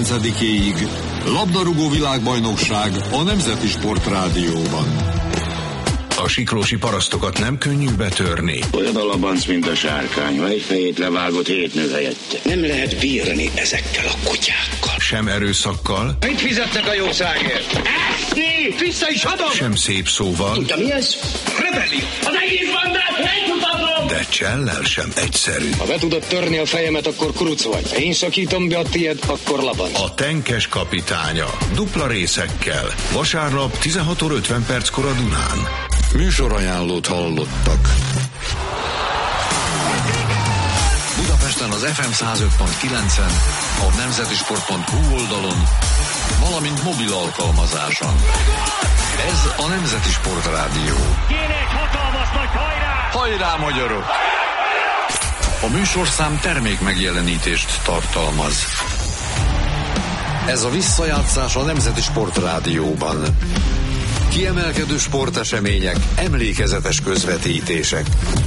9-éig labdarúgó világbajnokság a Nemzeti Sportrádióban. A siklósi parasztokat nem könnyű betörni. Olyan a labanc, mint a sárkány, ha egy fejét levágott 7 nő helyette. Nem lehet bírni ezekkel a kutyákkal. Sem erőszakkal. Mit fizetnek a jószágért? Eszti! Vissza is adom! Sem szép szóval. Tudja, mi ez? Rebellió! Az egész bandát megmutatom! De csellel sem egyszerű. Ha be tudod törni a fejemet, akkor kuruc vagy. Ha én szakítom be a tiéd, akkor labanc. A tenkes kapitánya. Dupla részekkel. Vasárnap 16:50 a Dunán. Műsorajánlót hallottak. Budapesten az FM 105.9-en, a nemzetisport.hu oldalon, valamint mobil alkalmazáson. Ez a Nemzeti Sportrádió. Kéne egy hatalmas nagy hajrá! Hajrá, magyarok! A műsorszám termék megjelenítést tartalmaz. Ez a visszajátszás a Nemzeti Sportrádióban. Kiemelkedő sportesemények, emlékezetes közvetítések.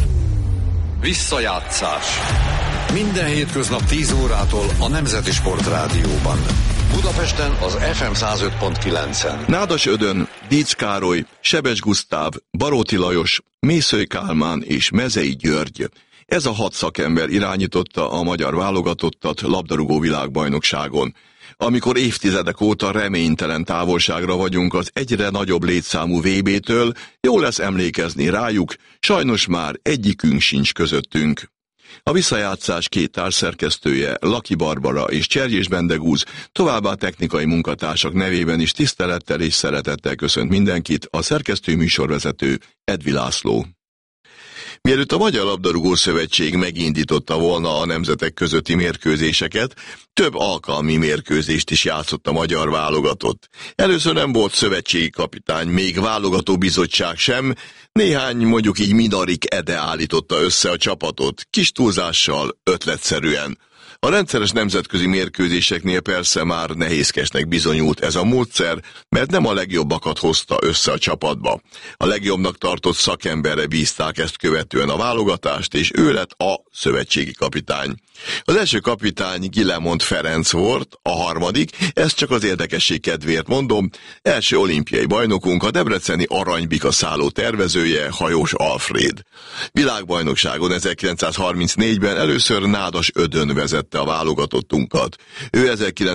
Visszajátszás. Minden hétköznap 10 órától a Nemzeti Sportrádióban. Budapesten az FM 105.9-en. Nádas Ödön, Dícs Károly, Sebes Gusztáv, Baróti Lajos, Mészöly Kálmán és Mezei György. Ez a 6 szakember irányította a magyar válogatottat labdarúgó világbajnokságon. Amikor évtizedek óta reménytelen távolságra vagyunk az egyre nagyobb létszámú VB-től, jó lesz emlékezni rájuk, sajnos már egyikünk sincs közöttünk. A visszajátszás 2 társszerkesztője, Laki Barbara és Cserjés Bendegúz, továbbá technikai munkatársak nevében is tisztelettel és szeretettel köszönt mindenkit a szerkesztő műsorvezető Edvi László. Mielőtt a Magyar Labdarúgó Szövetség megindította volna a nemzetek közötti mérkőzéseket, több alkalmi mérkőzést is játszott a magyar válogatott. Először nem volt szövetségi kapitány, még válogatóbizottság sem, néhány mondjuk így Minarik Ede állította össze a csapatot, kis túlzással, ötletszerűen. A rendszeres nemzetközi mérkőzéseknél persze már nehézkesnek bizonyult ez a módszer, mert nem a legjobbakat hozta össze a csapatba. A legjobbnak tartott szakemberre bízták ezt követően a válogatást, és ő lett a szövetségi kapitány. Az első kapitány Guillemont Ferenc volt, a harmadik, ezt csak az érdekesség kedvéért mondom, első olimpiai bajnokunk, a debreceni Aranybika szálló tervezője, Hajós Alfréd. Világbajnokságon 1934-ben először Nádas Ödön vezette a válogatottunkat. Ő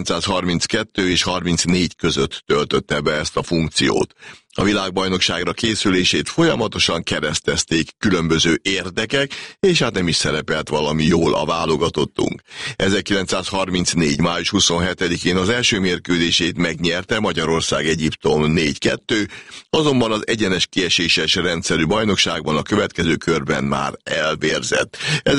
1932 és 34 között töltötte be ezt a funkciót. A világbajnokságra készülését folyamatosan keresztezték különböző érdekek, és hát nem is szerepelt valami jól a válogatottunk. 1934. május 27-én az első mérkőzését megnyerte Magyarország Egyiptom 4-2, azonban az egyenes kieséses rendszerű bajnokságban a következő körben már elvérzett.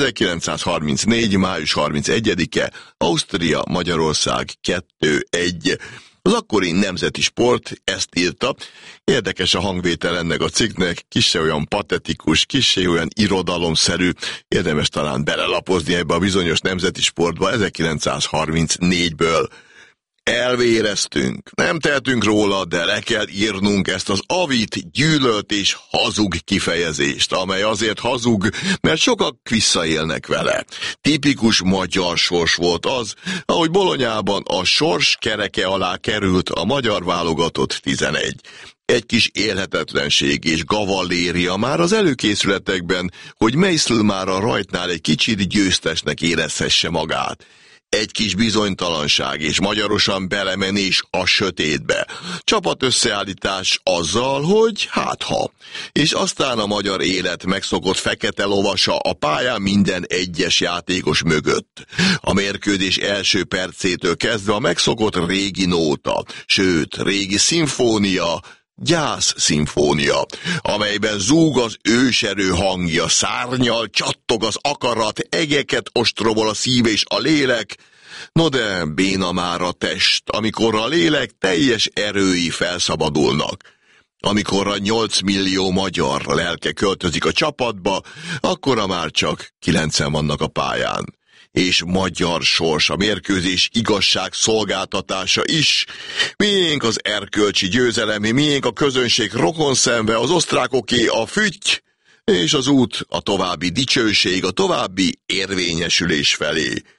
1934. május 31-e Ausztria Magyarország 2-1. Az akkori Nemzeti Sport ezt írta. Érdekes a hangvétel ennek a cikknek, kissé olyan patetikus, kissé olyan irodalomszerű, érdemes talán belelapozni ebbe a bizonyos Nemzeti Sportba 1934-ből. Elvéreztünk, nem tehetünk róla, de le kell írnunk ezt az avit, gyűlölt és hazug kifejezést, amely azért hazug, mert sokak visszaélnek vele. Tipikus magyar sors volt az, ahogy Bolonyában a sors kereke alá került a magyar válogatott 11. Egy kis élhetetlenség és gavalléria már az előkészületekben, hogy Meissl már a rajtnál egy kicsit győztesnek érezhesse magát. Egy kis bizonytalanság és magyarosan belemenés a sötétbe. Csapat összeállítás azzal, hogy hátha. És aztán a magyar élet megszokott fekete lovasa a pályán minden egyes játékos mögött. A mérkőzés első percétől kezdve a megszokott régi nóta, sőt, régi szimfónia, gyász szimfónia, amelyben zúg az őserő hangja, szárnyal csattog az akarat, egeket ostromol a szív és a lélek. No de béna már a test, amikor a lélek teljes erői felszabadulnak. Amikor a 8 millió magyar lelke költözik a csapatba, akkora már csak 9-en vannak a pályán. És magyar sors a mérkőzés igazság szolgáltatása is. Miénk az erkölcsi győzelemi, miénk a közönség rokonszenve, az osztrákoké a fütty, és az út a további dicsőség, a további érvényesülés felé.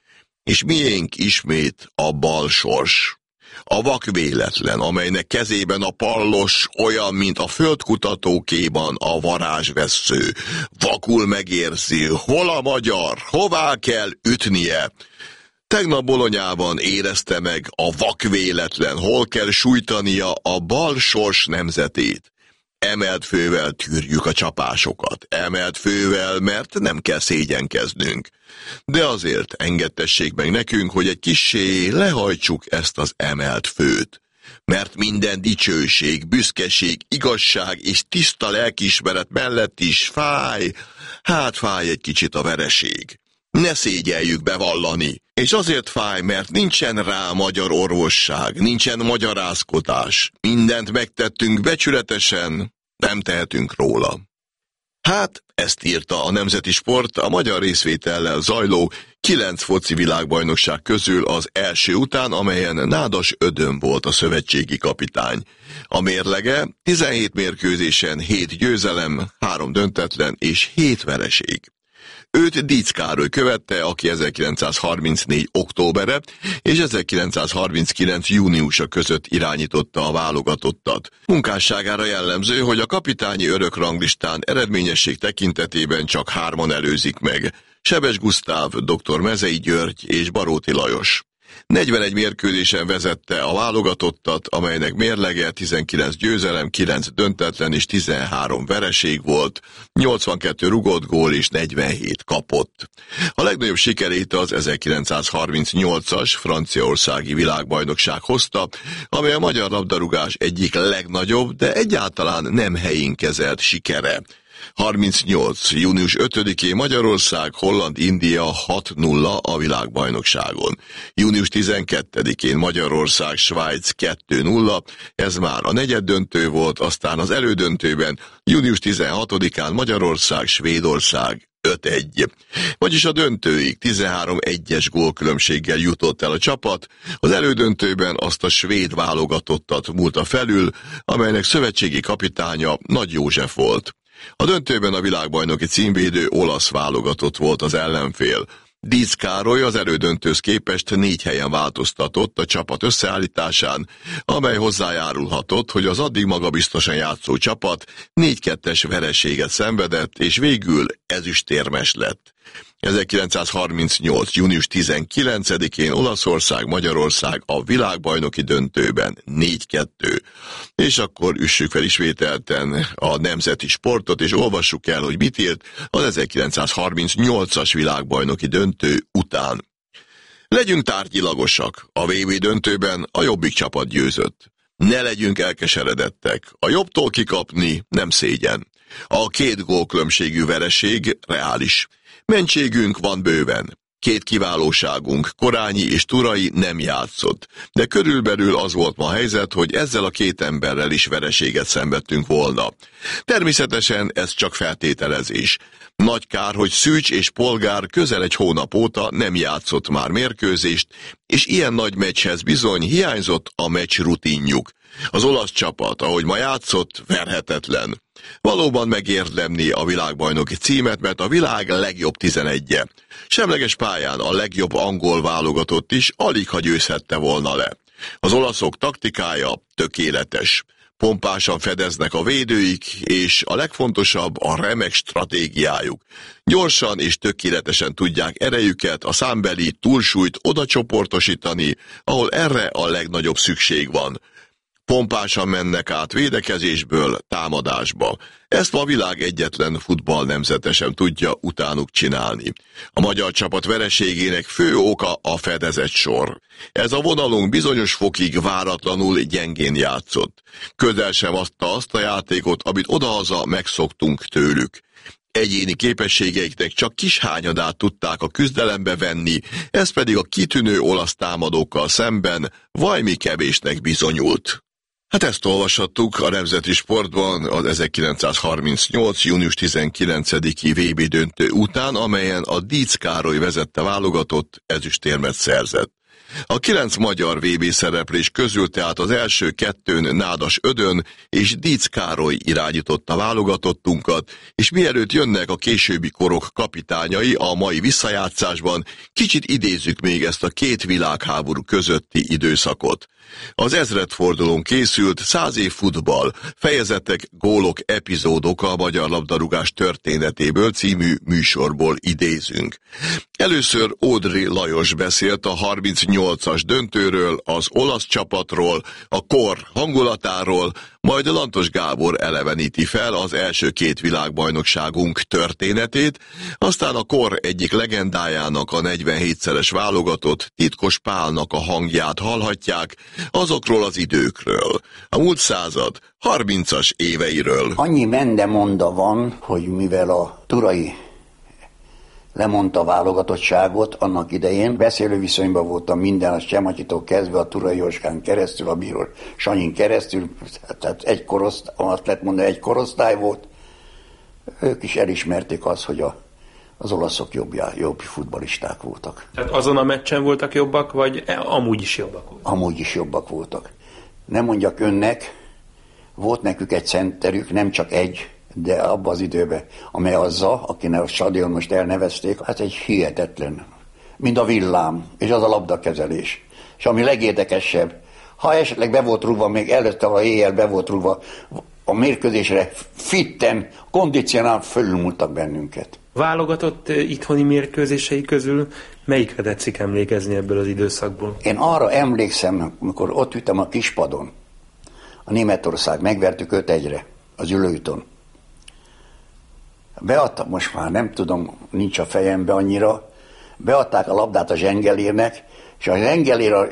és miénk ismét a bal sors. A vak véletlen, amelynek kezében a pallos olyan, mint a földkutatókéban a varázsvessző. Vakul megérzi, hol a magyar, hová kell ütnie. Tegnap Bolonyában érezte meg a vak véletlen, hol kell sújtania a bal sors nemzetét. Emelt fővel tűrjük a csapásokat. Emelt fővel, mert nem kell szégyenkeznünk. De azért engedtessék meg nekünk, hogy egy kissé lehajtsuk ezt az emelt főt. Mert minden dicsőség, büszkeség, igazság és tiszta lelkiismeret mellett is fáj egy kicsit a vereség. Ne szégyeljük bevallani. És azért fáj, mert nincsen rá magyar orvosság, nincsen magyarázkodás. Mindent megtettünk becsületesen, nem tehetünk róla. Hát, ezt írta a Nemzeti Sport a magyar részvétellel zajló 9 foci világbajnokság közül az első után, amelyen Nádas Ödön volt a szövetségi kapitány. A mérlege 17 mérkőzésen 7 győzelem, 3 döntetlen és 7 vereség. Őt Dícs Károly követte, aki 1934. októbere és 1939. júniusa között irányította a válogatottat. Munkásságára jellemző, hogy a kapitányi örökranglistán eredményesség tekintetében csak 3-an előzik meg: Sebes Gusztáv, dr. Mezei György és Baróti Lajos. 41 mérkőzésen vezette a válogatottat, amelynek mérlege 19 győzelem, 9 döntetlen és 13 vereség volt, 82 rugott gól és 47 kapott. A legnagyobb sikerét az 1938-as franciaországi világbajnokság hozta, amely a magyar labdarúgás egyik legnagyobb, de egyáltalán nem helyén kezelt sikere. 38. június 5-én Magyarország Holland-India 6-0 a világbajnokságon. Június 12-én Magyarország Svájc 2-0, ez már a negyeddöntő volt, aztán az elődöntőben június 16-án Magyarország Svédország 5-1. Vagyis a döntőig 13-1-es gólkülönbséggel jutott el a csapat, az elődöntőben azt a svéd válogatottat múlta felül, amelynek szövetségi kapitánya Nagy József volt. A döntőben a világbajnoki címvédő olasz válogatott volt az ellenfél. Dícs Károly az elődöntőhöz képest 4 helyen változtatott a csapat összeállításán, amely hozzájárulhatott, hogy az addig magabiztosan játszó csapat 4-2-es vereséget szenvedett, és végül ezüstérmes lett. 1938. június 19-én Olaszország-Magyarország a világbajnoki döntőben 4-2. És akkor üssük fel ismételten a Nemzeti Sportot, és olvassuk el, hogy mit írt az 1938-as világbajnoki döntő után. Legyünk tárgyilagosak, a VB döntőben a jobbik csapat győzött. Ne legyünk elkeseredettek, a jobbtól kikapni nem szégyen. A 2 gólkülönbségű vereség reális. Mentségünk van bőven. 2 kiválóságunk, Korányi és Turai nem játszott, de körülbelül az volt ma a helyzet, hogy ezzel a 2 emberrel is vereséget szenvedtünk volna. Természetesen ez csak feltételezés. Nagy kár, hogy Szűcs és Polgár közel 1 hónap óta nem játszott már mérkőzést, és ilyen nagy meccshez bizony hiányzott a meccs rutinjuk. Az olasz csapat, ahogy ma játszott, verhetetlen. Valóban megérdemli a világbajnoki címet, mert a világ legjobb 11-je. Semleges pályán a legjobb angol válogatott is aligha győzhette volna le. Az olaszok taktikája tökéletes. Pompásan fedeznek a védőik, és a legfontosabb a remek stratégiájuk. Gyorsan és tökéletesen tudják erejüket, a számbeli túlsúlyt oda csoportosítani, ahol erre a legnagyobb szükség van. Pompásan mennek át védekezésből támadásba. Ezt ma a világ egyetlen futball nemzete sem tudja utánuk csinálni. A magyar csapat vereségének fő oka a fedezett sor. Ez a vonalunk bizonyos fokig váratlanul gyengén játszott. Közel sem adta azt a játékot, amit odahaza megszoktunk tőlük. Egyéni képességeiknek csak kis hányadát tudták a küzdelembe venni, ez pedig a kitűnő olasz támadókkal szemben vajmi kevésnek bizonyult. Hát ezt olvashattuk a Nemzeti Sportban az 1938. június 19-i VB döntő után, amelyen a Dícs Károly vezette válogatott ezüstérmet szerzett. A 9 magyar VB szereplés közül tehát az első 2-n Nádas Ödön és Dícs Károly irányította válogatottunkat, és mielőtt jönnek a későbbi korok kapitányai a mai visszajátszásban, kicsit idézzük még ezt a 2 világháború közötti időszakot. Az ezredfordulón készült 100 év futball, fejezetek, gólok, epizódok a magyar labdarúgás történetéből című műsorból idézünk. Először Ódry Lajos beszélt a 38-as döntőről, az olasz csapatról, a kor hangulatáról, majd Lantos Gábor eleveníti fel az első 2 világbajnokságunk történetét, aztán a kor egyik legendájának, a 47-szeres válogatott Titkos Pálnak a hangját hallhatják, azokról az időkről, a múlt század 30-as éveiről. Annyi mendemonda van, hogy mivel a Turay lemondta a válogatottságot annak idején, beszélő viszonyban voltam minden, a Csematyitól kezdve a Turay Jóskán keresztül, a Bíró Sanyin keresztül, tehát azt lehet mondani, egy korosztály volt. Ők is elismerték azt, hogy az olaszok jobb futballisták voltak. Tehát azon a meccsen voltak jobbak, vagy amúgy is jobbak voltak? Amúgy is jobbak voltak. Nem mondjak önnek, volt nekük egy centerük, nem csak egy, de abban az időben, amely akinek a stadion most elnevezték, hát egy hihetetlen, mint a villám, és az a labdakezelés. És ami legérdekesebb, ha esetleg be volt rúgva, még előtte a éjjel be volt rúgva, a mérkőzésre fitten, kondicionál fölülmúltak bennünket. Válogatott itthoni mérkőzései közül melyikre tetszik emlékezni ebből az időszakból? Én arra emlékszem, amikor ott ültem a kispadon, a Németország, megvertük 5-1-re az ülőüton. Beadtak, most már nem tudom, nincs a fejembe annyira, beadták a labdát a Zsengelérnek, és a Zsengelér a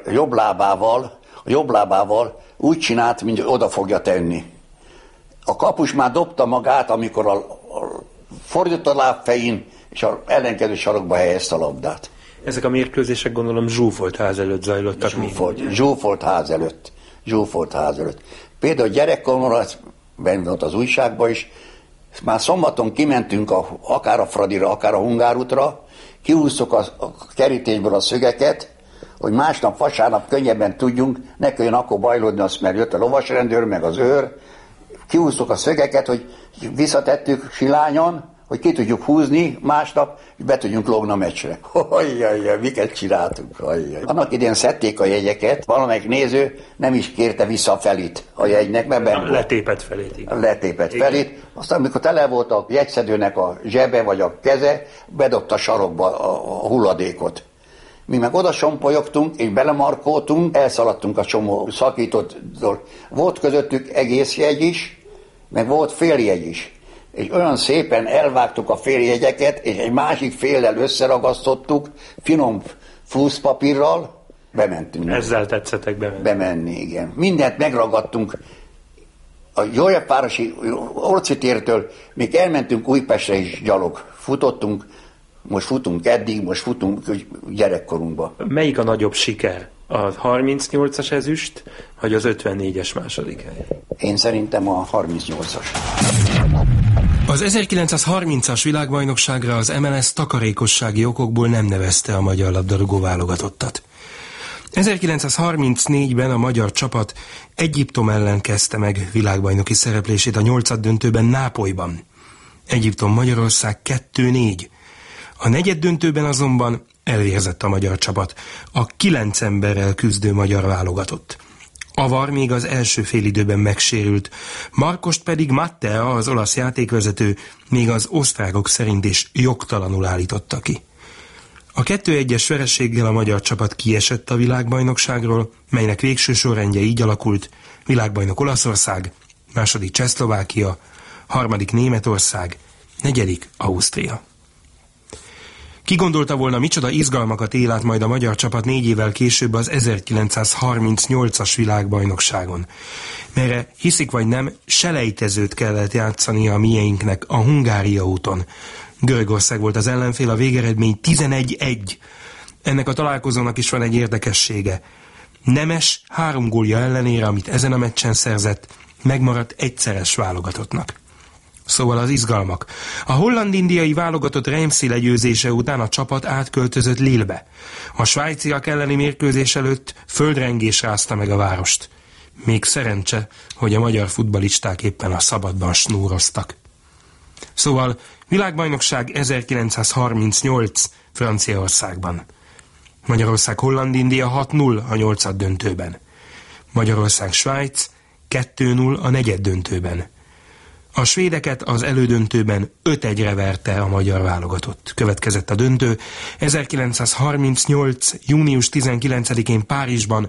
jobb lábával úgy csinált, mint oda fogja tenni. A kapus már dobta magát, amikor fordított a lábfején, és az ellenkező sarokba helyezte a labdát. Ezek a mérkőzések gondolom zsúfolt ház előtt zajlottak. Zsúfolt ház előtt. Például gyerekkoromra, benne volt az újságban is, már szombaton kimentünk akár a Fradira, akár a Hungárútra, kihúztuk a kerítésből a szögeket, hogy másnap, vasárnap könnyebben tudjunk, ne kelljen akkor bajlódni, azt, mert jött a lovasrendőr, meg az őr. Kihúztuk a szögeket, hogy visszatettük silányon, hogy ki tudjuk húzni másnap, és be tudjunk lógni a meccsre. Hajjajjaj, miket csináltunk, hajjaj. Annak idén szedték a jegyeket, valamelyik néző nem is kérte vissza a felét a jegynek, mert benne letépett felét. Igen. Letépett felét. Aztán, amikor tele volt a jegyszedőnek a zsebe vagy a keze, bedobta a sarokba a hulladékot. Mi meg oda sompolyogtunk, és belemarkoltunk, elszaladtunk a csomó szakítottól. Volt közöttük egész jegy is, meg volt féljegy is. És olyan szépen elvágtuk a féljegyeket, és egy másik féllel összeragasztottuk, finom fúszpapírral, bementünk. Ezzel tetszettek bemenni, igen. Mindent megragadtunk. A Józsefvárosi Orci tértől még elmentünk Újpestre is gyalog. Futottunk, most futunk eddig, most futunk gyerekkorunkba. Melyik a nagyobb siker? A 38-as ezüst, vagy az 54-es második hely? Én szerintem a 38-as. Az 1930-as világbajnokságra az MLS takarékossági okokból nem nevezte a magyar labdarúgó válogatottat. 1934-ben a magyar csapat Egyiptom ellen kezdte meg világbajnoki szereplését a 8-döntőben Nápolyban. Egyiptom-Magyarország 2-4. A negyeddöntőben azonban elvérzett a magyar csapat, a 9 emberrel küzdő magyar válogatott. Avar még az első félidőben megsérült, Markost pedig Mattea, az olasz játékvezető, még az osztrákok szerint is jogtalanul állította ki. A 2-1-es vereséggel a magyar csapat kiesett a világbajnokságról, melynek végső sorrendje így alakult: világbajnok Olaszország, második Csehszlovákia, harmadik Németország, negyedik Ausztria. Ki gondolta volna, micsoda izgalmakat él át majd a magyar csapat 4 évvel később az 1938-as világbajnokságon, melyre hiszik vagy nem, selejtezőt kellett játszania a mieinknek a Hungária úton. Görögország volt az ellenfél, a végeredmény 11-1. Ennek a találkozónak is van egy érdekessége. Nemes 3 gólja ellenére, amit ezen a meccsen szerzett, megmaradt egyszeres válogatottnak. Szóval az izgalmak. A holland-indiai válogatott Ramsey legyőzése után a csapat átköltözött Lille-be. A svájciak elleni mérkőzés előtt földrengés rázta meg a várost. Még szerencse, hogy a magyar futballisták éppen a szabadban snúroztak. Szóval világbajnokság 1938 Franciaországban. Magyarország Holland-India 6-0 a 8. döntőben. Magyarország Svájc 2-0 a 4. döntőben. A svédeket az elődöntőben 5-1-re verte a magyar válogatott. Következett a döntő 1938. június 19-én Párizsban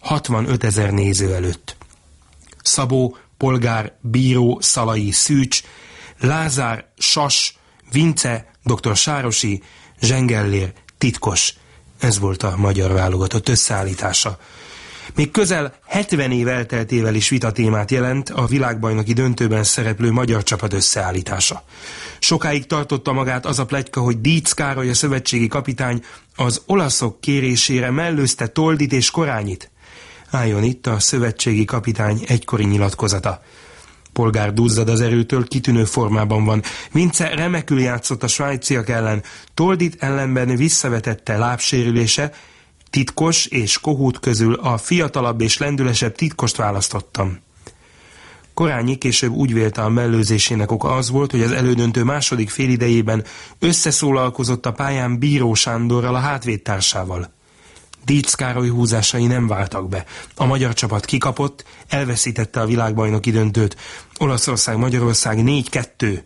65 000 néző előtt. Szabó, Polgár, Bíró, Szalai, Szűcs, Lázár, Sas, Vince, dr. Sárosi, Zsengellér, Titkos. Ez volt a magyar válogatott összeállítása. Még közel 70 év elteltével is vitatémát jelent a világbajnoki döntőben szereplő magyar csapat összeállítása. Sokáig tartotta magát az a pletyka, hogy Dícs Károly, a szövetségi kapitány az olaszok kérésére mellőzte Toldit és Korányit. Álljon itt a szövetségi kapitány egykori nyilatkozata. Polgár duzzad az erőtől, kitűnő formában van. Vince remekül játszott a svájciak ellen, Toldit ellenben visszavetette lábsérülése, Titkos és Kohut közül a fiatalabb és lendülesebb Titkost választottam. Korányi később úgy vélte, a mellőzésének oka az volt, hogy az elődöntő második félidejében összeszólalkozott a pályán Bíró Sándorral, a hátvédtársával. Dícs Károly húzásai nem váltak be. A magyar csapat kikapott, elveszítette a világbajnoki döntőt. Olaszország-Magyarország 4-2.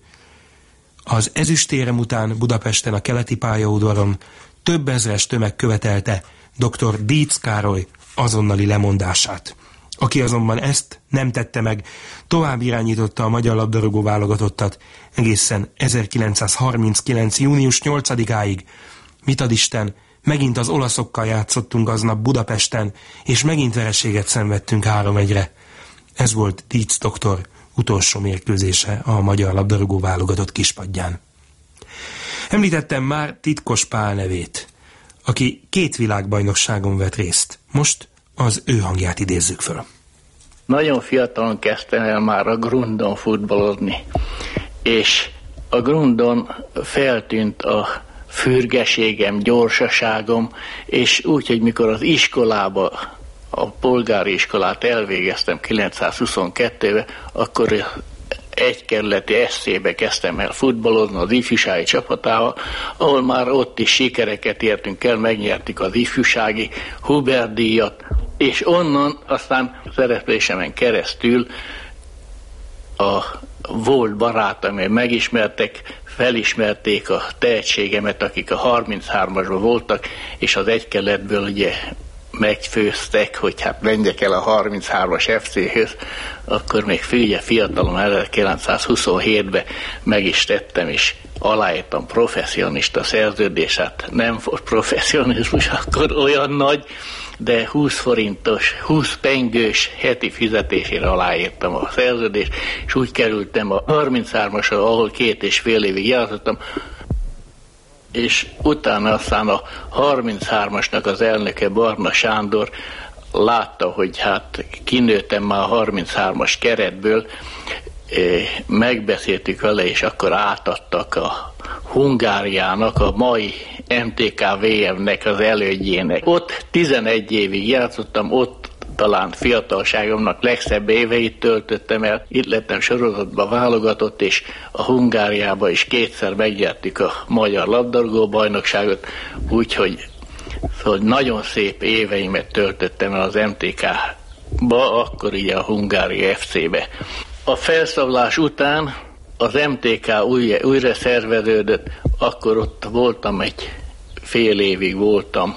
Az ezüstérem után Budapesten a keleti pályaudvaron több ezres tömeg követelte dr. Dícs Károly azonnali lemondását. Aki azonban ezt nem tette meg, tovább irányította a magyar labdarúgó válogatottat egészen 1939. június 8-áig. Mit ad Isten, megint az olaszokkal játszottunk aznap Budapesten, és megint vereséget szenvedtünk 3-1-re. Ez volt Dícs doktor utolsó mérkőzése a magyar labdarúgó válogatott kispadján. Említettem már Titkos Pál nevét, aki 2 világbajnokságon vett részt. Most az ő hangját idézzük föl. Nagyon fiatalon kezdtem el már a Grundon futballozni, és a Grundon feltűnt a fürgeségem, gyorsaságom, és úgy, hogy mikor az iskolába, a polgári iskolát elvégeztem 922-ben, akkor egy kerületi SC-be kezdtem el futballozni az ifjúsági csapatával, ahol már ott is sikereket értünk el, megnyertük az ifjúsági Hubert-díjat, és onnan aztán szereplésemen keresztül a volt barátaim megismertek, felismerték a tehetségemet, akik a 33-asban voltak, és az egykerületből ugye megfőztek, hogy hát menjek el a 33-as FC-höz, akkor még fiatalom 1927-ben meg is tettem, és aláírtam professzionista szerződést, hát nem volt professzionizmus akkor olyan nagy, de 20 forintos, 20 pengős heti fizetésére aláírtam a szerződést, és úgy kerültem a 33-asra, ahol 2,5 évig játszottam, és utána aztán a 33-asnak az elnöke Barna Sándor látta, hogy hát kinőttem már a 33-as keretből, megbeszéltük vele, és akkor átadtak a Hungáriának, a mai MTK VM-nek az elődjének. Ott 11 évig játszottam, ott talán fiatalságomnak legszebb éveit töltöttem el. Itt lettem sorozatba válogatott, és a Hungáriába is 2-szer megnyertük a magyar labdarúgó bajnokságot, úgyhogy nagyon szép éveimet töltöttem el az MTK-ba, akkor ugye a Hungária FC-be. A felszabadulás után az MTK újra szerveződött, akkor ott voltam fél évig voltam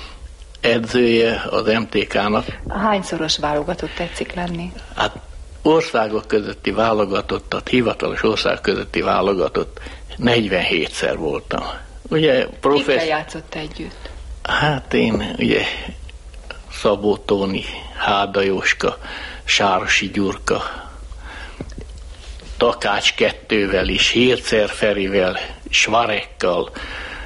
edzője az MTK-nak. Hányszoros válogatott tetszik lenni? Hát országok közötti válogatottat, hivatalos ország közötti válogatott 47-szer voltam. Ugye Kikkel játszott együtt? Hát én ugye Szabó Tóni, Háda Jóska, Sárosi Gyurka, Takács 2-vel is, Hircer Ferivel, Svarekkal,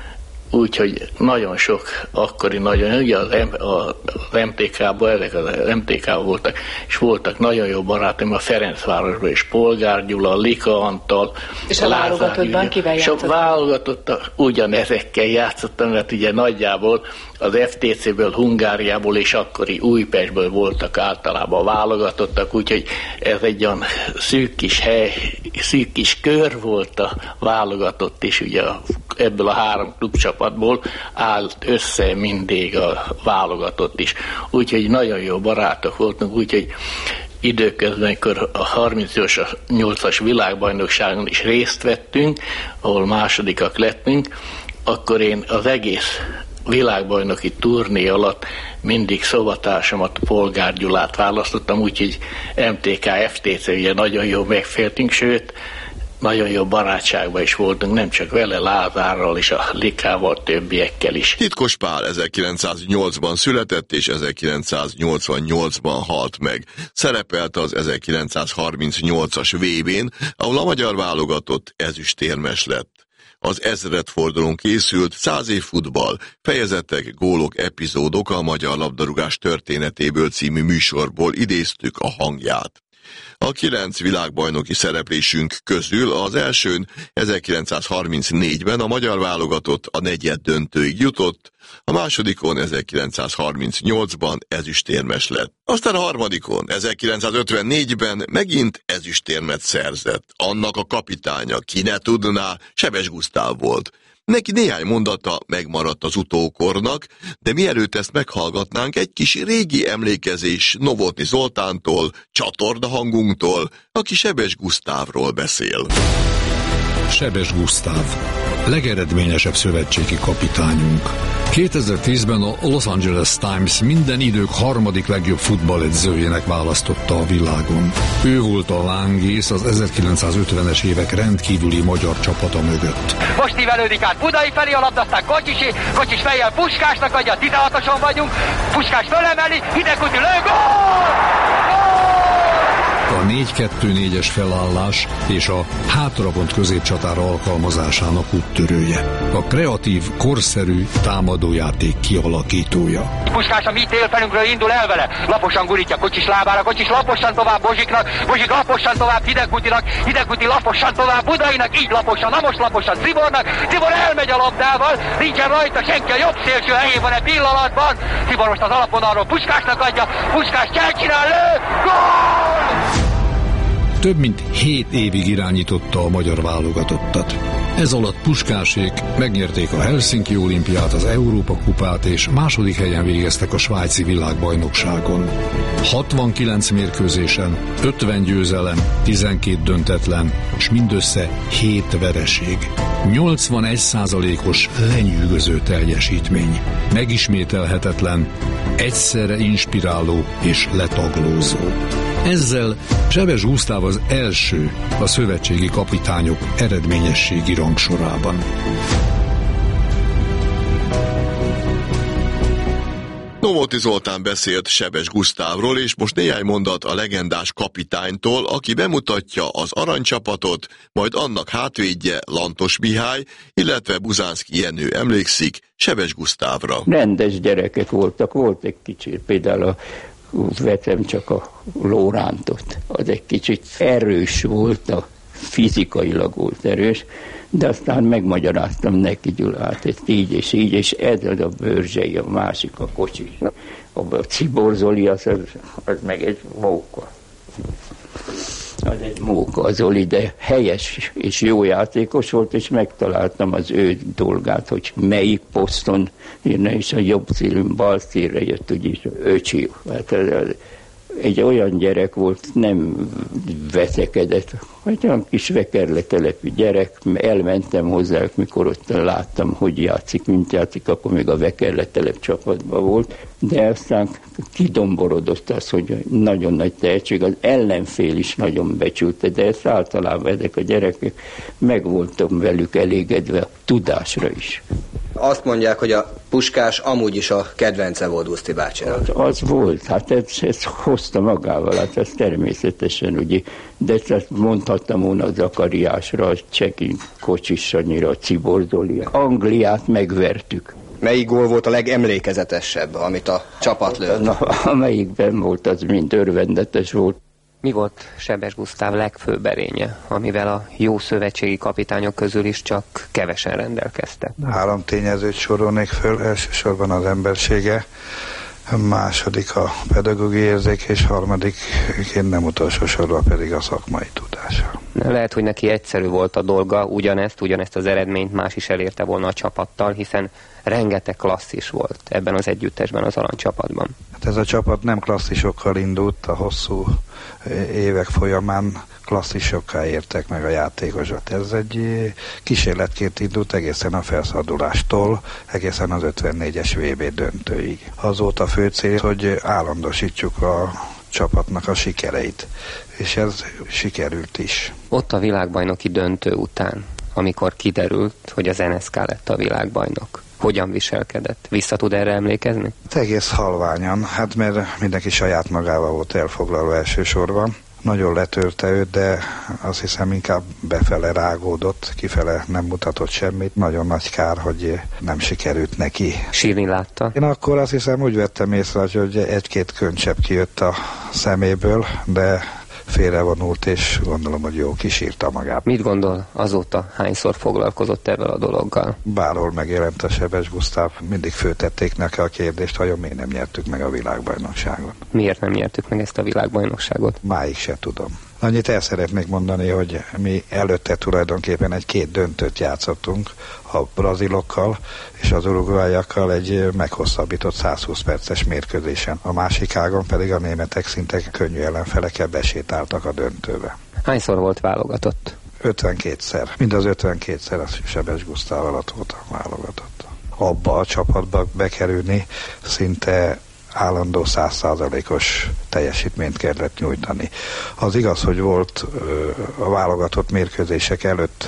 úgyhogy nagyon sok akkori ugye az MTK-ban, ezek az MTK-ban voltak, és voltak nagyon jó barátaim a Ferencvárosban, és Polgár Gyula, Lika Antal, és a válogatottban kivel játszottam? És a válogatottak ugyanezekkel játszottam, mert ugye nagyjából az FTC-ből, Hungáriából és akkori Újpestből voltak általában válogatottak, úgyhogy ez egy olyan szűk kis hely, szűk kis kör volt a válogatott, és ugye ebből a 3 klubcsapatból állt össze mindig a válogatott is. Úgyhogy nagyon jó barátok voltunk, úgyhogy időközben, amikor a 38-as világbajnokságon is részt vettünk, ahol másodikak lettünk, akkor én az egész világbajnoki turné alatt mindig szobatársamat, Polgár Gyulát választottam, úgyhogy MTK, FTC ugye nagyon jó megfértünk, sőt, nagyon jó barátságban is voltunk, nem csak vele, Lázárral és a Likával, többiekkel is. Titkos Pál 1908-ban született, és 1988-ban halt meg. Szerepelt az 1938-as VB-n, ahol a magyar válogatott ezüstérmes lett. Az ezredfordulón készült 100 év futball, fejezetek, gólok, epizódok a magyar labdarúgás történetéből című műsorból idéztük a hangját. A 9 világbajnoki szereplésünk közül az elsőn 1934-ben a magyar válogatott a negyeddöntőig jutott, a másodikon 1938-ban ezüstérmes lett. Aztán a harmadikon 1954-ben megint ezüstérmet szerzett. Annak a kapitánya, ki ne tudná, Sebes Gusztáv volt. Neki néhány mondata megmaradt az utókornak, de mielőtt ezt meghallgatnánk, egy kis régi emlékezés Novotny Zoltántól, csatorna hangunktól, aki Sebes Gusztávról beszél. Sebes Gusztáv, legeredményesebb szövetségi kapitányunk. 2010-ben a Los Angeles Times minden idők 3. legjobb futballedzőjének választotta a világon. Ő volt a lángész az 1950-es évek rendkívüli magyar csapata mögött. Most ívelődik át Budai felé a labda, aztán Kocsis fejjel Puskásnak adja, 16-oson vagyunk, Puskás fölemeli, Hidegkúti lő, gól! A 4-2-4-es felállás és a hátrapont középcsatár alkalmazásának úttörője. A kreatív, korszerű támadójáték kialakítója. Puskás a mi télfelünkről indul el vele. Laposan gurítja Kocsis lábára, Kocsis laposan tovább Bozsiknak, Bozsik laposan tovább Hidegkútinak, Hidegkúti laposan tovább Budainak, így laposan, na most laposan Zibornak, Zibor elmegy a labdával, nincsen rajta senki, a jobb szélső helyén van egy pillanatban. Zibor most az alapvonalról Puskásnak adja, Puskás csinál, lő, gól! Több mint 7 évig irányította a magyar válogatottat. Ez alatt Puskásék megnyerték a Helsinki olimpiát, az Európa kupát, és második helyen végeztek a svájci világbajnokságon. 69 mérkőzésen, 50 győzelem, 12 döntetlen, és mindössze 7 vereség. 81%-os lenyűgöző teljesítmény. Megismételhetetlen, egyszerre inspiráló és letaglózó. Ezzel Sebes Gusztáv az első a szövetségi kapitányok eredményességi rangsorában. Novotny Zoltán beszélt Sebes Gusztávról, és most néhány mondat a legendás kapitánytól, aki bemutatja az aranycsapatot, majd annak hátvédje Lantos Mihály, illetve Buzánszky Jenő emlékszik Sebes Gusztávra. Rendes gyerekek voltak, volt egy kicsit, például vetem csak a Lórántot, az egy kicsit erős volt, fizikailag volt erős, de aztán megmagyaráztam neki Gyulát, ezt így, és ez a Börzsei, a másik a Kocsis. A Czibor Zoli, az meg egy móka. Az egy móka, az Zoli, de helyes és jó játékos volt, és megtaláltam az ő dolgát, hogy melyik poszton, és a jobb szélünk bal szélre jött, úgyis öcsi. Hát egy olyan gyerek volt, nem veszekedett, egy olyan kis vekerletelepű gyerek, elmentem hozzá, mikor ott láttam, hogy játszik, mint játszik, akkor még a vekerletelep csapatban volt, de aztán kidomborodott az, hogy nagyon nagy tehetség, az ellenfél is nagyon becsülte, de ezt általában ezek a gyerekek, meg voltam velük elégedve a tudásra is. Azt mondják, hogy a Puskás amúgy is a kedvence volt Guszti bácsinak. Az volt, hát ez hozta magával, hát ez természetesen, ugye, de ezt mondhattam volna a Zakariásra, a Cseki Kocsisanyira, a Cibor Zoli. Angliát megvertük. Melyik gól volt a legemlékezetesebb, amit a csapat lőtt? Na, amelyikben volt, az mind örvendetes volt. Mi volt Sebes Gusztáv legfőbb erénye, amivel a jó szövetségi kapitányok közül is csak kevesen rendelkeztek? 3 tényezőt sorolnék föl, elsősorban az embersége, második a pedagógiai érzék, és harmadikként nem utolsó sorban pedig a szakmai tudása. Lehet, hogy neki egyszerű volt a dolga, ugyanezt az eredményt más is elérte volna a csapattal, hiszen rengeteg klasszis volt ebben az együttesben, az aranycsapatban. Hát ez a csapat nem klasszisokkal indult, a hosszú évek folyamán klasszisokká értek meg a játékosot. Ez egy kísérletként indult egészen a felszadulástól, egészen az 54-es VB döntőig. Azóta fő cél, hogy állandósítsuk a csapatnak a sikereit, és ez sikerült is. Ott a világbajnoki döntő után, amikor kiderült, hogy az NSK lett a világbajnok, hogyan viselkedett? Vissza tud erre emlékezni? Egész halványan, hát mert mindenki saját magával volt elfoglalva elsősorban. Nagyon letörte őt, de azt hiszem inkább befele rágódott, kifele nem mutatott semmit. Nagyon nagy kár, hogy nem sikerült neki. Sírni látta? Én akkor azt hiszem úgy vettem észre, hogy egy-két könycsepp kijött a szeméből, de félrevonult, és gondolom, hogy jó kisírta magát. Mit gondol, azóta hányszor foglalkozott ezzel a dologgal? Bárhol megjelent a Sebes Gusztáv, mindig föltették neki a kérdést, hogy miért nem nyertük meg a világbajnokságot. Miért nem nyertük meg ezt a világbajnokságot? Máig se tudom. Annyit el szeretnék mondani, hogy mi előtte tulajdonképpen egy 2 döntőt játszottunk a brazilokkal és az uruguayakkal egy meghosszabbított 120 perces mérkőzésen. A másik ágon pedig a németek szinte könnyű ellenfelekkel besétáltak a döntőbe. Hányszor volt válogatott? 52-szer. Mind az 52-szer a Sebes Gusztáv alatt volt válogatott. Abba a csapatba bekerülni szinte állandó 100%-os teljesítményt kellett nyújtani. Az igaz, hogy volt a válogatott mérkőzések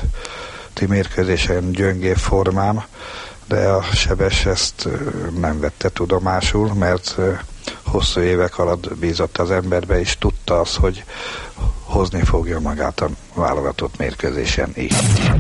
előtti mérkőzésen gyöngébb formám, de a Sebes ezt nem vette tudomásul, mert hosszú évek alatt bízott az emberbe, és tudta azt, hogy hozni fogja magát a válogatott mérkőzésen is.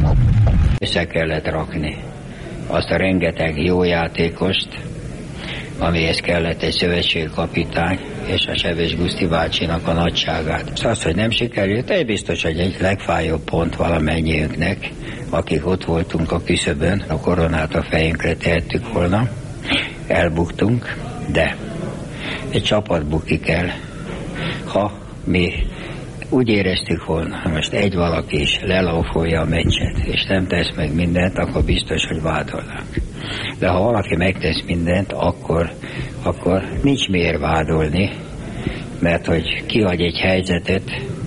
Össze kellett rakni azt a rengeteg jó játékost, amihez kellett egy szövetségkapitány és a Sebes Guszti bácsinak a nagyságát. Az, hogy nem sikerült, egy biztos, hogy egy legfájóbb pont valamennyiünknek, akik ott voltunk a küszöbön, a koronát a fejünkre tehettük volna, elbuktunk, de egy csapat bukik el. Ha mi úgy éreztük volna, ha most egy valaki is lelaufolja a meccset, és nem tesz meg mindent, akkor biztos, hogy vádolnak. De ha valaki megtesz mindent, akkor nincs miért vádolni, mert hogy kihagy egy helyzetet,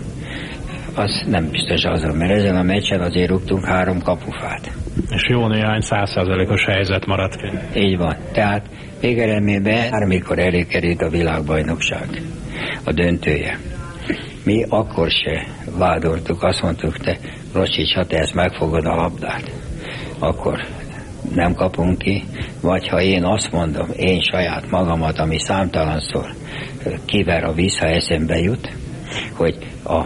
az nem biztos azon, mert ezen a meccsen azért rúgtunk 3 kapufát. És jó néhány 100%-os helyzet maradt ki. Így van. Tehát végeredményben bármikor előkerült a világbajnokság, a döntője. Mi akkor se vádoltuk, azt mondtuk, te Rocsics, ha te ezt megfogod a labdát, akkor nem kapunk ki, vagy ha én azt mondom, én saját magamat, ami számtalanszor kiver a víz, ha eszembe jut, hogy a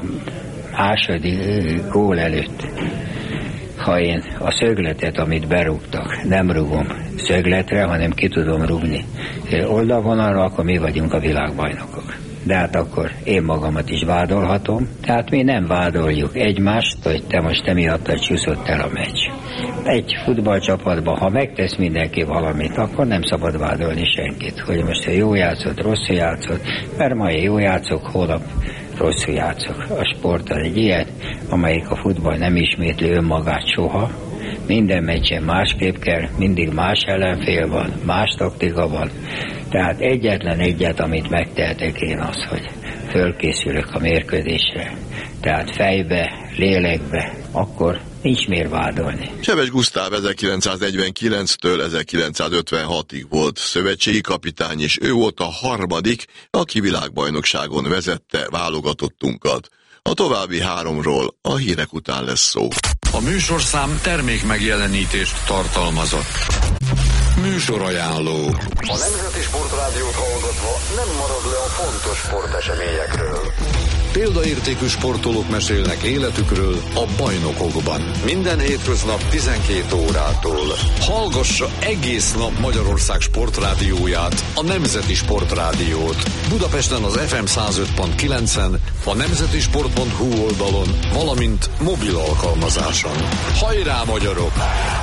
második gól előtt, ha én a szögletet, amit berúgtak, nem rúgom szögletre, hanem ki tudom rúgni oldalvonalra, akkor mi vagyunk a világbajnokok. De hát akkor én magamat is vádolhatom. Tehát mi nem vádoljuk egymást, hogy te most emiatt csúszott el a meccs. Egy futballcsapatban, ha megtesz mindenki valamit, akkor nem szabad vádolni senkit, hogy most jó játszott, rosszul játszott, mert ma jó játszok, holnap rosszul játszok. A sport egy ilyen, amelyik a futball nem ismétli önmagát soha. Minden meccsen másképp kell, mindig más ellenfél van, más taktika van. Tehát egyetlen egyet, amit megtehetek én az, hogy fölkészülök a mérkőzésre. Tehát fejbe, lélekbe, akkor nincs miért vádolni. Sebes Gusztáv 1949-től 1956-ig volt szövetségi kapitány, és ő volt a harmadik, aki világbajnokságon vezette válogatottunkat. A további 3-ról a hírek után lesz szó. A műsorszám termék megjelenítést tartalmazott. Műsorajánló. A Nemzeti Sportrádiót hallgatva nem marad le a fontos sporteseményekről. Példaértékű sportolók mesélnek életükről a bajnokokban. Minden hétköznap 12 órától. Hallgassa egész nap Magyarország sportrádióját, a Nemzeti Sportrádiót. Budapesten az FM 105.9-en, a nemzetisport.hu oldalon, valamint mobil alkalmazáson. Hajrá, magyarok!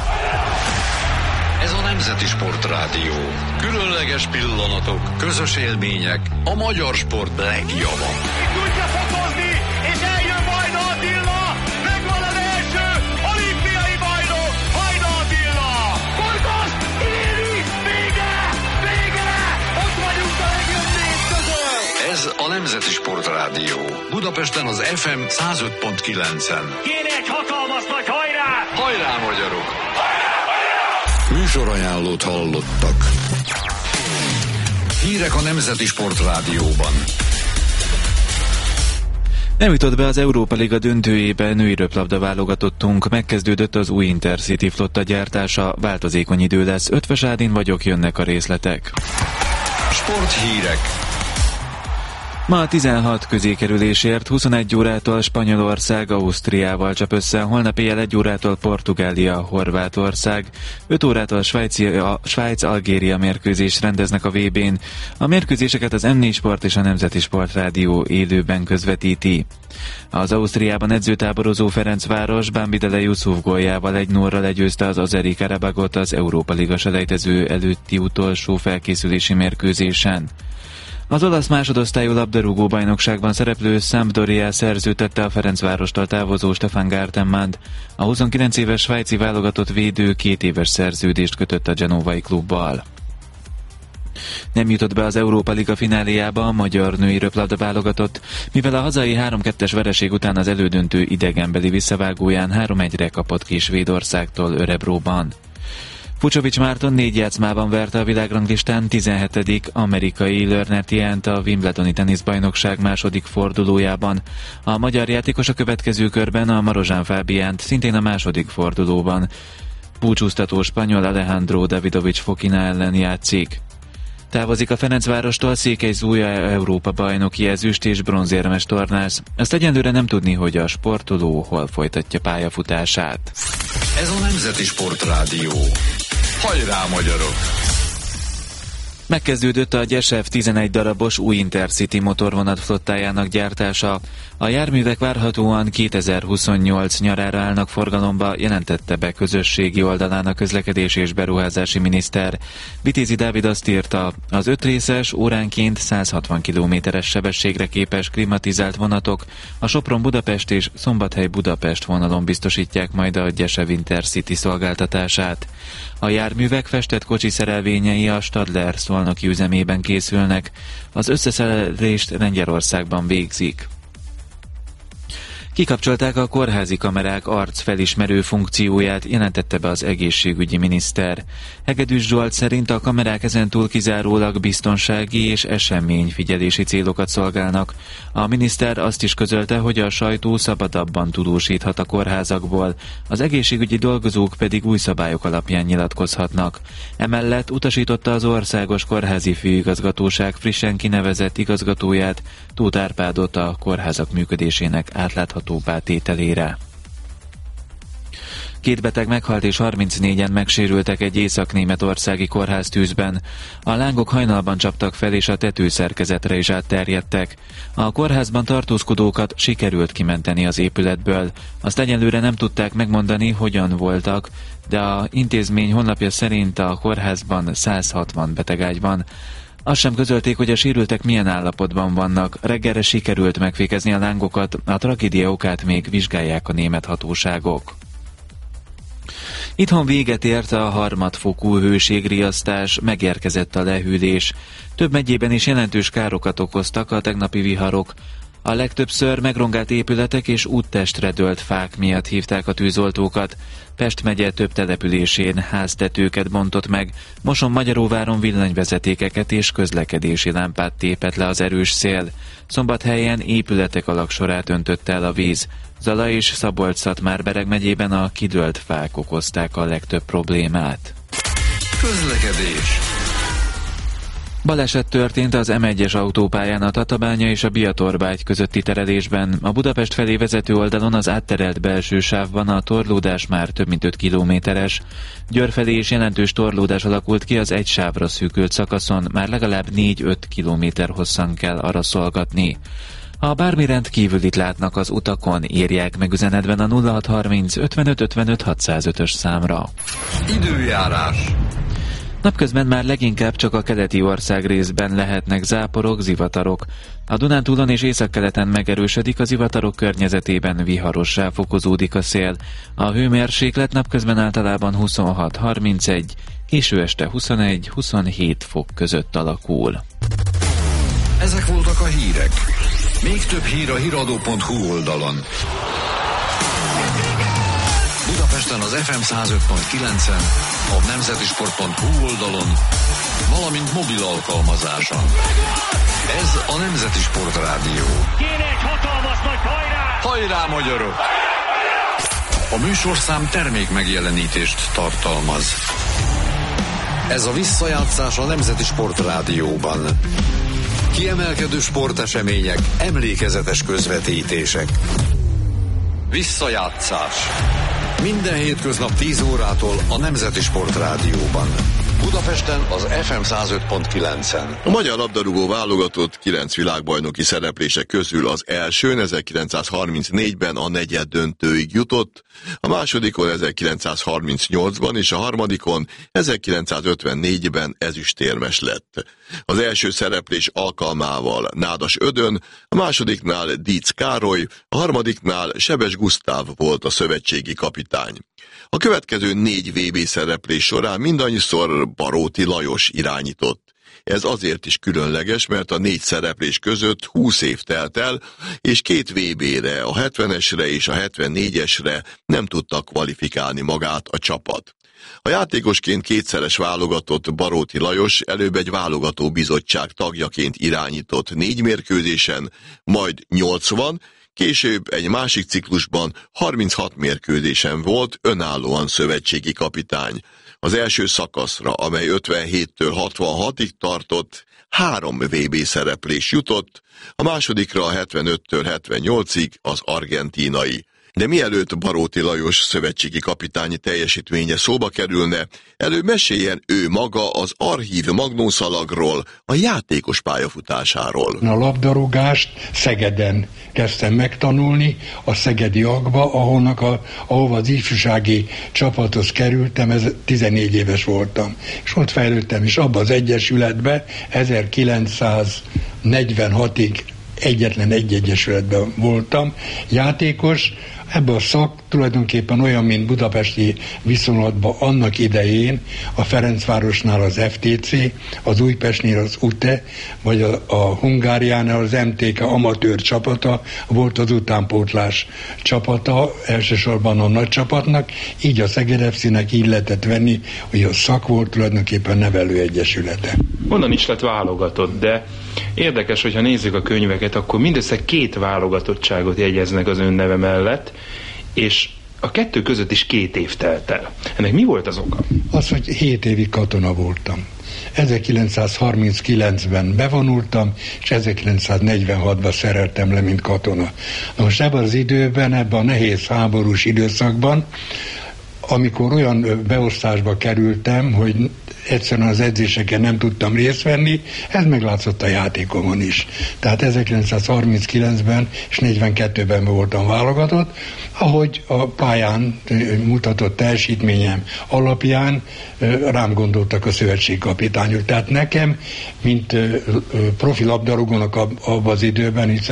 Ez a Nemzeti Sportrádió. Különleges pillanatok, közös élmények, a magyar sport legjava. Tudja fokozni, és eljön Vajda Attila! Megvan az első olimpiai bajnok, Vajda Attila! Korgos, éri, vége, vége! Ott vagyunk a legjobb négy között! Ez a Nemzeti Sportrádió. Budapesten az FM 105.9-en. Kéne egy hatalmas nagy hajrá! Hajrá, magyarok! Műsorajánlót hallottak. Hírek a Nemzeti Sportrádióban. Nem jutott be az Európa Liga döntőjébe női röplabda válogatottunk, megkezdődött az új Intercity flotta gyártása, változékony idő lesz, Ötvös Ádin vagyok, jönnek a részletek. Sporthírek. Ma a 16 közékerülésért 21 órától Spanyolország Ausztriával csap össze, holnap éjjel 1 órától Portugália Horvátország, 5 órától Svájc-Algéria mérkőzés rendeznek a VB-n. A mérkőzéseket az M4 Sport és a Nemzeti Sportrádió élőben közvetíti. Az Ausztriában edzőtáborozó Ferencváros Bambidele Yusuf góljával 1-0-ra legyőzte az Azeri Karabagot az Európa Liga selejtező előtti utolsó felkészülési mérkőzésen. Az olasz másodosztályú labdarúgó bajnokságban szereplő Sampdoria szerződtette a Ferencvárostól távozó Stefan Gartenmann. A 29 éves svájci válogatott védő 2 éves szerződést kötött a genovai klubbal. Nem jutott be az Európa Liga fináléjába a magyar női röplabda válogatott, mivel a hazai 3-2-es vereség után az elődöntő idegenbeli visszavágóján 3-1-re kapott ki Svédországtól Örebróban. Fucsovics Márton 4 játszmában verte a világranglistán 17. amerikai Lerner Tiant a Wimbledoni teniszbajnokság második fordulójában. A magyar játékos a következő körben a Marozsán Fábiánt szintén a második fordulóban búcsúztató spanyol Alejandro Davidovich Fokina ellen játszik. Távozik a Ferencvárostól Székely Zúja Európa bajnoki ezüst és bronzérmes tornász. Ezt egyenlőre nem tudni, hogy a sportoló hol folytatja pályafutását. Ez a Nemzeti Sportrádió. Hajrá, magyarok! Megkezdődött a Gyesev 11 darabos új Intercity motorvonat flottájának gyártása. A járművek várhatóan 2028 nyarára állnak forgalomba, jelentette be közösségi oldalán a közlekedés és beruházási miniszter. Vitézi Dávid azt írta, az 5 részes, óránként 160 km-es sebességre képes klimatizált vonatok a Sopron-Budapest és Szombathely-Budapest vonalon biztosítják majd a Gyesev Intercity szolgáltatását. A járművek festett kocsi szerelvényei a Stadler szolnoki üzemében készülnek. Az összeszerelést Lengyelországban végzik. Kikapcsolták a kórházi kamerák arcfelismerő funkcióját, jelentette be az egészségügyi miniszter. Hegedűs Zsolt szerint a kamerák ezentúl kizárólag biztonsági és eseményfigyelési célokat szolgálnak. A miniszter azt is közölte, hogy a sajtó szabadabban tudósíthat a kórházakból, az egészségügyi dolgozók pedig új szabályok alapján nyilatkozhatnak. Emellett utasította az Országos Kórházi Főigazgatóság frissen kinevezett igazgatóját, Tóth Árpádot a kórházak működésének átláthatóbbá tételére. 2 beteg meghalt és 34-en megsérültek egy észak-németországi kórháztűzben. A lángok hajnalban csaptak fel és a tetőszerkezetre is átterjedtek. A kórházban tartózkodókat sikerült kimenteni az épületből. Azt egyelőre nem tudták megmondani, hogyan voltak, de az intézmény honlapja szerint a kórházban 160 betegágy van. Azt sem közölték, hogy a sérültek milyen állapotban vannak. Reggelre sikerült megfékezni a lángokat, a tragédia okát még vizsgálják a német hatóságok. Itthon véget ért a harmadfokú hőségriasztás, megérkezett a lehűlés. Több megyében is jelentős károkat okoztak a tegnapi viharok. A legtöbbször megrongált épületek és úttestre dőlt fák miatt hívták a tűzoltókat. Pest megye több településén háztetőket bontott meg, Moson-Magyaróváron villanyvezetékeket és közlekedési lámpát tépett le az erős szél. Szombathelyen épületek alagsorát öntötte el a víz. Zala és Szabolcs-Szatmár-Bereg megyében a kidőlt fák okozták a legtöbb problémát. Közlekedés. Baleset történt az M1-es autópályán a Tatabánya és a Biatorbágy közötti terelésben. A Budapest felé vezető oldalon az átterelt belső sávban a torlódás már több mint 5 kilométeres. Győr felé is jelentős torlódás alakult ki az egy sávra szűkült szakaszon, már legalább 4-5 kilométer hosszan kell araszolgatni. Ha bármi rendkívülit látnak az utakon, írják meg üzenetben a 0630 55 55 605-ös számra. Időjárás. Napközben már leginkább csak a keleti országrészben lehetnek záporok, zivatarok. A Dunántúlon és északkeleten megerősödik, a zivatarok környezetében viharossá fokozódik a szél. A hőmérséklet napközben általában 26-31, késő este 21-27 fok között alakul. Ezek voltak a hírek. Még több hír a hiradó.hu oldalon. Budapesten az FM 105.9-en, a nemzetisport.hu oldalon, valamint mobil alkalmazáson. Ez a Nemzeti Sport Rádió. Kéne egy hatalmas nagy hajrá! Hajrá, magyarok! A műsorszám termék megjelenítést tartalmaz. Ez a visszajátszás a Nemzeti Sport Rádióban. Kiemelkedő sportesemények, emlékezetes közvetítések. Visszajátszás. Minden hétköznap 10 órától a Nemzeti Sport Rádióban. Budapesten az FM 105.9-en. A magyar labdarúgó válogatott 9 világbajnoki szereplése közül az elsőn 1934-ben a negyeddöntőig jutott, a másodikon 1938-ban és a harmadikon 1954-ben ezüstérmes lett. Az első szereplés alkalmával Nádas Ödön, a másodiknál Dícs Károly, a harmadiknál Sebes Gusztáv volt a szövetségi kapitány. A következő 4 VB szereplés során mindannyiszor Baróti Lajos irányított. Ez azért is különleges, mert a 4 szereplés között 20 év telt el, és 2 VB-re, a 70-esre és a 74-esre nem tudta kvalifikálni magát a csapat. A játékosként kétszeres válogatott Baróti Lajos előbb egy válogató bizottság tagjaként irányított 4 mérkőzésen, majd 80, később egy másik ciklusban 36 mérkőzésen volt önállóan szövetségi kapitány. Az első szakaszra, amely 57-től 66-ig tartott, 3 VB szereplés jutott, a másodikra a 75-től 78-ig az argentínai. De mielőtt Baróti Lajos szövetségi kapitányi teljesítménye szóba kerülne, előbb meséljen ő maga az archív magnószalagról, a játékos pályafutásáról. A labdarúgást Szegeden kezdtem megtanulni, a szegedi Agba, ahova az ifjúsági csapathoz kerültem, 14 éves voltam. És ott fejlődtem is abba az egyesületbe, 1946-ig egyetlen egy egyesületben voltam, játékos. Ebben a szak tulajdonképpen olyan, mint budapesti viszonylatban annak idején a Ferencvárosnál az FTC, az Újpestnél az UTE, vagy a Hungáriánál az MTK amatőr csapata volt az utánpótlás csapata, elsősorban a nagy csapatnak, így a Szeged FC-nek így lehetett venni, hogy a szak volt tulajdonképpen nevelőegyesülete. Onnan is lett válogatott, de érdekes, hogyha nézzük a könyveket, akkor mindössze 2 válogatottságot jegyeznek az ön neve mellett, és a 2 között is 2 év telt el. Ennek mi volt az oka? Az, hogy 7 évig katona voltam. 1939-ben bevonultam, és 1946-ban szereltem le, mint katona. Na most ebben az időben, ebben a nehéz háborús időszakban, amikor olyan beosztásba kerültem, hogy egyszerűen az edzéseken nem tudtam részt venni, ez meglátszott a játékomon is. Tehát 1939-ben és 42-ben voltam válogatott, ahogy a pályán mutatott teljesítményem alapján rám gondoltak a szövetségkapitányok. Tehát nekem, mint profi labdarúgónak abban az időben, hisz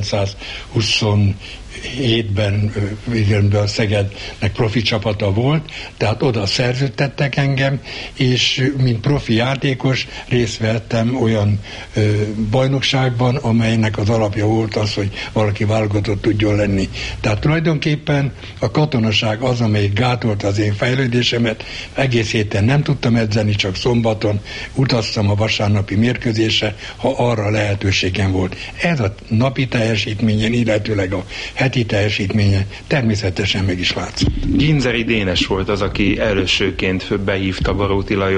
1927-ben a Szegednek profi csapata volt, tehát oda szerződtettek engem, és mint profi játékos részt vettem olyan bajnokságban, amelynek az alapja volt az, hogy valaki válogatott tudjon lenni. Tehát tulajdonképpen a katonaság az, amelyik gátolta az én fejlődésemet, egész héten nem tudtam edzeni, csak szombaton utaztam a vasárnapi mérkőzésre, ha arra lehetőségem volt. Ez a napi teljesítményen, illetőleg a heti teljesítményen természetesen meg is látszott. Ginzeri Dénes volt az, aki elsőként behívta Baróti Lajost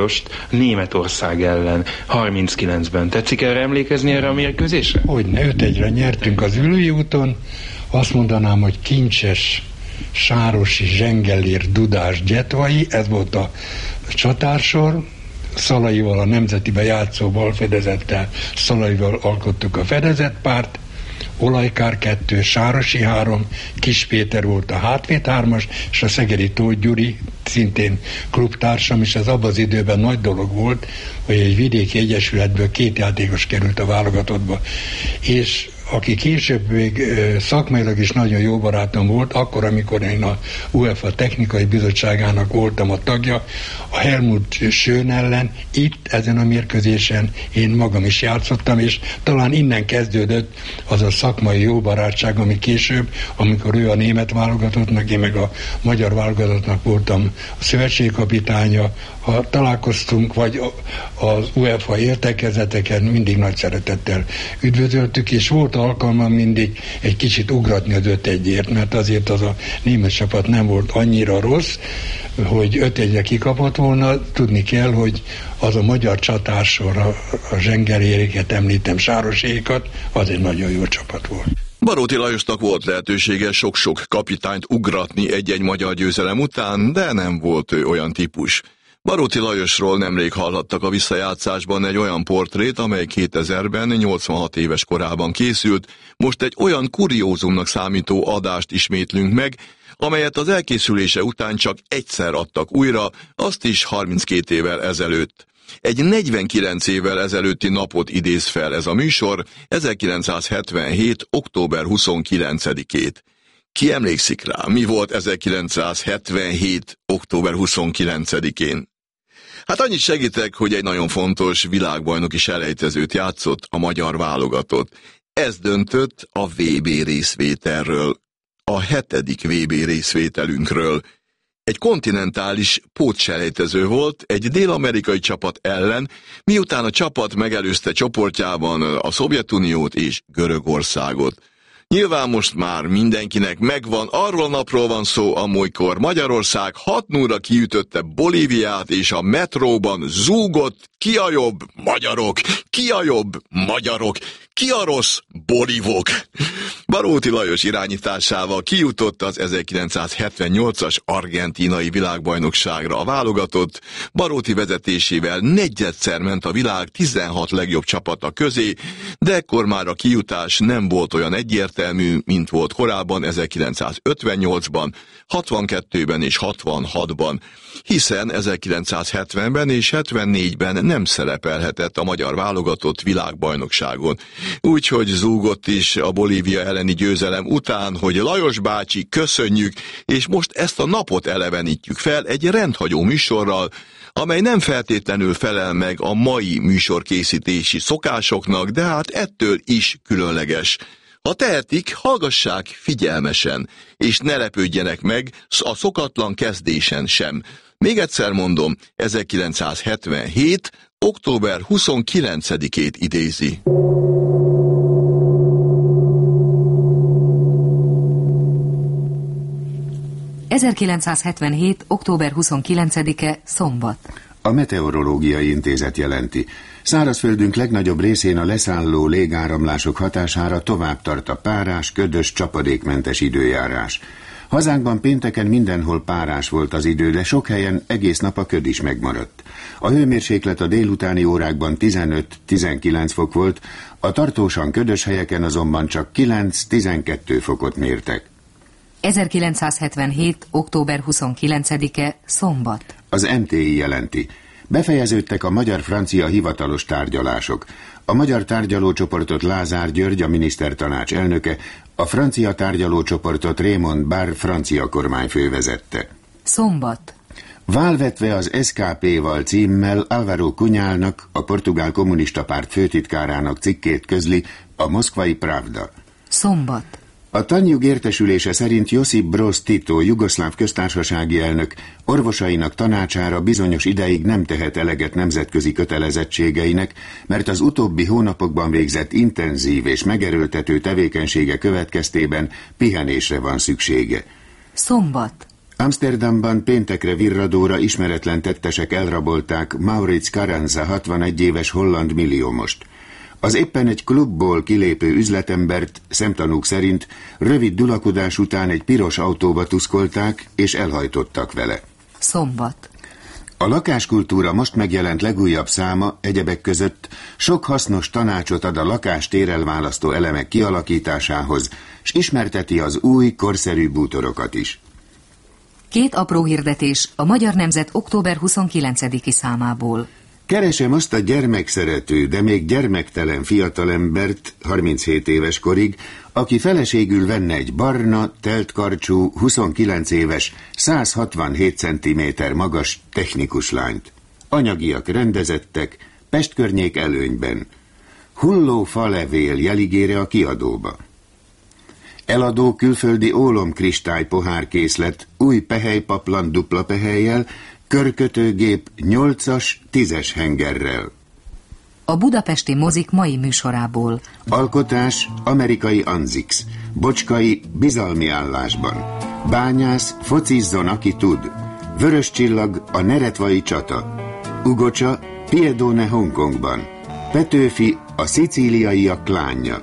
4-0-ost Németország ellen 39-ben. Tetszik erre emlékezni, erre a mérkőzésre? Hogyne, 5-1-re nyertünk az Ülői úton. Azt mondanám, hogy Kincses, Sárosi, Zsengelér, Dudás, Gyetvai, ez volt a csatársor. Szalaival, a nemzetibe játszó balfedezettel, Szalaival alkottuk a fedezetpárt. Olajkár 2, Sárosi 3, Kis Péter volt a hátvéd 3-as, és a szegedi Tóth Gyuri, szintén klubtársam, és ez abban az időben nagy dolog volt, hogy egy vidéki egyesületből 2 játékos került a válogatottba. És aki később még szakmailag is nagyon jó barátom volt, akkor, amikor én a UEFA technikai bizottságának voltam a tagja, a Helmut Schön ellen, itt ezen a mérkőzésen én magam is játszottam, és talán innen kezdődött az a szakmai jó barátság, ami később, amikor ő a német válogatottnak, én meg a magyar válogatottnak voltam a szövetségkapitánya, ha találkoztunk, vagy az UEFA értekezeteken mindig nagy szeretettel üdvözöltük, és volt alkalmam mindig egy kicsit ugratni az 5-1-ért, mert azért az a német csapat nem volt annyira rossz, hogy 5-1-re kikapott volna. Tudni kell, hogy az a magyar csatársor, a Zsengeléréket említem, Sárosékat, az egy nagyon jó csapat volt. Baróti Lajosnak volt lehetősége sok-sok kapitányt ugratni egy-egy magyar győzelem után, de nem volt ő olyan típus. Baróti Lajosról nemrég hallhattak a visszajátszásban egy olyan portrét, amely 2000-ben 86 éves korában készült. Most egy olyan kuriózumnak számító adást ismétlünk meg, amelyet az elkészülése után csak egyszer adtak újra, azt is 32 évvel ezelőtt. Egy 49 évvel ezelőtti napot idéz fel ez a műsor, 1977. október 29-ét. Ki emlékszik rá, mi volt 1977. október 29-én? Hát annyit segítek, hogy egy nagyon fontos világbajnoki selejtezőt játszott a magyar válogatott. Ez döntött a VB részvételről, a 7. VB részvételünkről. Egy kontinentális pótselejtező volt egy dél-amerikai csapat ellen, miután a csapat megelőzte csoportjában a Szovjetuniót és Görögországot. Nyilván most már mindenkinek megvan, arról a napról van szó, amikor Magyarország 6-0-ra kiütötte Bolíviát, és a metróban zúgott: ki a jobb? Magyarok! Ki a jobb? Magyarok! Ki a rossz? Bolívok! Baróti Lajos irányításával kijutott az 1978-as argentínai világbajnokságra a válogatott. Baróti vezetésével negyedszer ment a világ 16 legjobb csapata közé, de ekkor már a kijutás nem volt olyan egyértelmű, mint volt korábban 1958-ban, 62-ben és 66-ban, hiszen 1970-ben és 74-ben nem szerepelhetett a magyar válogatott világbajnokságon. Úgyhogy zúgott is a Bolívia elleni győzelem után, hogy Lajos bácsi, köszönjük, és most ezt a napot elevenítjük fel egy rendhagyó műsorral, amely nem feltétlenül felel meg a mai műsorkészítési szokásoknak, de hát ettől is különleges. Ha tehetik, hallgassák figyelmesen, és ne lepődjenek meg a szokatlan kezdésen sem. Még egyszer mondom, 1977. október 29-ét idézi. ...1977. október 29-e szombat. A Meteorológiai Intézet jelenti: szárazföldünk legnagyobb részén a leszálló légáramlások hatására tovább tart a párás, ködös, csapadékmentes időjárás. Hazánkban pénteken mindenhol párás volt az idő, de sok helyen egész nap a köd is megmaradt. A hőmérséklet a délutáni órákban 15-19 fok volt, a tartósan ködös helyeken azonban csak 9-12 fokot mértek. 1977. október 29-e szombat. Az MTI jelenti: befejeződtek a magyar-francia hivatalos tárgyalások. A magyar tárgyalócsoportot Lázár György, a minisztertanács elnöke, a francia tárgyalócsoportot Raymond Barre francia kormányfő vezette. Szombat. Válvetve az SKP-val címmel Álvaro Cunhalnak, a portugál kommunista párt főtitkárának cikkét közli a moszkvai Pravda. Szombat. A Tanjug értesülése szerint Josip Broz Tito, jugoszláv köztársasági elnök, orvosainak tanácsára bizonyos ideig nem tehet eleget nemzetközi kötelezettségeinek, mert az utóbbi hónapokban végzett intenzív és megerőltető tevékenysége következtében pihenésre van szüksége. Szombat. Amsterdamban péntekre virradóra ismeretlen tettesek elrabolták Maurits Carranza 61 éves holland milliómost. Az éppen egy klubból kilépő üzletembert szemtanúk szerint rövid dulakodás után egy piros autóba tuszkolták és elhajtottak vele. Szombat. A lakáskultúra most megjelent legújabb száma egyebek között sok hasznos tanácsot ad a lakástér elválasztó elemek kialakításához, s ismerteti az új, korszerű bútorokat is. 2 apró hirdetés a Magyar Nemzet október 29-i számából. Keresem azt a gyermekszerető, de még gyermektelen fiatalembert 37 éves korig, aki feleségül venne egy barna, teltkarcsú, 29 éves, 167 cm magas technikus lányt. Anyagiak rendezettek, Pest környék előnyben. Hulló falevél jeligére a kiadóba. Eladó külföldi ólomkristály pohárkészlet, új pehelypaplan dupla pehelyjel, körkötőgép 8-as, 10-es hengerrel. A budapesti mozik mai műsorából. Alkotás amerikai Anzix, Bocskai bizalmi állásban. Bányász focizzon, aki tud. Vörös csillag a neretvai csata. Ugocsa Piedone Hongkongban. Petőfi a szicíliaiak lányja.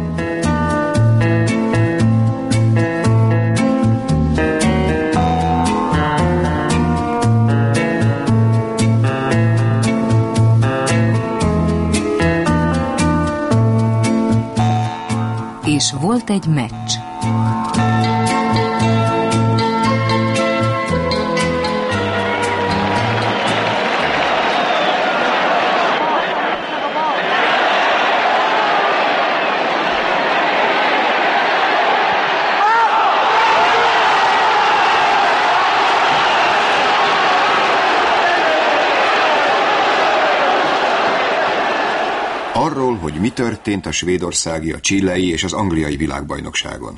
És volt egy meccs. Arról, hogy mi történt a svédországi, a chilei és az angliai világbajnokságon.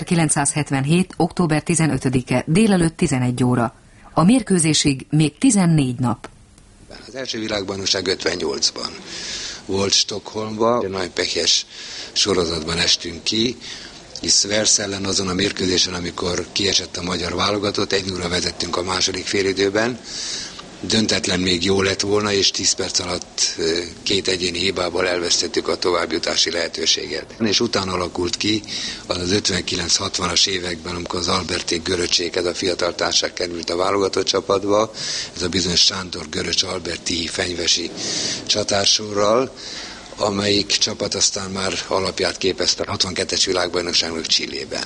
1977. október 15-e, délelőtt 11 óra. A mérkőzésig még 14 nap. Az első világbajnokság 58-ban volt Stockholmban, nagy pekes sorozatban estünk ki, hisz Wales ellen azon a mérkőzésen, amikor kiesett a magyar válogatott, 1-0-ra vezettünk a második félidőben. Döntetlen még jó lett volna, és 10 perc alatt 2 egyéni hibából elvesztettük a továbbjutási lehetőséget. És utána alakult ki az 59-60-as években, amikor az Alberték Göröcsék, ez a fiatal társaság került a válogatott csapatba, ez a bizonyos Sándor Göröcs Alberti fenyvesi csatársorral, amelyik csapat aztán már alapját képezte a 62-es világbajnokságnak Chilében.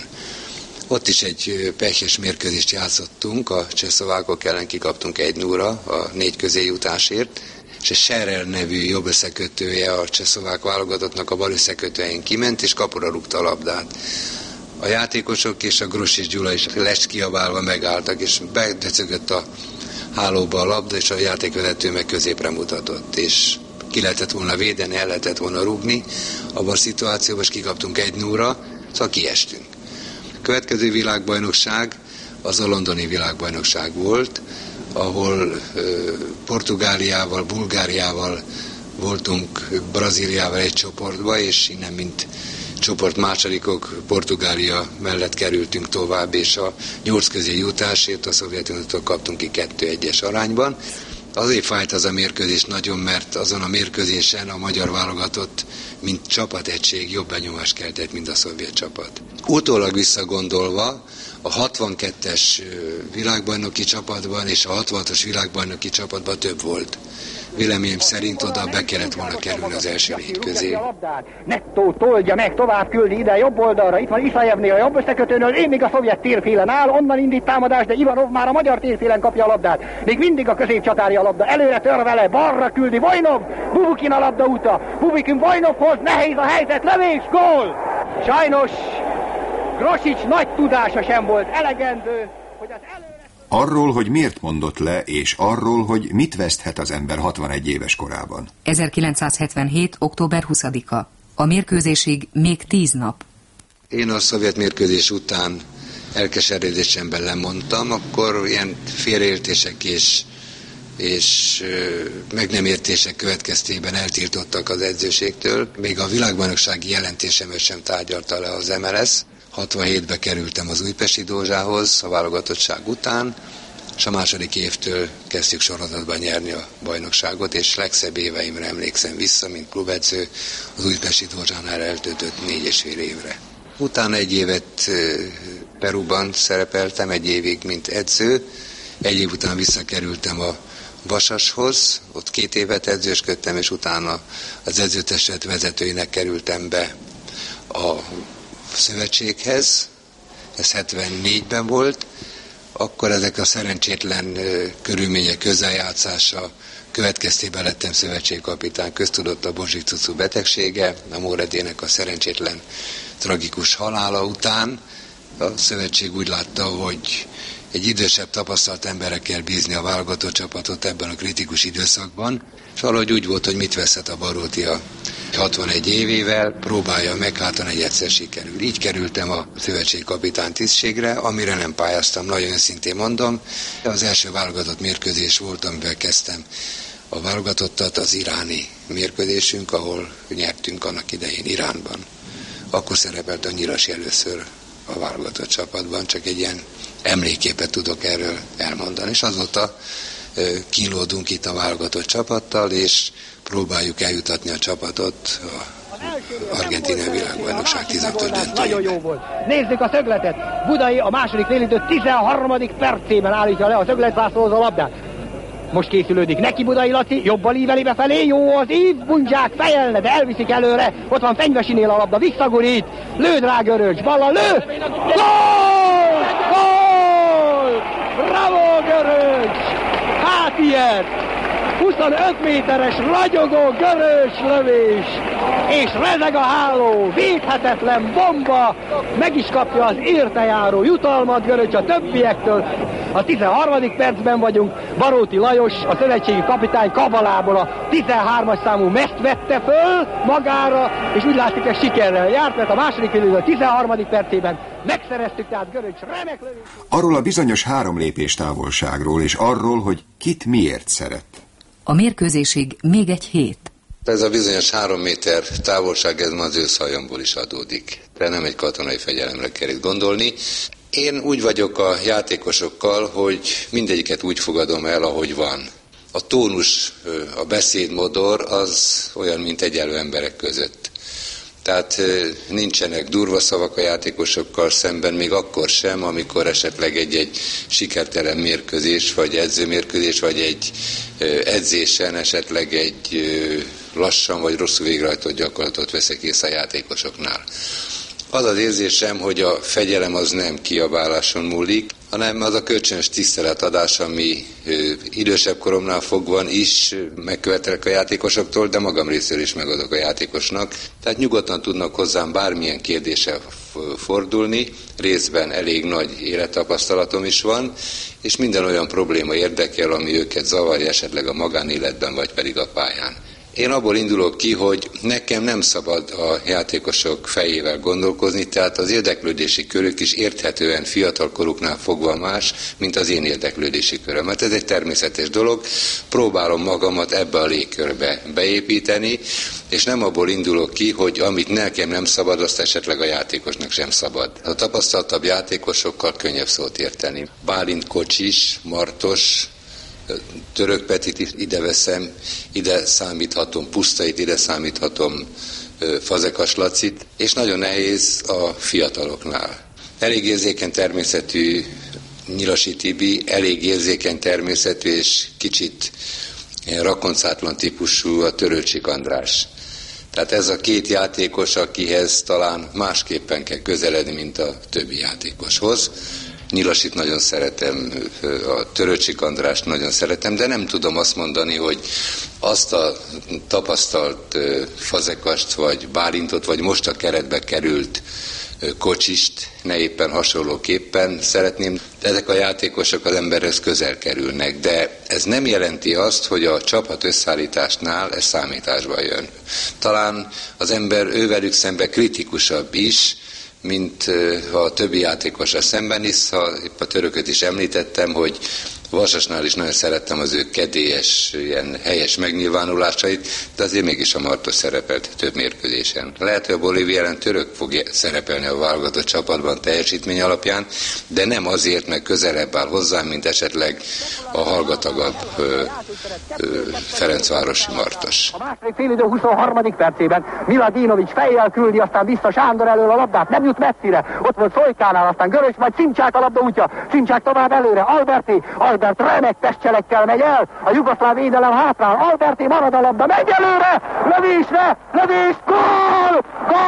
Ott is egy pekes mérkőzést játszottunk, a csehszlovákok ellen kikaptunk 1-0-ra a 4 közéjutásért, és a Scherrer nevű jobb összekötője a csehszlovák válogatottnak a bal összekötőjén kiment, és kapura rúgta a labdát. A játékosok és a Grosics Gyula is lest kiabálva megálltak, és bedöcögött a hálóba a labda, és a játékvezető meg középre mutatott, és ki lehetett volna védeni, el lehetett volna rúgni. Abban a szituációban is kikaptunk 1-0-ra, szóval kiestünk. A következő világbajnokság az a londoni világbajnokság volt, ahol Portugáliával, Bulgáriával voltunk, Brazíliával egy csoportba, és innen, mint csoport másodikok Portugália mellett kerültünk tovább, és a 8 közé jutásért a Szovjetuniótól kaptunk ki 2-1-es arányban. Azért fájt az a mérkőzés nagyon, mert azon a mérkőzésen a magyar válogatott, mint csapategység jobb benyomást keltett, mint a szovjet csapat. Utólag visszagondolva, a 62-es világbajnoki csapatban és a 66-os világbajnoki csapatban több volt. Véleményem szerint oda be kellett volna kerülni az első 4 közé. Nettó toldja meg, tovább küldi ide jobb oldalra, itt van Isajevnél a jobb összekötőnől, én még a szovjet térfélen áll, onnan indít támadás, de Ivanov már a magyar térfélen kapja a labdát. Még mindig a középcsatárja a labda, előre tör vele, balra küldi, Vojnov, Bubukin a labda uta, Bubukin Vojnovhoz, nehéz a helyzet, lövés, gól! Sajnos Grosics nagy tudása sem volt elegendő, hogy az Arról, hogy miért mondott le, és arról, hogy mit veszthet az ember 61 éves korában. 1977. október 20-a. A mérkőzésig még 10 nap. Én a szovjet mérkőzés után elkeseredésemben lemondtam, akkor ilyen félreértések és és meg nem értések következtében eltiltottak az edzőségtől. Még a világbajnoksági jelentésemet sem tárgyalta le az MLS. 67-be kerültem az Újpesti Dózsához a válogatottság után, és a második évtől kezdtük sorozatban nyerni a bajnokságot, és legszebb éveimre emlékszem vissza, mint klubedző, az Újpesti Dózsánál eltöltött 4,5 évre. Utána egy évet Peruban szerepeltem, egy évig, mint edző. Egy év után visszakerültem a Vasashoz, ott 2 évet edzősködtem, és utána az edzőtestület vezetőinek kerültem be a szövetséghez. Ez 74-ben volt. Akkor ezek a szerencsétlen körülmények közeljátszása következtében lettem szövetségkapitány. Köztudott a Bozsik Cucu betegsége, a Móredének a szerencsétlen tragikus halála után. A szövetség úgy látta, hogy egy idősebb, tapasztalt emberre kell bízni a válogatott csapatot ebben a kritikus időszakban, és valahogy úgy volt, hogy mit veszhet a Baróti a 61 évével, próbálja meg, hát ha egyszer sikerül. Így kerültem a szövetségkapitány tisztségre, amire nem pályáztam, nagyon őszintén mondom. Az első válogatott mérkőzés volt, amivel kezdtem a válogatottat, az iráni mérkőzésünk, ahol nyertünk annak idején Iránban. Akkor szerepelt a Nyirasi először a válogatott csapatban, csak egy ilyen emlékképet tudok erről elmondani. És azóta kínlódunk itt a válogatott csapattal, és próbáljuk eljutatni a csapatot a Argentína világbajnokság 16-os döntőjébe. Nagyon jó volt. Nézzük a szögletet. Budai a második félidő 13. percében állítja le a szögletvászlóhoz a labdát. Most készülődik neki Budai Laci, jobbal íveli befelé, jó az ív, Bundzsák fejelne, de elviszik előre, ott van Fenyvesinél a labda, visszagurít, lő drága Göröcs, balla lő, gól! Gól! Bravo Göröcs! Hát ilyet! 25 méteres ragyogó Göröcs lövés, és rezeg a háló, védhetetlen bomba, meg is kapja az értejáró jutalmat Göröcs a többiektől. A 13. percben vagyunk, Baróti Lajos, a szövetségi kapitány kabalából a 13-as számú meszt vette föl magára, és úgy látszik, hogy sikerrel járt, mert a második félidő a 13. percében megszereztük, tehát Göröcs remek lövés. Arról a bizonyos 3 lépés távolságról, és arról, hogy kit miért szeret. A mérkőzésig még egy hét. Ez a bizonyos 3 méter távolság, ez ma az őszhajamból is adódik. De nem egy katonai fegyelemre kell itt gondolni. Én úgy vagyok a játékosokkal, hogy mindegyiket úgy fogadom el, ahogy van. A tónus, a beszédmodor az olyan, mint egyenlő emberek között. Tehát nincsenek durva szavak a játékosokkal szemben, még akkor sem, amikor esetleg egy sikertelen mérkőzés, vagy edzőmérkőzés, vagy egy edzésen esetleg egy lassan vagy rosszul végrehajtott gyakorlatot veszek észre a játékosoknál. Az az érzésem, hogy a fegyelem az nem kiabáláson múlik, hanem az a kölcsönös tiszteletadás, ami idősebb koromnál fogva is megkövetelek a játékosoktól, de magam részéről is megadok a játékosnak. Tehát nyugodtan tudnak hozzám bármilyen kérdéssel fordulni, részben elég nagy élettapasztalatom is van, és minden olyan probléma érdekel, ami őket zavarja esetleg a magánéletben, vagy pedig a pályán. Én abból indulok ki, hogy nekem nem szabad a játékosok fejével gondolkozni, tehát az érdeklődési körük is érthetően fiatalkoruknál fogva más, mint az én érdeklődési köröm. Mert ez egy természetes dolog, próbálom magamat ebbe a légkörbe beépíteni, és nem abból indulok ki, hogy amit nekem nem szabad, azt esetleg a játékosnak sem szabad. A tapasztaltabb játékosokkal könnyebb szót érteni. Bálint Kocsis, Martos, Török Petit ide veszem, ide számíthatom Pusztait, ide számíthatom Fazekas Lacit, és nagyon nehéz a fiataloknál. Elég érzékeny természetű Nyilasi Tibi, elég érzékeny természetű és kicsit rakoncátlan típusú a Törőcsik András. Tehát ez a 2 játékos, akihez talán másképpen kell közeledni, mint a többi játékoshoz. Nyilasit nagyon szeretem, a Törőcsik Andrást nagyon szeretem, de nem tudom azt mondani, hogy azt a tapasztalt Fazekast, vagy Bálintot, vagy most a keretbe került Kocsist ne éppen hasonlóképpen szeretném, de ezek a játékosok az emberhez közel kerülnek, de ez nem jelenti azt, hogy a csapat összeállításnál ez számításba jön. Talán az ember ővelük szemben kritikusabb is, mint a többi játékosra szemben is, ha épp a törököt is említettem, hogy Vasasnál is nagyon szerettem az ő kedélyes, ilyen helyes megnyilvánulásait, de azért mégis a Martos szerepelt több mérkőzésen. Lehet, hogy a Bolívia ellen török fog szerepelni a válogatott csapatban teljesítmény alapján, de nem azért, mert közelebb áll hozzám, mint esetleg a hallgatagabb Ferencvárosi Martos. A második félidő 23. percében Miladinovic fejjel küldi, aztán vissza Sándor elől a labdát, nem jut messzire, ott volt Szolykánál, aztán Görös, majd Cimcsák a labda útja, Cimcsák tovább előre, Albert remek testcselekkel megy el, a jugoszláv védelem hátrál, Alberti marad a labda, megy előre, lövés, gól!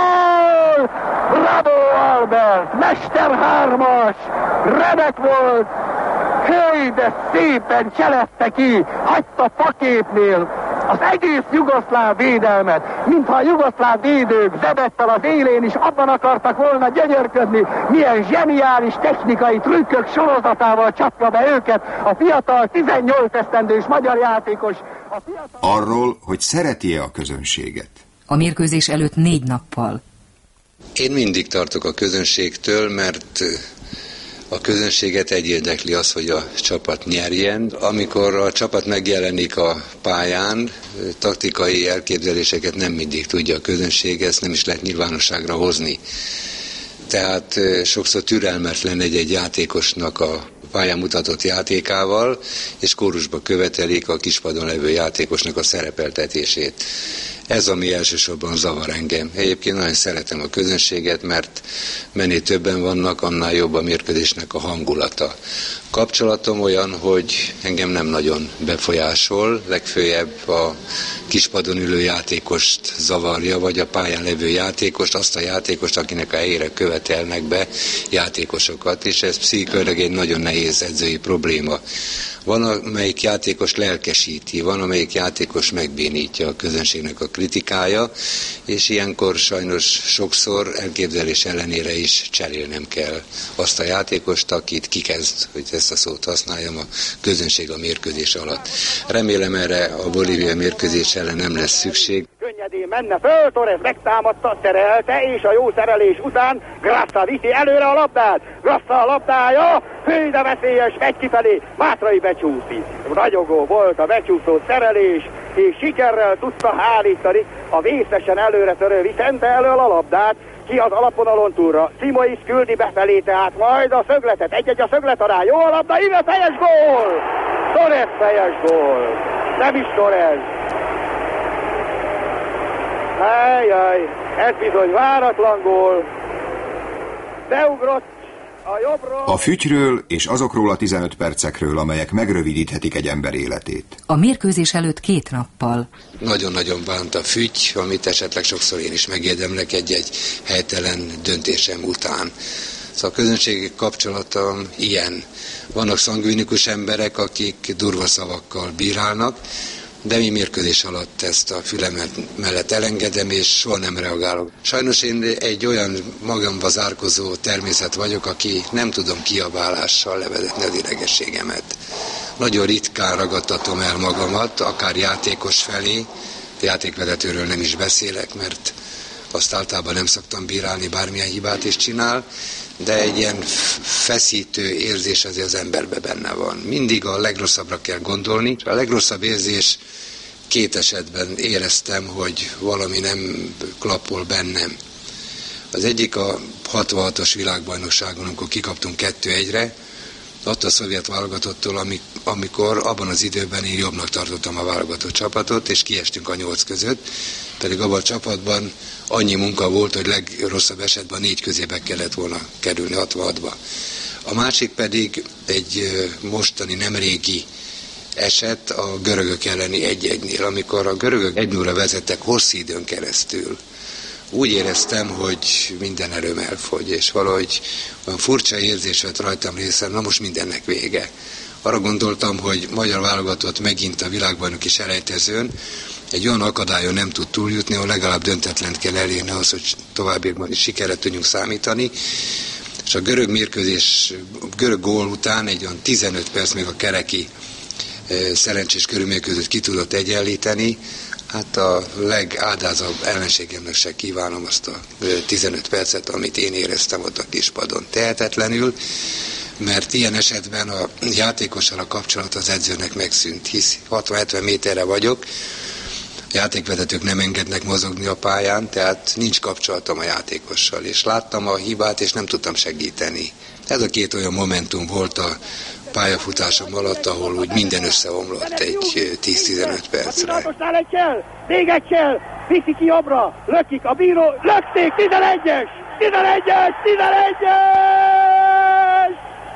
Bravo Albert, Mester 3-as, remek volt, hely, de szépen cselezte ki, hagyta faképnél az egész jugoszláv védelmet, mintha a jugoszláv védők Zebettel az élén is abban akartak volna gyönyörködni, milyen zseniális technikai trükkök sorozatával csapja be őket a fiatal 18 esztendős magyar játékos. Arról, hogy szereti-e a közönséget. A mérkőzés előtt 4 nappal. Én mindig tartok a közönségtől, mert a közönséget egy érdekli az, hogy a csapat nyerjen. Amikor a csapat megjelenik a pályán, taktikai elképzeléseket nem mindig tudja a közönség, ezt nem is lehet nyilvánosságra hozni. Tehát sokszor türelmetlen egy játékosnak a pályán mutatott játékával, és kórusba követelik a kispadon levő játékosnak a szerepeltetését. Ez, ami elsősorban zavar engem. Egyébként nagyon szeretem a közönséget, mert minél többen vannak, annál jobb a mérkőzésnek a hangulata. Kapcsolatom olyan, hogy engem nem nagyon befolyásol, legfőjebb a kispadon ülő játékost zavarja, vagy a pályán levő játékost, azt a játékost, akinek a helyére követelnek be játékosokat, és ez pszichikailag egy nagyon nehéz edzői probléma. Van, amelyik játékos lelkesíti, van, amelyik játékos megbénítja a közönségnek a kritikája, és ilyenkor sajnos sokszor elképzelés ellenére is cserélnem kell azt a játékost, akit kikezd, hogy ezt a szót használjam, a közönség a mérkőzés alatt. Remélem, erre a Bolívia mérkőzés ellen nem lesz szükség. Könnyedén menne föl, Torres megtámadta, szerelte, és a jó szerelés után Graça viszi előre a labdát. Graça a labdája, hű, de veszélyes, megy kifelé, Mátrai becsúszik. Ragyogó volt a becsúszó szerelés, és sikerrel tudta hárítani a vészesen előre törő Vicente elől a labdát, ki az alapvonalon túlra. Simois küldi befelé, tehát majd a szögletet, egy-egy a szöglet arány, jó a labda, ide fejes gól! Torres fejes gól, nem is Torres. Ajjaj, ez bizony váratlan gól. Beugrott a jobbról. A fütyről és azokról a 15 percekről, amelyek megrövidíthetik egy ember életét. A mérkőzés előtt 2 nappal. Nagyon-nagyon bánt a füty, amit esetleg sokszor én is megérdemlek egy helytelen döntésem után. Szóval a közönségi kapcsolatom ilyen. Vannak szangvinikus emberek, akik durva szavakkal bírálnak, de mi mérkőzés alatt ezt a fülemet mellett elengedem, és soha nem reagálok. Sajnos én egy olyan magamba zárkozó természet vagyok, aki nem tudom kiabálással levezetni az idegességemet. Nagyon ritkán ragadtatom el magamat, akár játékos felé, játékvezetőről nem is beszélek, mert azt általában nem szoktam bírálni, bármilyen hibát is csinál, de egy ilyen feszítő érzés azért az emberben benne van. Mindig a legrosszabbra kell gondolni. A legrosszabb érzés 2 esetben éreztem, hogy valami nem klappol bennem. Az egyik a 66-os világbajnokságon, amikor kikaptunk 2-1-re, ott a szovjet válogatottól, amikor abban az időben én jobbnak tartottam a válogatott csapatot, és kiestünk a 8 között, pedig abban a csapatban annyi munka volt, hogy legrosszabb esetben 4 közébe kellett volna kerülni 66-ba. A másik pedig egy mostani nemrégi eset a görögök elleni 1-1-nél, amikor a görögök 1-0-ra vezettek hosszú időn keresztül. Úgy éreztem, hogy minden erőm elfogy, és valahogy olyan furcsa érzés vett rajtam részem, na most mindennek vége. Arra gondoltam, hogy magyar válogatott megint a világbajnoki selejtezőn egy olyan akadályon nem tud túljutni, ahol legalább döntetlent kell elérni ahhoz, hogy továbbiakban is sikerre tudjunk számítani. És a görög gól után egy olyan 15 perc még a kereki szerencsés körülmények között ki tudott egyenlíteni. Hát a legádázabb ellenségemnek se kívánom azt a 15 percet, amit én éreztem ott a kispadon. Tehetetlenül, mert ilyen esetben a játékossal a kapcsolat az edzőnek megszűnt, hisz 60-70 méterre vagyok, a játékvezetők nem engednek mozogni a pályán, tehát nincs kapcsolatom a játékossal, és láttam a hibát, és nem tudtam segíteni. Ez a két olyan momentum volt a pályafutásom alatt, ahol úgy minden összeomlott egy 10-15 percre. Egy csel, még egy csel, viszi ki jobbra, lökik a bíró, lökték, 11-es, 11-es, 11-es!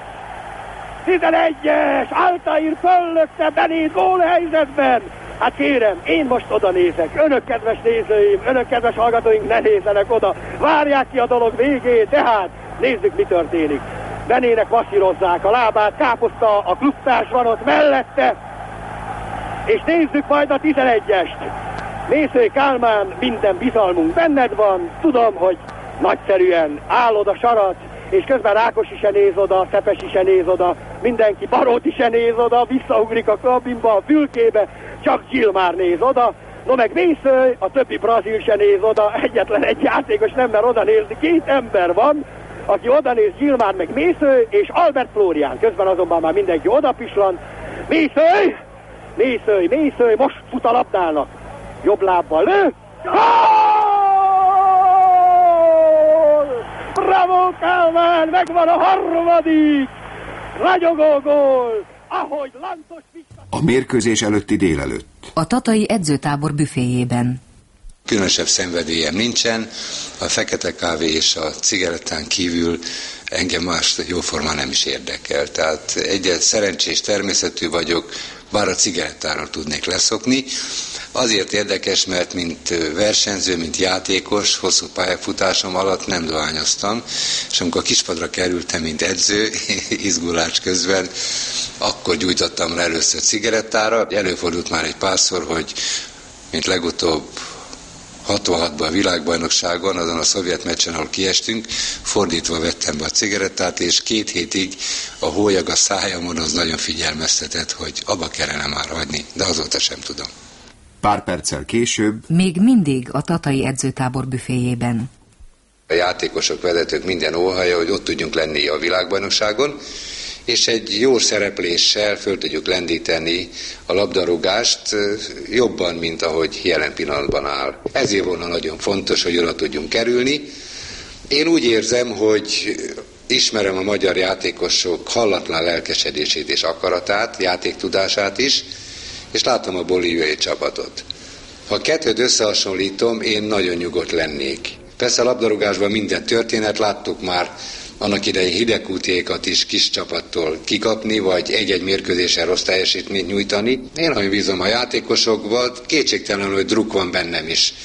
11-es, Altair föllökte Benét gólhelyzetben. Hát kérem, én most oda nézek. Önök kedves nézőim, önök kedves hallgatóink, ne nézzenek oda. Várják ki a dolog végét, de hát nézzük, mi történik. Benének masszírozzák a lábát, Káposzta, a klubtárs van ott mellette, és nézzük majd a 11-est. Mészői Kálmán, minden bizalmunk benned van, tudom, hogy nagyszerűen állod a sarat, és közben Rákos is néz oda, Szepes is néz oda, mindenki, Barót is néz oda, visszaugrik a kabinba, a fülkébe, csak Gilmár néz oda, no meg Mészői, a többi brazil se néz oda, egyetlen egy játékos nem mer oda nézni, két ember van, aki oda néz, Gilmár meg Mészői, és Albert Flórián, közben azonban már mindenki odapislan, Mészői, most fut a labdának, jobb lábbal lő, bravo Kálmán, megvan a harmadik, ragyogó gól, ahogy Lantos vissza... A mérkőzés előtti délelőtt. A tatai edzőtábor büféjében. Különösebb szenvedélyem nincsen, a fekete kávé és a cigarettán kívül engem más jóformán nem is érdekel. Tehát egyet szerencsés természetű vagyok, bár a cigarettáról tudnék leszokni. Azért érdekes, mert mint versenyző, mint játékos, hosszú pályafutásom alatt nem dohányoztam, és amikor a kispadra kerültem, mint edző, izgulás közben, akkor gyújtottam rá először cigarettára. Előfordult már egy párszor, hogy mint legutóbb 66-ban a világbajnokságon, azon a szovjet meccsen, ahol kiestünk, fordítva vettem be a cigarettát, és 2 hétig a hólyag a szájamon az nagyon figyelmeztetett, hogy abba kellene már hagyni, de azóta sem tudom. Pár perccel később... Még mindig a tatai edzőtábor büféjében. A játékosok, vezetők minden óhaja, hogy ott tudjunk lenni a világbajnokságon, és egy jó szerepléssel föl tudjuk lendíteni a labdarúgást jobban, mint ahogy jelen pillanatban áll. Ezért volna nagyon fontos, hogy oda tudjunk kerülni. Én úgy érzem, hogy ismerem a magyar játékosok hallatlan lelkesedését és akaratát, játéktudását is, és látom a bolíviai csapatot. Ha a kettőt összehasonlítom, én nagyon nyugodt lennék. Persze a labdarúgásban minden történet, láttuk már annak idején Hidegkútiékat is kis csapattól kikapni, vagy egy-egy mérkőzésen rossz teljesítményt nyújtani. Én nagyon bízom a játékosokban, kétségtelenül, hogy druk van bennem is.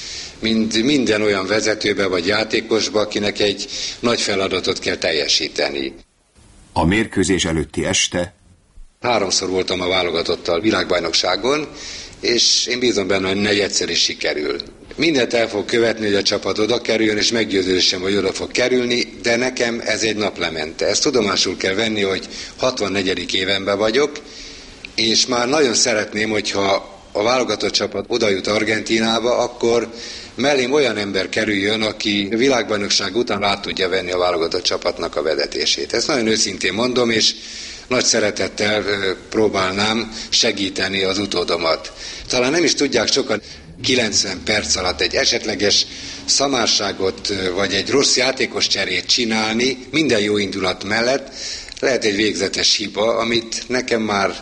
Minden olyan vezetőbe vagy játékosba, akinek egy nagy feladatot kell teljesíteni. A mérkőzés előtti este 3-szor voltam a válogatottal világbajnokságon, és én bízom benne, hogy negyedszer is sikerül. Mindent el fog követni, hogy a csapat oda kerüljön, és meggyőződésem, hogy oda fog kerülni, de nekem ez egy naplemente. Ezt tudomásul kell venni, hogy 64. évenben vagyok, és már nagyon szeretném, hogyha a válogatott csapat oda jut Argentínába, akkor mellém olyan ember kerüljön, aki világbajnokság után át tudja venni a válogatott csapatnak a vezetését. Ezt nagyon őszintén mondom, és nagy szeretettel próbálnám segíteni az utódomat. Talán nem is tudják sokan, 90 perc alatt egy esetleges szamárságot vagy egy rossz játékos cserét csinálni minden jó indulat mellett lehet egy végzetes hiba, amit nekem már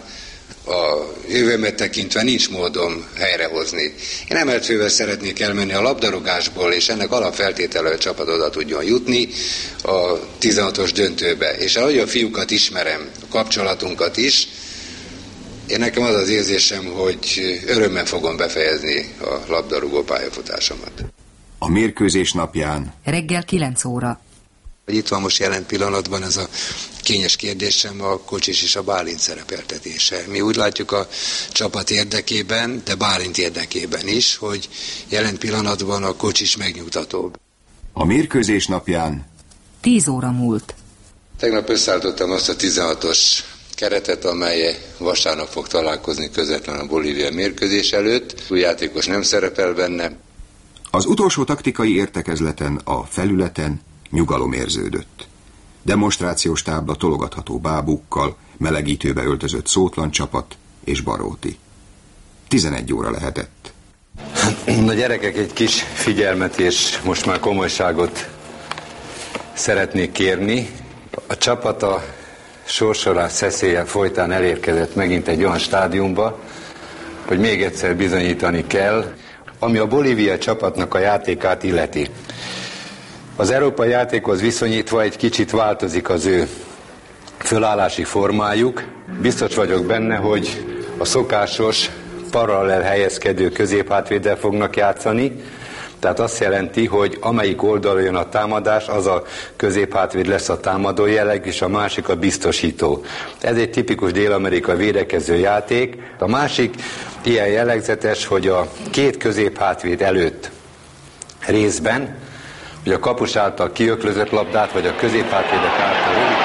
a jövőmet tekintve nincs módom helyrehozni. Én emeltfővel szeretnék elmenni a labdarúgásból, és ennek alapfeltétele, hogy a csapat oda tudjon jutni a 16-os döntőbe. És ahogy a fiúkat ismerem, a kapcsolatunkat is, én nekem az az érzésem, hogy örömmel fogom befejezni a labdarúgó pályafutásomat. A mérkőzés napján reggel 9 óra. Itt van most jelen pillanatban ez a kényes kérdésem, a Kocsis és a Bálint szerepeltetése. Mi úgy látjuk a csapat érdekében, de Bálint érdekében is, hogy jelen pillanatban a Kocsis megnyugtatóbb. A mérkőzés napján 10 óra múlt. Tegnap összeállítottam azt a 16-os keretet, amely vasárnap fog találkozni közvetlenül a Bolívia mérkőzés előtt. Új játékos nem szerepel benne. Az utolsó taktikai értekezleten a felületen nyugalom érződött. Demonstrációs tábla, tologatható bábukkal, melegítőbe öltözött Szótlan csapat és Baróti. 11 óra lehetett. Na gyerekek, egy kis figyelmet és most már komolyságot szeretnék kérni. A csapat a sorsolás szeszélye folytán elérkezett megint egy olyan stádiumba, hogy még egyszer bizonyítani kell, ami a Bolívia csapatnak a játékát illeti. Az európai játékhoz viszonyítva egy kicsit változik az ő fölállási formájuk. Biztos vagyok benne, hogy a szokásos paralel helyezkedő középhátvéddel fognak játszani. Tehát azt jelenti, hogy amelyik oldalon jön a támadás, az a középhátvéd lesz a támadó jelleg, és a másik a biztosító. Ez egy tipikus dél-amerikai védekező játék. A másik ilyen jellegzetes, hogy a két középhátvéd előtt részben, hogy a kapus által kiöklözött labdát, vagy a középhátvédek által rövid.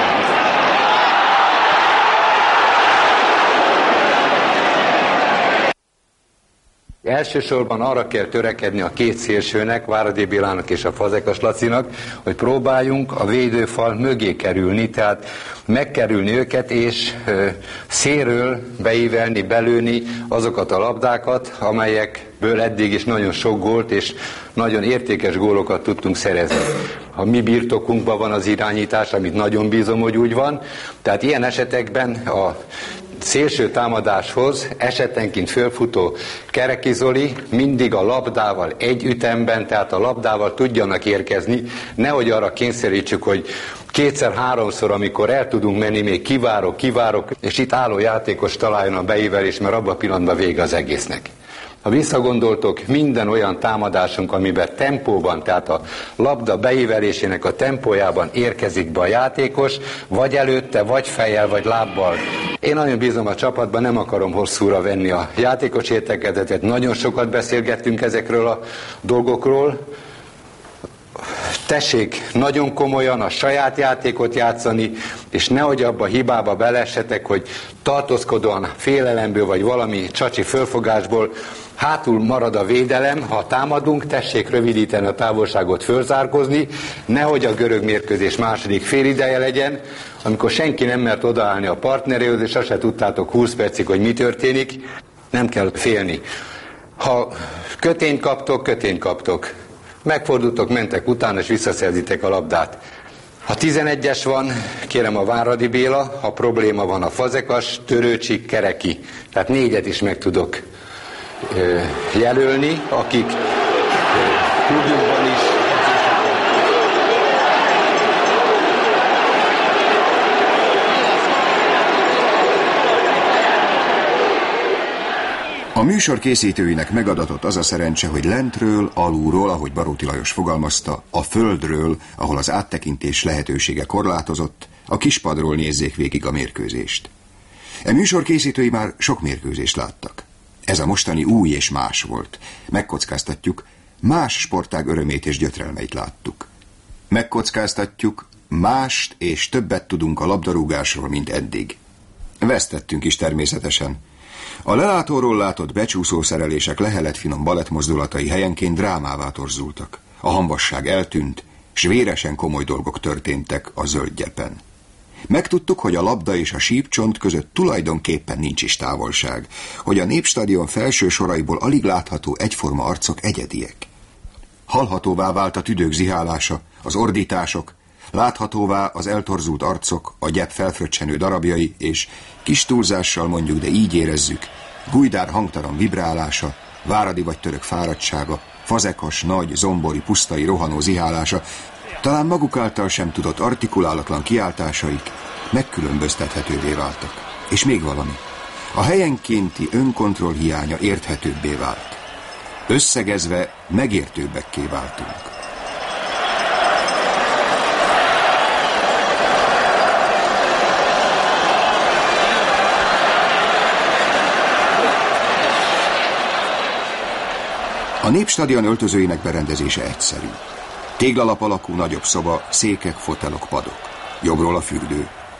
Elsősorban arra kell törekedni a két szélsőnek, Váradi Bélának és a Fazekas Lacinak, hogy próbáljunk a védőfal mögé kerülni, tehát megkerülni őket, és szélről beívelni, belőni azokat a labdákat, amelyekből eddig is nagyon sok gólt és nagyon értékes gólokat tudtunk szerezni. A mi birtokunkban van az irányítás, amit nagyon bízom, hogy úgy van, tehát ilyen esetekben a szélső támadáshoz esetenként fölfutó Kereki Zoli mindig a labdával egy ütemben, tehát a labdával tudjanak érkezni, nehogy arra kényszerítsük, hogy kétszer-háromszor, amikor el tudunk menni, még kivárok, és itt álló játékos találjon a beívelés, mert abban a pillanatban vége az egésznek. Ha visszagondoltok, minden olyan támadásunk, amiben tempóban, tehát a labda beívelésének a tempójában érkezik be a játékos, vagy előtte, vagy fejjel, vagy lábbal. Én nagyon bízom a csapatban, nem akarom hosszúra venni a játékos értekezetet, nagyon sokat beszélgettünk ezekről a dolgokról. Tessék nagyon komolyan a saját játékot játszani, és nehogy abba a hibába beleessetek, hogy tartózkodóan félelemből, vagy valami csacsi fölfogásból hátul marad a védelem, ha támadunk, tessék rövidíteni a távolságot, fölzárkózni, nehogy a görög mérkőzés második félideje legyen, amikor senki nem mert odaállni a partneréhoz, és azt se tudtátok 20 percig, hogy mi történik, nem kell félni. Ha kötényt kaptok. Megfordultok, mentek utána, és visszaszerzitek a labdát. Ha 11-es van, kérem a Váradi Béla, ha probléma van a Fazekas, Törőcsik, Kereki. Tehát 4-et is meg tudok jelölni, akik klubjukban is. A műsor készítőinek megadatott az a szerencse, hogy lentről, alulról, ahogy Baróti Lajos fogalmazta, a földről, ahol az áttekintés lehetősége korlátozott, a kispadról nézzék végig a mérkőzést. E műsor készítői már sok mérkőzést láttak. Ez a mostani új és más volt. Megkockáztatjuk, más sportág örömét és gyötrelmeit láttuk. Megkockáztatjuk, mást és többet tudunk a labdarúgásról, mint eddig. Vesztettünk is természetesen. A lelátóról látott becsúszó szerelések lehelet finom balettmozdulatai helyenként drámává torzultak. A hamvasság eltűnt, s véresen komoly dolgok történtek a zöld gyepen. Megtudtuk, hogy a labda és a sípcsont között tulajdonképpen nincs is távolság, hogy a Népstadion felső soraiból alig látható egyforma arcok egyediek. Hallhatóvá vált a tüdők zihálása, az ordítások, láthatóvá az eltorzult arcok, a gyep felfröccsenő darabjai, és kis túlzással mondjuk, de így érezzük, Gujdár hangtalan vibrálása, váradi vagy török fáradtsága, Fazekas, nagy, zombori, pusztai, rohanó zihálása, talán maguk által sem tudott artikulálatlan kiáltásaik megkülönböztethetővé váltak. És még valami. A helyenkénti önkontroll hiánya érthetőbbé vált. Összegezve megértőbbekké váltunk. A Népstadion öltözőinek berendezése egyszerű. Téglalap alakú nagyobb szoba, székek, fotelok, padok. Jobbról a fürdő.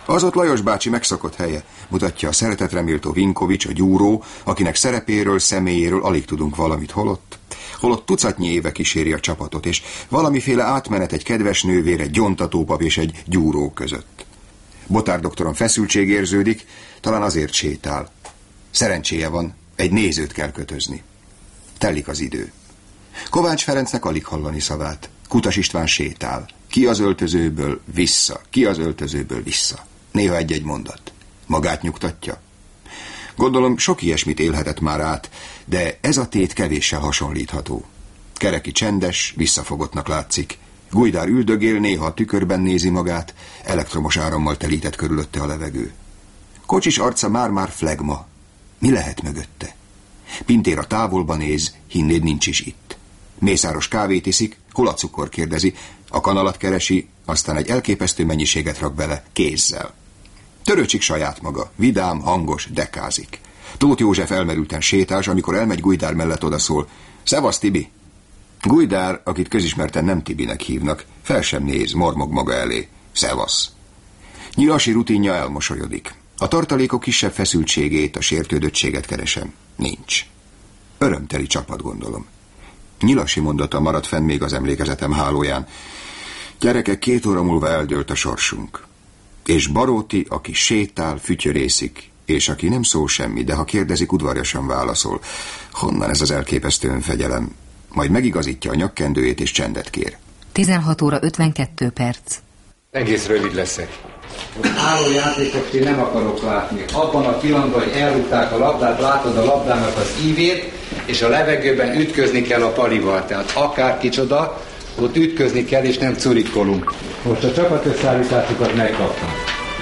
Az ott Lajos bácsi megszokott helye, mutatja a szeretetreméltó Vinkovics, a gyúró, akinek szerepéről, személyéről alig tudunk valamit, holott tucatnyi éve kíséri a csapatot, és valamiféle átmenet egy kedves nővér, egy gyontatópap és egy gyúró között. Botár doktoron feszültség érződik, talán azért sétál. Szerencséje van, egy nézőt kell kötözni. Telik az idő. Kovács Ferencnek alig hallani szavát. Kutas István sétál. Ki az öltözőből vissza, ki az öltözőből vissza. Néha egy-egy mondat. Magát nyugtatja. Gondolom, sok ilyesmit élhetett már át, de ez a tét kevéssel hasonlítható. Kereki csendes, visszafogottnak látszik. Gujdár üldögél, néha a tükörben nézi magát, elektromos árammal telített körülötte a levegő. Kocsis arca már-már flegma. Mi lehet mögötte? Pintér a távolba néz, hinnéd nincs is itt. Mészáros kávét iszik, hol a cukor, kérdezi, a kanalat keresi, aztán egy elképesztő mennyiséget rak bele, kézzel. Törőcsik saját maga, vidám, hangos, dekázik. Tóth József elmerülten sétás, amikor elmegy Gujdár mellett odaszól. Szevasz, Tibi! Gujdár, akit közismerten nem Tibinek hívnak, fel sem néz, mormog maga elé. Szevasz! Nyilasi rutinja elmosolyodik. A tartalékok kisebb feszültségét, a sértődöttséget keresem. Nincs. Örömteli csapat, gondolom. Nyilasi mondata maradt fenn még az emlékezetem hálóján. Gyerekek, 2 óra múlva eldőlt a sorsunk. És Baróti, aki sétál, fütyörészik, és aki nem szól semmi, de ha kérdezik, udvarjasan válaszol. Honnan ez az elképesztő önfegyelem? Majd megigazítja a nyakkendőjét és csendet kér. 16 óra 52 perc. Egész rövid leszek. Álló játékost én nem akarok látni. Abban a pillanatban, hogy elrúgták a labdát, látod a labdának az ívét, és a levegőben ütközni kell a palival. Tehát akár kicsoda, ott ütközni kell, és nem curikkolunk. Most a csapatösszállításokat megkaptam.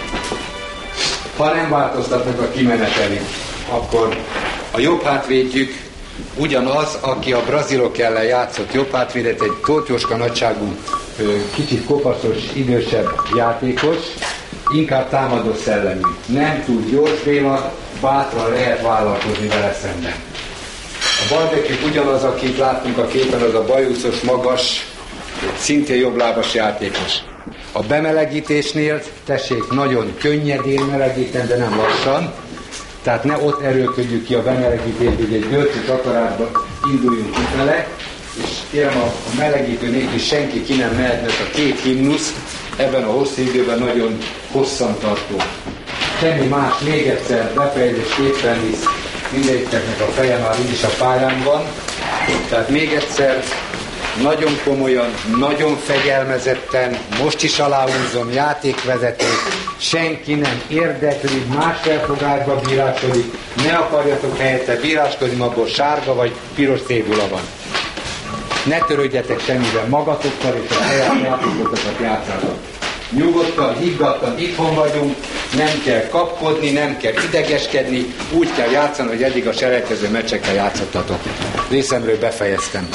Ha nem változtatnak a kimeneteli, akkor a jobb hátvédjük ugyanaz, aki a brazilok ellen játszott jobb hátvédet, egy Tóth Jóska nagyságú, kicsit kopaszos, idősebb játékos, inkább támadó szellemű. Nem túl gyors Béla, bátran lehet vállalkozni vele szemben. A balbekük ugyanaz, akit láttunk a képen, az a bajuszos, magas, szintén jobblábas játékos. A bemelegítésnél tessék nagyon könnyedén melegíteni, de nem lassan. Tehát ne ott erőlködjük ki a bemelegítést, hogy egy görcsös akarásba induljunk kifele, és kérem a melegítő nélkül senki ki nem mehet, mert a 2 himnusz ebben a hosszú időben nagyon hosszantartó. Semmi más, még egyszer befejezésképpen, hisz mindegyiknek a feje már így is a pályán van. Tehát még egyszer, nagyon komolyan, nagyon fegyelmezetten, most is aláhúzom, játékvezető, senki nem érdekli, más felfogásba bíráskodik, ne akarjatok helyette bíráskodni, abból sárga vagy piros cédula van. Ne törődjetek semmiben magatokkal, és a saját játékotokat játszátok. Nyugodtan, higgadtan itthon vagyunk, nem kell kapkodni, nem kell idegeskedni, úgy kell játszani, hogy eddig a selejtező meccsekkel játszottatok. Részemről befejeztem.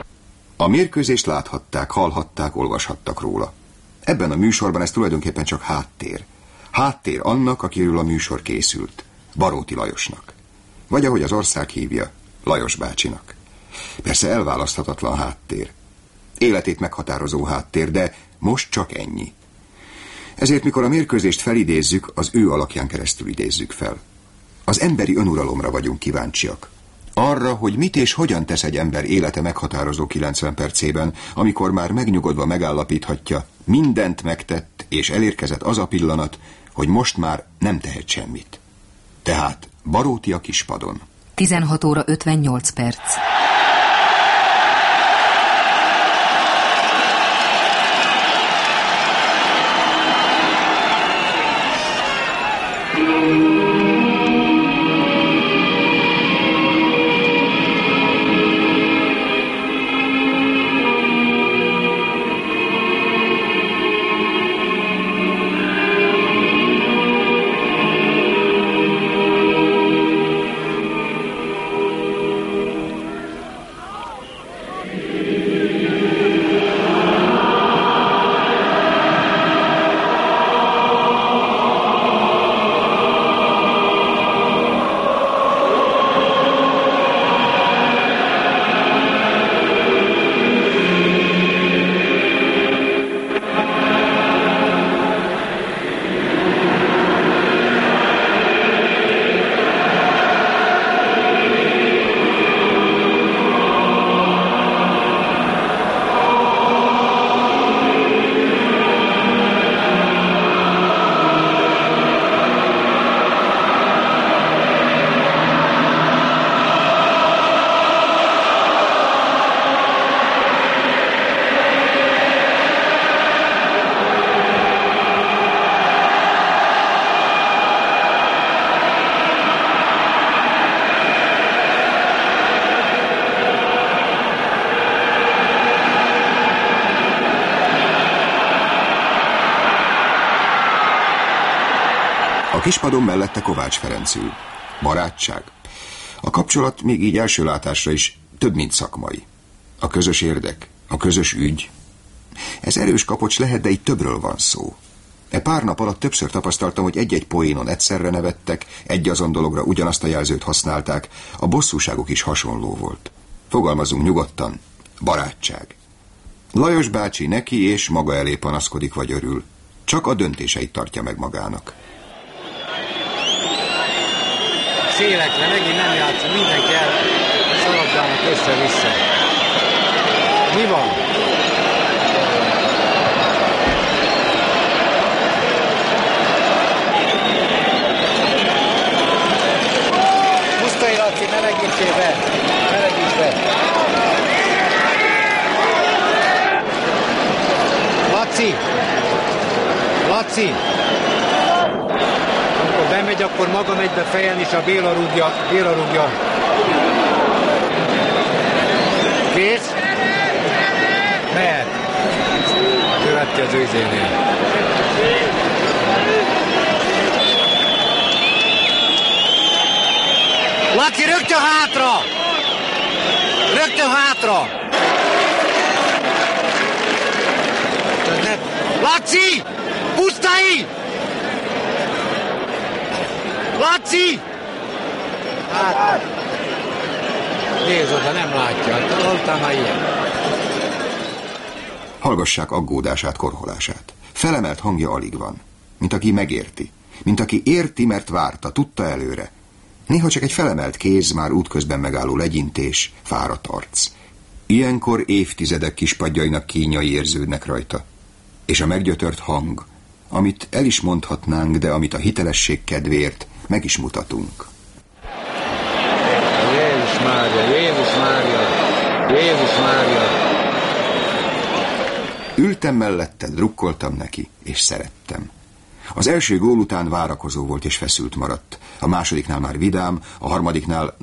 A mérkőzést láthatták, hallhatták, olvashattak róla. Ebben a műsorban ez tulajdonképpen csak háttér. Háttér annak, akiről a műsor készült. Baróti Lajosnak. Vagy ahogy az ország hívja, Lajos bácsinak. Persze elválaszthatatlan háttér. Életét meghatározó háttér, de most csak ennyi. Ezért mikor a mérkőzést felidézzük, az ő alakján keresztül idézzük fel. Az emberi önuralomra vagyunk kíváncsiak. Arra, hogy mit és hogyan tesz egy ember élete meghatározó 90 percében, amikor már megnyugodva megállapíthatja, mindent megtett, és elérkezett az a pillanat, hogy most már nem tehet semmit. Tehát Baróti a kispadon. 16 óra 58 perc. kispadon mellette Kovács Ferenc ül. Barátság. A kapcsolat még így első látásra is több, mint szakmai. A közös érdek, a közös ügy. Ez erős kapocs lehet, de itt többről van szó. Pár nap alatt többször tapasztaltam, hogy egy-egy poénon egyszerre nevettek, egy azon dologra ugyanazt a jelzőt használták, a bosszúságuk is hasonló volt. Fogalmazunk nyugodtan, barátság. Lajos bácsi neki és maga elé panaszkodik vagy örül. Csak a döntéseit tartja meg magának. Szélekre megint nem játszom, mindenki el szaladgálnak össze-vissza. Mi van? Pusztai Laci, melegítsél be! Melegíts be! Laci! Laci! Amikor bemegy, akkor maga megy be fejen, és a Béla rúgja. Kész? Mehet. Következő izénél. Laci, rögtön hátra! Rögtön hátra! Laci! Pusztai! Laci! Hát, nézd oda, nem látja. Haltál már ilyen. Hallgassák aggódását, korholását. Felemelt hangja alig van. Mint aki megérti. Mint aki érti, mert várta, tudta előre. Néha csak egy felemelt kéz, már útközben megálló legyintés, fáradt arc. Ilyenkor évtizedek kispadjainak kínjai érződnek rajta. És a meggyötört hang, amit el is mondhatnánk, de amit a hitelesség kedvéért meg is mutatunk. Jézus Mária, Jézus Mária, Jézus Mária. Ültem mellette, drukkoltam neki, és szerettem. Az első gól után várakozó volt és feszült maradt. A másodiknál már vidám, a harmadiknál,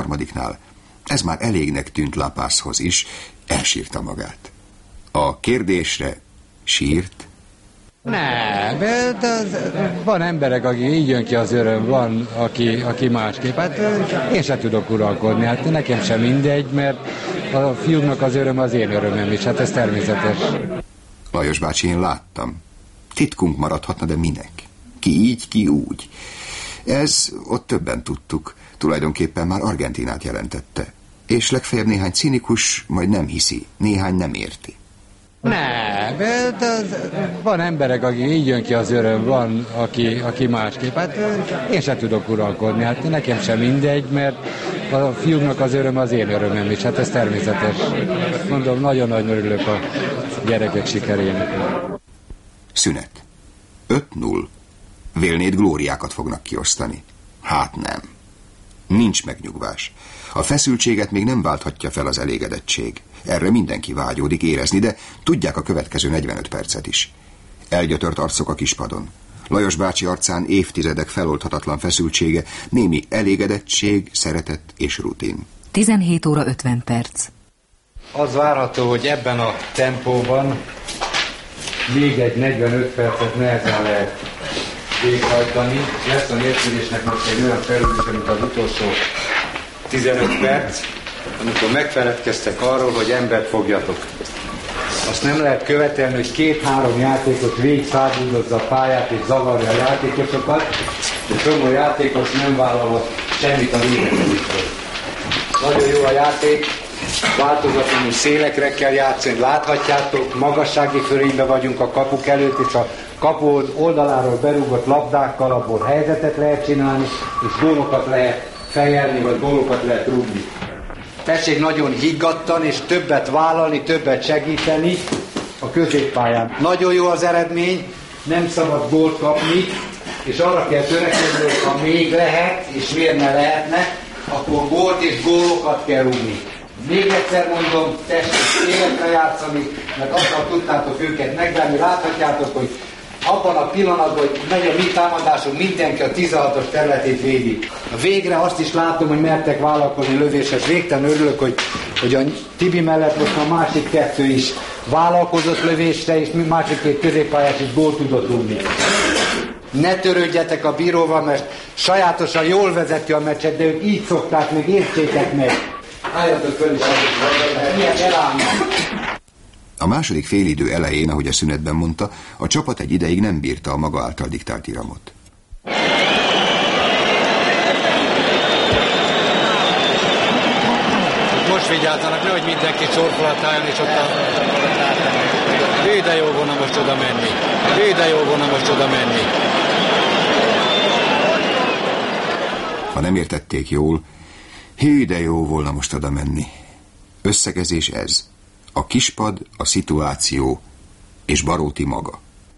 ez már elégnek tűnt Lapászhoz is, elsírta magát. A kérdésre sírt? Nem, de van emberek, akik így jön ki az öröm, van, aki másképp. Hát én sem tudok uralkodni, hát nekem sem mindegy, mert a fiúknak az öröm az én örömöm is, hát ez természetes. Lajos bácsi, én láttam. Titkunk maradhatna, de minek? Ki így, ki úgy. Ez ott többen tudtuk. Tulajdonképpen már Argentínát jelentette. És legfeljebb néhány cinikus majd nem hiszi, néhány nem érti. Nem, de van emberek, akik így jön ki az öröm, van, aki másképp. Hát én sem tudok uralkodni, hát nekem sem mindegy, mert a fiúknak az öröm az én örömöm is, hát ez természetes. Mondom, nagyon-nagyon örülök a gyerekek sikerének. Szünet. 5-0. Vélnéd glóriákat fognak kiosztani. Hát nem. Nincs megnyugvás. A feszültséget még nem válthatja fel az elégedettség. Erre mindenki vágyódik érezni, de tudják a következő 45 percet is. Elgyötört arcok a kispadon. Lajos bácsi arcán évtizedek feloldhatatlan feszültsége, némi elégedettség, szeretet és rutin. 17 óra 50 perc. Az várható, hogy ebben a tempóban még egy 45 percet nehezen lehet végrehajtani. Lesz a mérkőzésnek most egy olyan felülése, mint az utolsó 15 perc, amikor megfeledkeztek arról, hogy embert fogjatok. Azt nem lehet követelni, hogy 2-3 játékos végig száguldozza a pályát és zavarja a játékosokat, de csomó játékos nem vállalhat semmit a védekezésről. Nagyon jó a játék, változatlanul szélekre kell játszani, láthatjátok, magassági fölényben vagyunk a kapuk előtt, és a kapu oldaláról berúgott labdákkal abból helyzetet lehet csinálni, és gólokat lehet fejelni, vagy gólokat lehet rúgni. Tessék nagyon higgadtan, és többet vállalni, többet segíteni a középpályán. Nagyon jó az eredmény, nem szabad gólt kapni, és arra kell törekedni, hogy ha még lehet, és miért ne lehetne, akkor gólt és gólokat kell rúgni. Még egyszer mondom, tessék életre játszani, mert azzal tudtátok őket megvenni, láthatjátok, hogy abban a pillanatban, hogy megy a mi támadásunk, mindenki a 16-os területét védi. Végre azt is látom, hogy mertek vállalkozni lövéshez. Végtelen örülök, hogy a Tibi mellett most a másik kettő is vállalkozott lövésre, és másik két középpályás is gólt tudott rúgni. Ne törődjetek a bíróval, mert sajátosan jól vezeti a meccset, de ők így szokták, meg értsétek meg. Álljatok föl is, milyen elállnak. A második félidő elején, ahogy a szünetben mondta, a csapat egy ideig nem bírta a maga által diktált iramot. Most vigyázzanak, nehogy mindenki sorfolatájon, és ott a... Hű, de jó volna most oda menni. Hű, de jó volna most oda menni. Ha nem értették jól, hű, de jó volna most oda menni. Összegezés ez. A kispad, a szituáció és Baróti maga.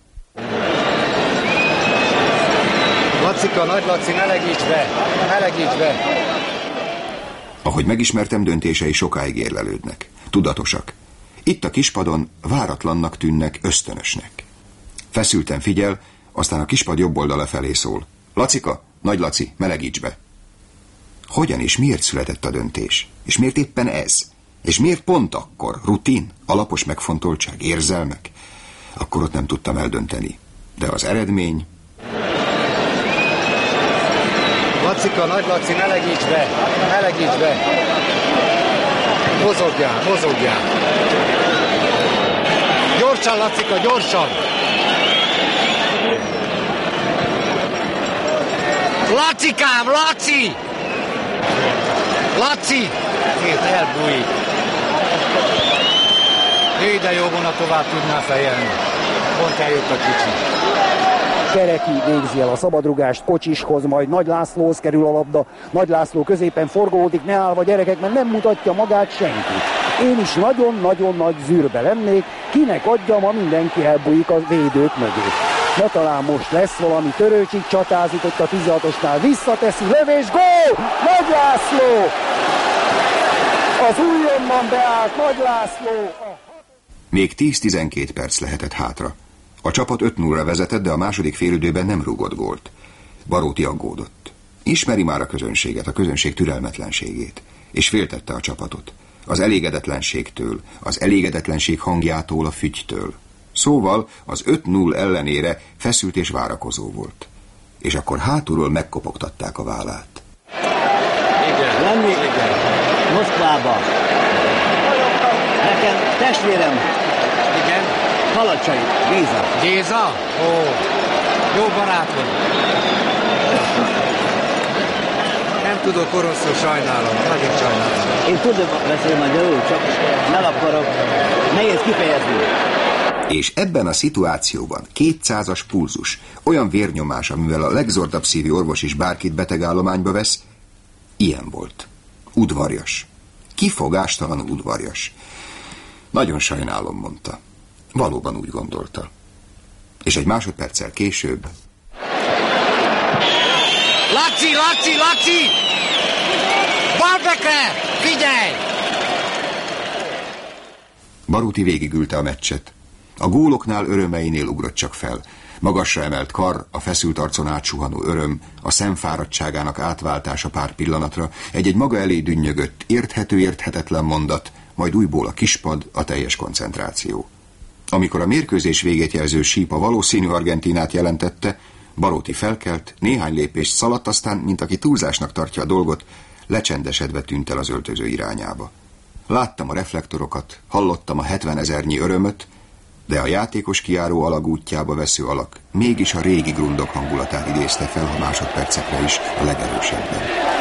Lacika, Nagy Laci, melegíts be! Melegíts be! Ahogy megismertem, döntései sokáig érlelődnek. Tudatosak. Itt a kispadon váratlannak tűnnek, ösztönösnek. Feszülten figyel, aztán a kispad jobb oldala felé szól. Lacika, Nagy Laci, melegíts be! Hogyan és miért született a döntés? És miért éppen ez? És miért pont akkor? Rutin? Alapos megfontoltság? Érzelmek? Akkor ott nem tudtam eldönteni. De az eredmény... Lacika, Nagy Laci, melegíts be! Melegíts be! Mozogjál, mozogjál! Gyorsan, Lacika, gyorsan! Lacikám, Laci! Laci! Ezért elbújik. Hé, de jó volna tovább tudná fejelni. Pont eljött a kicsi. Kereki végzi el a szabadrugást, Kocsishoz, majd Nagy Lászlóhoz kerül a labda. Nagy László középen forgolódik, ne állva gyerekek, mert nem mutatja magát senki. Én is nagyon-nagyon nagy zűrbe lennék, kinek adjam, ha mindenki elbújik a védők mögé. Na talán most lesz valami, Törőcsik csatázik ott a 16-osnál, visszateszi, lövés, gól! Nagy László! Az újonnan beállt Nagy László! Még 10-12 perc lehetett hátra. A csapat 5-0-ra vezetett, de a második félidőben nem rúgott gólt. Baróti aggódott. Ismeri már a közönség türelmetlenségét, és féltette a csapatot. Az elégedetlenségtől, az elégedetlenség hangjától, a fügytől. Szóval az 5-0 ellenére feszült és várakozó volt. És akkor hátulról megkopogtatták a vállát. Igen. Lenni Moszkvába. Nekem testvérem. Igen. Halacsai, Géza. Géza? Ó, jó barátod. Nem tudok oroszul, sajnálom, nagyon sajnálom. Én tudom beszélni magyarul, csak nem akarok. Nehéz kifejezni. És ebben a szituációban 200-as pulzus, olyan vérnyomás, amivel a legzordabb szívű orvos is bárkit betegállományba vesz, ilyen volt. Udvarjas. Kifogástalanul udvarjas. Nagyon sajnálom, mondta. Valóban úgy gondolta. És egy másodperccel később... Laci, Laci, Laci! Balbekre! Figyelj! Baróti végigülte a meccset. A góloknál örömeinél ugrott csak fel. Magasra emelt kar, a feszült arcon átsuhanó öröm, a szemfáradtságának átváltása pár pillanatra, egy-egy maga elé dünnyögött, érthető-érthetetlen mondat, majd újból a kispad, a teljes koncentráció. Amikor a mérkőzés végét jelző síp a valószínű Argentínát jelentette, Baróti felkelt, néhány lépést szaladt, aztán, mint aki túlzásnak tartja a dolgot, lecsendesedve tűnt el az öltöző irányába. Láttam a reflektorokat, hallottam a 70 000-nyi örömöt, de a játékos kijáró alagútjába vesző alak mégis a régi grundok hangulatát idézte fel, ha másodpercekre is a legerősebben.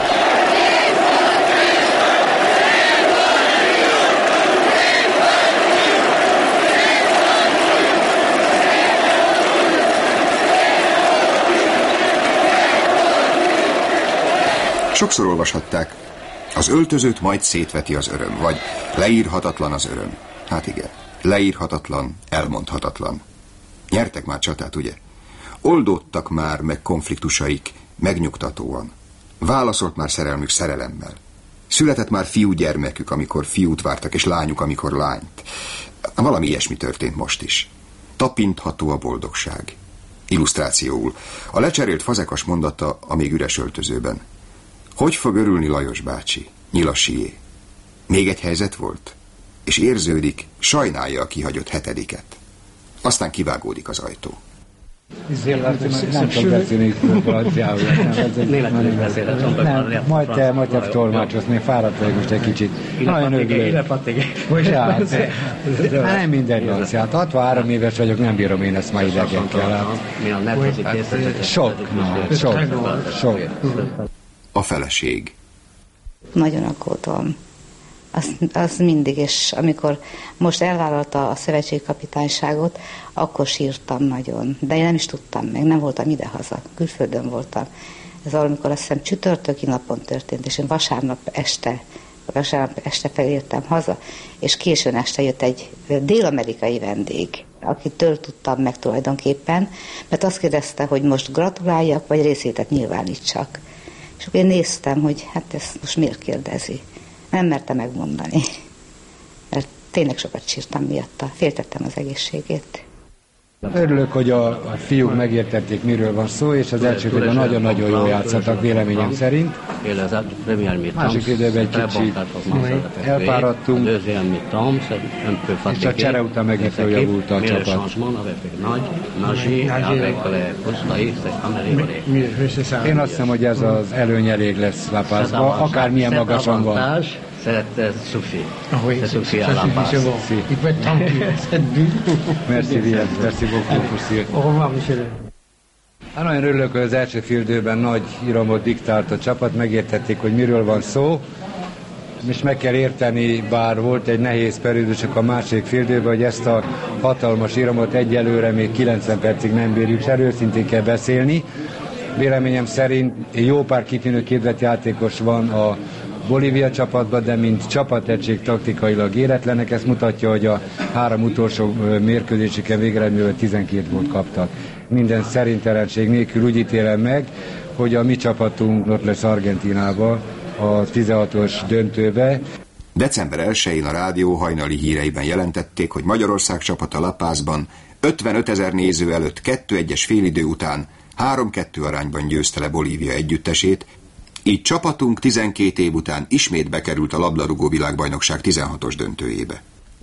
Sokszor olvashatták, az öltözőt majd szétveti az öröm, vagy leírhatatlan az öröm. Hát igen, leírhatatlan, elmondhatatlan. Nyertek már csatát, ugye? Oldódtak már meg konfliktusaik megnyugtatóan. Válaszolt már szerelmük szerelemmel. Született már fiúgyermekük, amikor fiút vártak, és lányuk, amikor lányt. Valami ilyesmi történt most is. Tapintható a boldogság. Illusztrációul. A lecserélt Fazekas mondata a még üres öltözőben. Hogy fog örülni Lajos bácsi? Nyilasié. Még egy helyzet volt? És érződik, sajnálja a kihagyott 7. Aztán kivágódik az ajtó. Nem tudom beszélni franciául. Németül beszélek. Majd te tolmácsolsz, még fáradt vagyok most egy kicsit. Nagyon örülök. Nem mindegy, Laci. Hát 63 éves vagyok, nem bírom én ezt már idegekkel. Sok. A feleség. Nagyon aggódom. Az mindig, és amikor most elvállalta a szövetségkapitányságot, akkor sírtam nagyon. De én nem is tudtam meg, nem voltam idehaza, külföldön voltam. Ez valamikor azt hiszem csütörtöki napon történt, és én vasárnap este felértem haza, és későn este jött egy dél-amerikai vendég, akitől tudtam meg tulajdonképpen, mert azt kérdezte, hogy most gratuláljak, vagy részvétet nyilvánítsak. És akkor én néztem, hogy hát ezt most miért kérdezi. Nem merte megmondani, mert tényleg sokat sírtam miatta, féltettem az egészségét. Örülök, hogy a fiúk megértették, miről van szó, és az első időben nagyon-nagyon jól játszottak, véleményem szerint. Másik időben egy kicsit elfáradtunk, és a csere után megint javult a csapat. Én azt hiszem, hogy ez az előny elég lesz La Pazba, akármilyen magasan van. Ça suffit. Ça suffit à la base. Il peut être tranquille. Merci bien. Merci beaucoup. Au revoir, monsieur. Nagyon örülök, hogy az első fél-időben nagy iramot diktált a csapat, megértették, hogy miről van szó, és meg kell érteni, bár volt egy nehéz periódusok a másik fél-időben, hogy ezt a hatalmas iramot egyelőre még 90 percig nem bírjuk, és őszintén kell beszélni. Véleményem szerint jó pár kitűnő képzett játékos van a Bolívia csapatban, de mint csapategység taktikailag éretlenek. Ezt mutatja, hogy a 3 utolsó mérkőzésüken végeredményben 12 gólt kaptak. Minden szerintelenség nélkül úgy ítélem meg, hogy a mi csapatunk ott lesz Argentínában a 16-os döntőbe. December 1-én a rádió hajnali híreiben jelentették, hogy Magyarország csapata La Pazban 55 000 néző előtt 2-1-es félidő után 3-2 arányban győzte le Bolívia együttesét, így csapatunk 12 év után ismét bekerült a labdarúgó világbajnokság 16-os döntőjébe.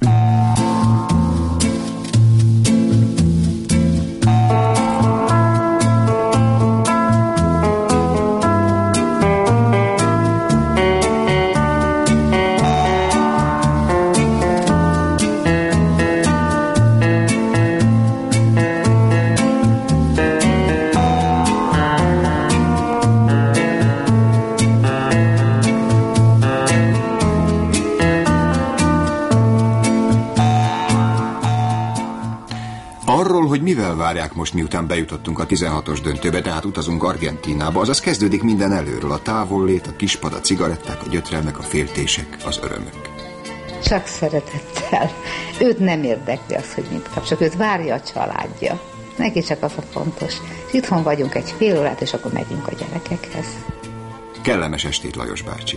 Hogy mivel várják most, miután bejutottunk a 16-os döntőbe, tehát utazunk Argentínába, azaz kezdődik minden előről, a távollét, a kispad, a cigaretták, a gyötrelmek, a féltések, az örömök. Csak szeretettel. Őt nem érdekli az, hogy mit kap, csak őt várja a családja. Neki csak az a fontos. És itthon vagyunk egy fél órát, és akkor megyünk a gyerekekhez. Kellemes estét, Lajos bácsi!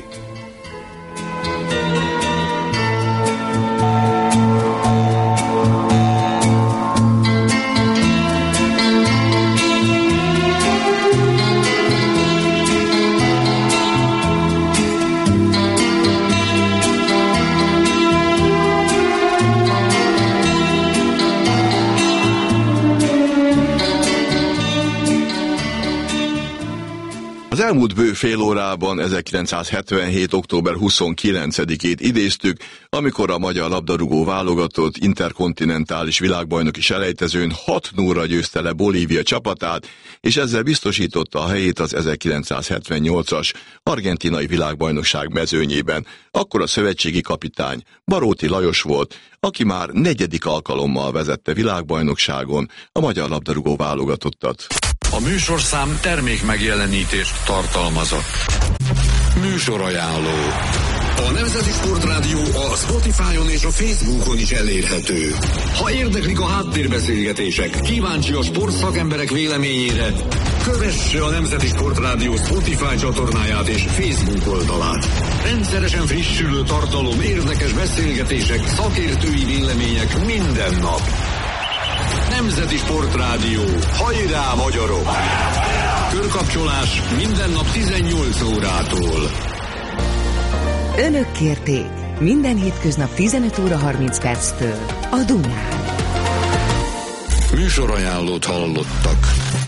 Az elmúlt bő fél órában 1977. október 29-ét idéztük, amikor a magyar labdarúgó válogatott interkontinentális világbajnoki selejtezőn 6-0-ra győzte le Bolívia csapatát, és ezzel biztosította a helyét az 1978-as argentinai világbajnokság mezőnyében. Akkor a szövetségi kapitány Baróti Lajos volt, aki már 4. alkalommal vezette világbajnokságon a magyar labdarúgó válogatottat. A műsorszám termék megjelenítést tartalmazott. Műsorajánló. A Nemzeti Sportrádió a Spotify-on és a Facebookon is elérhető. Ha érdeklik a háttérbeszélgetések, kíváncsi a sportszakemberek véleményére, kövesse a Nemzeti Sportrádió Spotify csatornáját és Facebook oldalát. Rendszeresen frissülő tartalom, érdekes beszélgetések, szakértői vélemények minden nap. Nemzeti Sportrádió. Hajrá, magyarok! Körkapcsolás minden nap 18 órától. Önök kérték minden hétköznap 15 óra 30 perctől a Dunán. Műsorajánlót hallottak.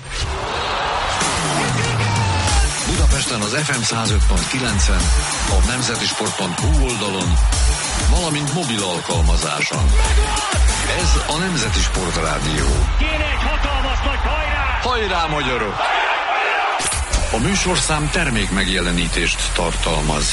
Budapesten az FM 105.9-en, a nemzetisport.hu oldalon, valamint mobil alkalmazáson. Ez a Nemzeti Sport Rádió. Kéne egy hatalmas nagy hajrá! Hajrá, magyarok! A műsorszám termék megjelenítést tartalmaz.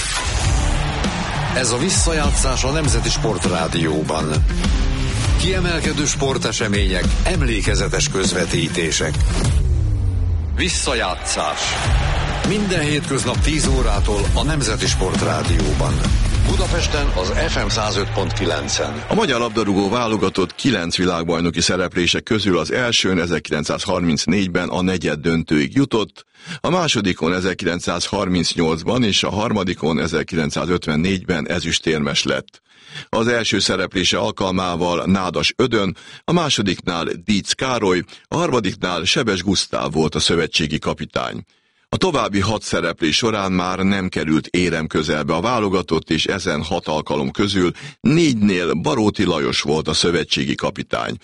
Ez a visszajátszás a Nemzeti Sport Rádióban. Kiemelkedő sportesemények, emlékezetes közvetítések. Visszajátszás. Minden hétköznap 10 órától a Nemzeti Sport Rádióban. Budapesten az FM 105.9-en. A magyar labdarúgó válogatott 9 világbajnoki szereplése közül az elsőn 1934-ben a negyeddöntőig jutott, a másodikon 1938-ban és a harmadikon 1954-ben ezüstérmes lett. Az első szereplése alkalmával Nádas Ödön, a másodiknál Dícs Károly, a harmadiknál Sebes Gusztáv volt a szövetségi kapitány. A további 6 szereplés során már nem került érem közelbe a válogatott, és ezen 6 alkalom közül 4-nél Baróti Lajos volt a szövetségi kapitány.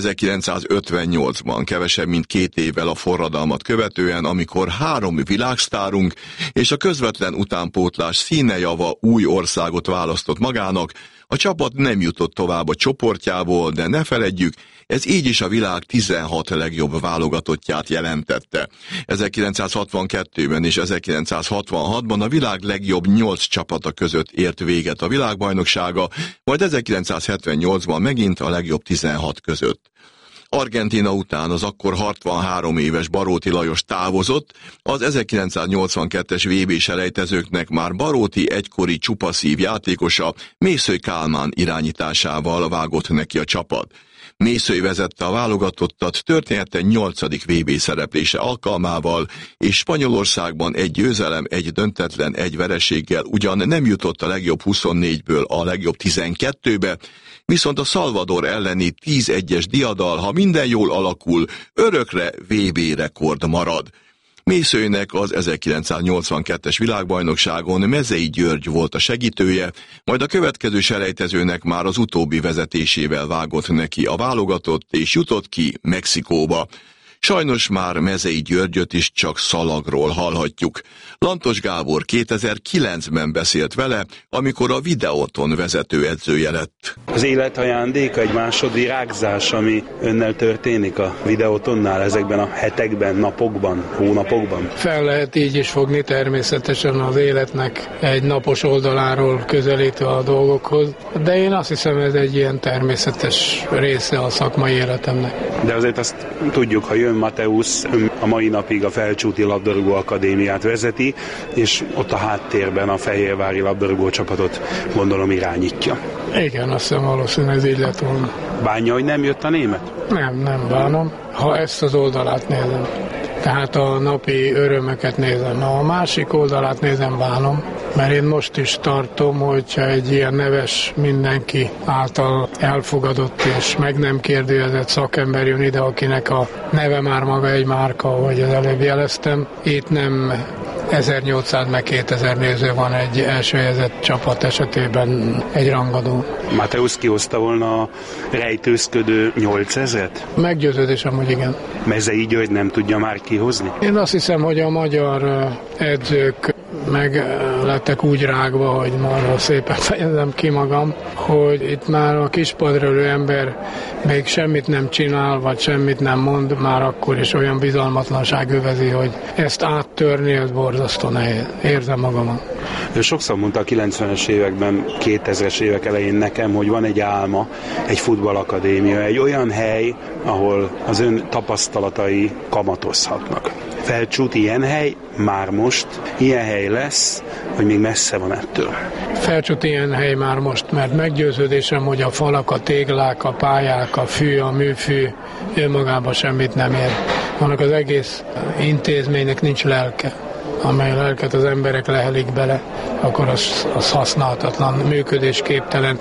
1958-ban, kevesebb mint 2 évvel a forradalmat követően, amikor 3 világsztárunk és a közvetlen utánpótlás színejava új országot választott magának, a csapat nem jutott tovább a csoportjából, de ne feledjük, ez így is a világ 16 legjobb válogatottját jelentette. 1962-ben és 1966-ban a világ legjobb 8 csapata között ért véget a világbajnoksága, majd 1978-ban megint a legjobb 16 között. Argentína után az akkor 63 éves Baróti Lajos távozott, az 1982-es VB-selejtezőknek már Baróti egykori csupaszív játékosa Mészöly Kálmán irányításával vágott neki a csapat. Mészöly vezette a válogatottat története 8. VB szereplése alkalmával, és Spanyolországban egy győzelem, egy döntetlen, egy vereséggel ugyan nem jutott a legjobb 24-ből a legjobb 12-be, viszont a Salvador elleni 10-1-es diadal, ha minden jól alakul, örökre VB rekord marad. Mészölynek az 1982-es világbajnokságon Mezei György volt a segítője, majd a következő selejtezőnek már az utóbbi vezetésével vágott neki a válogatott, és jutott ki Mexikóba. Sajnos már Mezei Györgyöt is csak szalagról hallhatjuk. Lantos Gábor 2009-ben beszélt vele, amikor a Videoton vezetőedzője lett. Az élet ajándéka egy másodvirágzás, ami önnel történik a Videotonnál ezekben a hetekben, napokban, hónapokban? Fel lehet így is fogni természetesen az életnek egy napos oldaláról közelítve a dolgokhoz, de én azt hiszem, ez egy ilyen természetes része a szakmai életemnek. De azért azt tudjuk, ha jön Mateusz, a mai napig a Felcsúti Labdarúgó Akadémiát vezeti, és ott a háttérben a fehérvári labdarúgó csapatot gondolom irányítja. Igen, azt hiszem valószínűleg ez így lett volna. Bánja, hogy nem jött a német? Nem bánom, ha ezt az oldalát nézem. Tehát a napi örömöket nézem. Ha a másik oldalát nézem, bánom, mert én most is tartom, hogyha egy ilyen neves, mindenki által elfogadott és meg nem kérdőjezett szakember jön ide, akinek a neve már maga egy márka, ahogy az előbb jeleztem. Itt nem 1800 meg 2000 néző van egy elsőjezett csapat esetében egy rangadó. Mateusz kihozta volna a rejtőzködő 8000-et? Meggyőződésem, hogy igen. Mezei György nem tudja már kihozni? Én azt hiszem, hogy a magyar edzők meg lettek úgy rágva, hogy marha szépen fejezem ki magam, hogy itt már a kispadról ember még semmit nem csinál, vagy semmit nem mond, már akkor is olyan bizalmatlanság övezi, hogy ezt áttörni, ez borzasztó nehéz. Érzem magamon. Ő sokszor mondta a 90-es években, 2000-es évek elején nekem, hogy van egy álma, egy futballakadémia, egy olyan hely, ahol az ön tapasztalatai kamatozhatnak. Felcsút ilyen hely, már most ilyen hely lesz, vagy még messze van ettől? Felcsút ilyen hely már most, mert meggyőződésem, hogy a falak, a téglák, a pályák, a fű, a műfű önmagában semmit nem ér. Vannak az egész intézménynek nincs lelke. Amely lelket az emberek lehelik bele, akkor az használhatatlan, működésképtelen,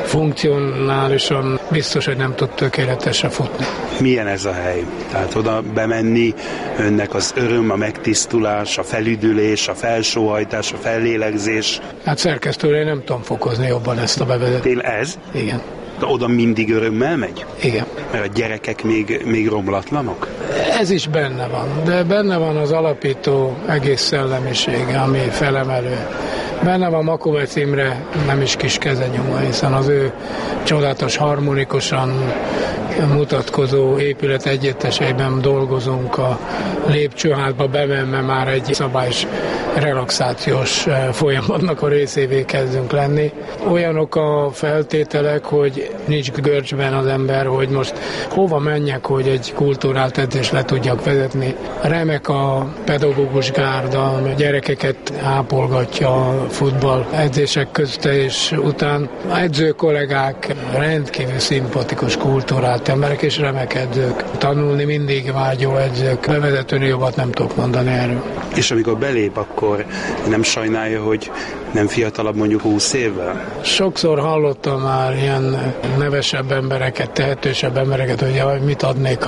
funkcionálisan biztos, hogy nem tud tökéletesre futni. Milyen ez a hely? Tehát oda bemenni, önnek az öröm, a megtisztulás, a felüdülés, a felsóhajtás, a fellélegzés? Hát szerkesztőre én nem tudom fokozni jobban ezt a bevezetést. Ez? Igen. De oda mindig örömmel megy? Igen. Mert a gyerekek még romlatlanok? Ez is benne van, de benne van az alapító egész szellemisége, ami felemelő. Benne van Makovec Imre nem is kis kezenyoma, hiszen az ő csodálatos, harmonikusan mutatkozó épület együtteseiben dolgozunk, a lépcsőházba bemenve már egy szabályos relaxációs folyamatnak a részévé kezdünk lenni. Olyanok a feltételek, hogy nincs görcsben az ember, hogy most hova menjek, hogy egy kultúrált edzést le tudjak vezetni. Remek a pedagógus gárda, a gyerekeket ápolgatja a futball edzések közt és után. A edző kollégák rendkívül szimpatikus, kultúrált emberek és remek edzők. Tanulni mindig vágyó edzők. Bevezetőnél jobbat nem tudok mondani erről. És amikor belép, akkor nem sajnálja, hogy nem fiatalabb mondjuk 20 évvel? Sokszor hallottam már ilyen nevesebb embereket, tehetősebb embereket, hogy mit adnék,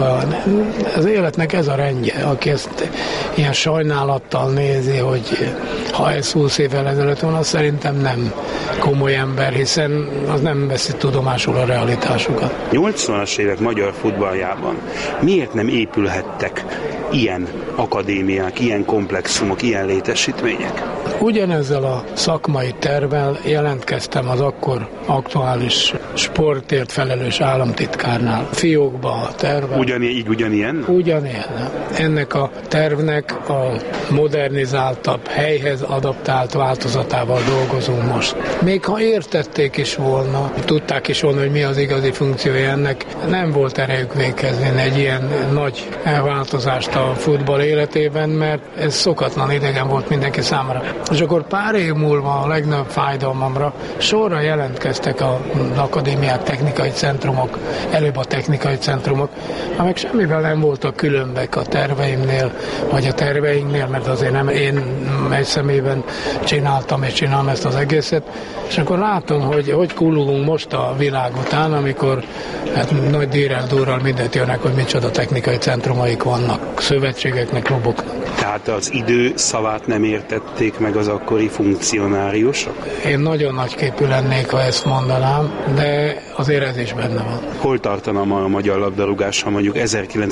az életnek ez a rendje, aki ezt ilyen sajnálattal nézi, hogy ha ez 20 évvel ezelőtt van, az szerintem nem komoly ember, hiszen az nem veszi tudomásul a realitásukat. 80-as évek magyar futballjában miért nem épülhettek ilyen akadémiák, ilyen komplexumok, ilyen létesítmények? Ugyanezzel a szakmai tervvel jelentkeztem az akkor aktuális sportért felelős államtitkárnál. Fiókba a tervvel. Ugyanilyen? Ugyanilyen. Ennek a tervnek a modernizáltabb, helyhez adaptált változatával dolgozunk most. Még ha értették is volna, tudták is volna, hogy mi az igazi funkciója ennek, nem volt erejük végezni egy ilyen nagy változást a futball életében, mert ez szokatlan, idegen volt mindenki számára. És akkor pár év múlva a legnagyobb fájdalmamra sorra jelentkeztek az akadémiák, technikai centrumok, előbb a technikai centrumok, amelyek semmivel nem voltak különbek a terveimnél, vagy a terveinknél, mert azért nem én egy személyben csináltam és csinálom ezt az egészet, és akkor látom, hogy kullogunk most a világ után, amikor hát nagy dírrel-durral mindent jönnek, hogy micsoda technikai centrumaik vannak, szövetségeknek, kluboknak. Tehát az idő szavát nem értették meg az akkori funkcionáriusok? Én nagyon nagyképű lennék, ha ezt mondanám, de azért ez is benne van. Hol tartana ma a magyar labdarúgás, ha mondjuk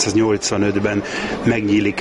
1985-ben megnyílik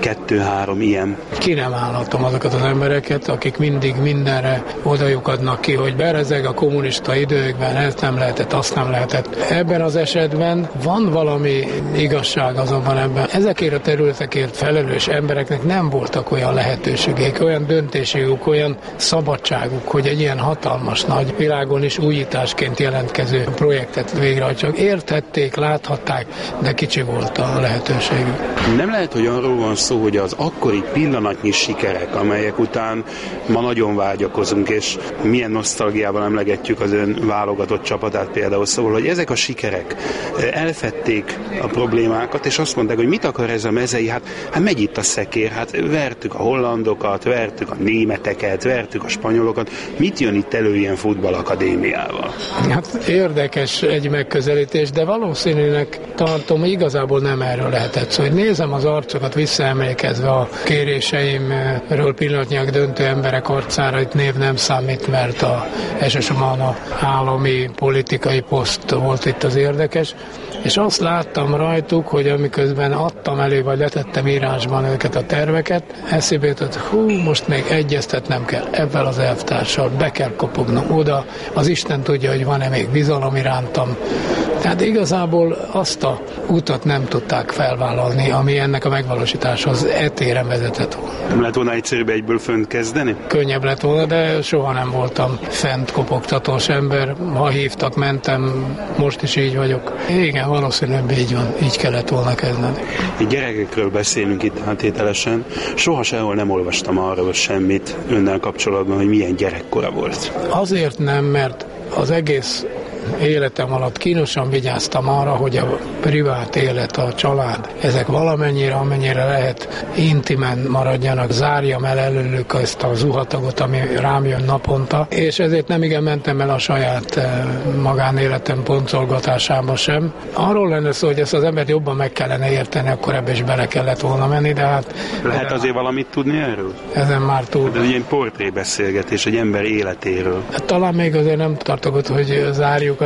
2-3 ilyen? Ki nem állhatom azokat az embereket, akik mindig mindenre odajukadnak ki, hogy berezeg a kommunista időkben, ezt nem lehetett, azt nem lehetett. Ebben az esetben van valami igazság azonban ebben. Ezekért a területekért felelős embereknek nem voltak olyan lehetőségek, olyan döntésségük, olyan szabadságuk, hogy egy ilyen hatalmas nagy világon is újításként jelentkező projektet végrehajtsanak. Érthették, láthatták, de kicsi volt a lehetőségük. Nem lehet, hogy arról van szó, hogy az akkori pillanatnyi sikerek, amelyek után ma nagyon vágyakozunk, és milyen nosztalgiával emlegetjük az ön válogatott csapatát például, szóval, hogy ezek a sikerek elfedték a problémákat, és azt mondták, hogy mit akar ez a mezei, hát megy itt a szekér, hát vertük a hollandokat, vertük a németeket, vertük a spanyolokat, mit jön itt elő ilyen futballakadémiával? Hát érdekes egy megközelítés, de valószínűleg tartom, hogy igazából nem erről lehetett szó, hogy nézem az arcokat visszaemlékezve a kéréseimről pillanatnyilag döntő emberek arcára, itt név nem számít, mert elsősorban a állami politikai poszt volt itt az érdekes, és azt láttam rajtuk, hogy amiközben adtam elő, vagy letettem írásban őket a terveket, eszébe jutott, most még egyeztetnem kell ebben az elvtárssal, be kell kopognom oda, az Isten tudja, hogy van-e még bizalom irántam. Tehát igazából azt a utat nem tudták felvállalni, ami ennek a megvalósításhoz etéren vezetett volna. Nem lehet volna egyszerűbb egyből fönt kezdeni? Könnyebb lett volna, de soha nem voltam fent kopogtatós ember. Ha hívtak, mentem, most is így vagyok. Igen, valószínűleg így van, így kellett volna kezdeni. Gyerekekről beszélünk itt áttételesen. Soha sehol nem olvastam arról semmit önnel kapcsolatban, hogy milyen gyerekkora volt. Azért nem, mert az egész életem alatt kínosan vigyáztam arra, hogy a privát élet, a család, ezek valamennyire, amennyire lehet intimen maradjanak, zárjam el előlük ezt a zuhatagot, ami rám jön naponta, és ezért nem igen mentem el a saját magánéletem boncolgatásába sem. Arról lenne szó, hogy ezt az embert jobban meg kellene érteni, akkor ebbe is bele kellett volna menni, de hát... Lehet azért valamit tudni erről? Ezen már túl. Ez egy ilyen portrébeszélgetés egy ember életéről. Talán még azért nem tartogat, hogy zárjuk tudok.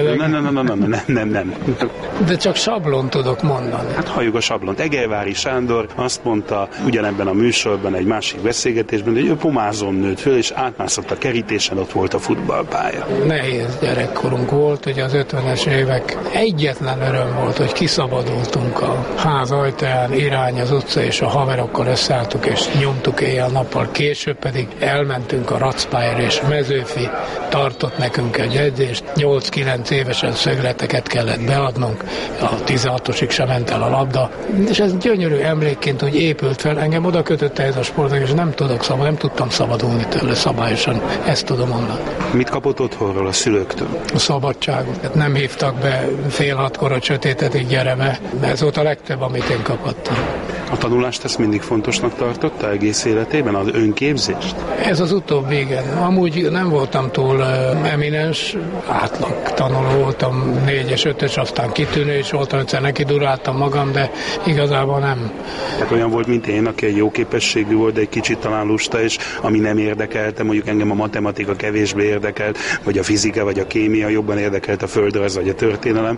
Nem. De csak sablon tudok mondani. Hát halljuk a sablont. Egervári Sándor azt mondta ugyanebben a műsorban, egy másik beszélgetésben, hogy ő pomázon nőtt föl, és átmászott a kerítésen, ott volt a futballpálya. Nehéz gyerekkorunk volt, hogy az 50-es évek egyetlen öröm volt, hogy kiszabadultunk a ház ajtaján, irány az utca, és a haverokkal összeálltuk, és nyomtuk éjjel-nappal. Később pedig elmentünk a racpályára, és Mezőfi tartott nekünk egy edzést. 8-9 évesen szögleteket kellett beadnunk, a 16-osig sem ment el a labda, és ez gyönyörű emlékként úgy épült fel. Engem oda kötötte ez a sportok, és nem tudtam szabadulni tőle szabályosan. Ezt tudom mondani. Mit kapott otthonról a szülőktől? A szabadságot. Nem hívtak be 5:30 a sötétedik, gyere be. Ez volt a legtöbb, amit én kapottam. A tanulást ezt mindig fontosnak tartotta egész életében, az önképzést? Ez az utóbbi, igen. Amúgy nem voltam túl eminens, átlag tanuló voltam, 4-es, 5-es, aztán kitűnő is voltam, egyszer neki duráltam magam, de igazából nem. Tehát olyan volt, mint én, aki egy jó képességű volt, de egy kicsit talán lusta, és ami nem érdekelte, mondjuk engem a matematika kevésbé érdekelt, vagy a fizika, vagy a kémia, jobban érdekelt a földrajz, vagy a történelem,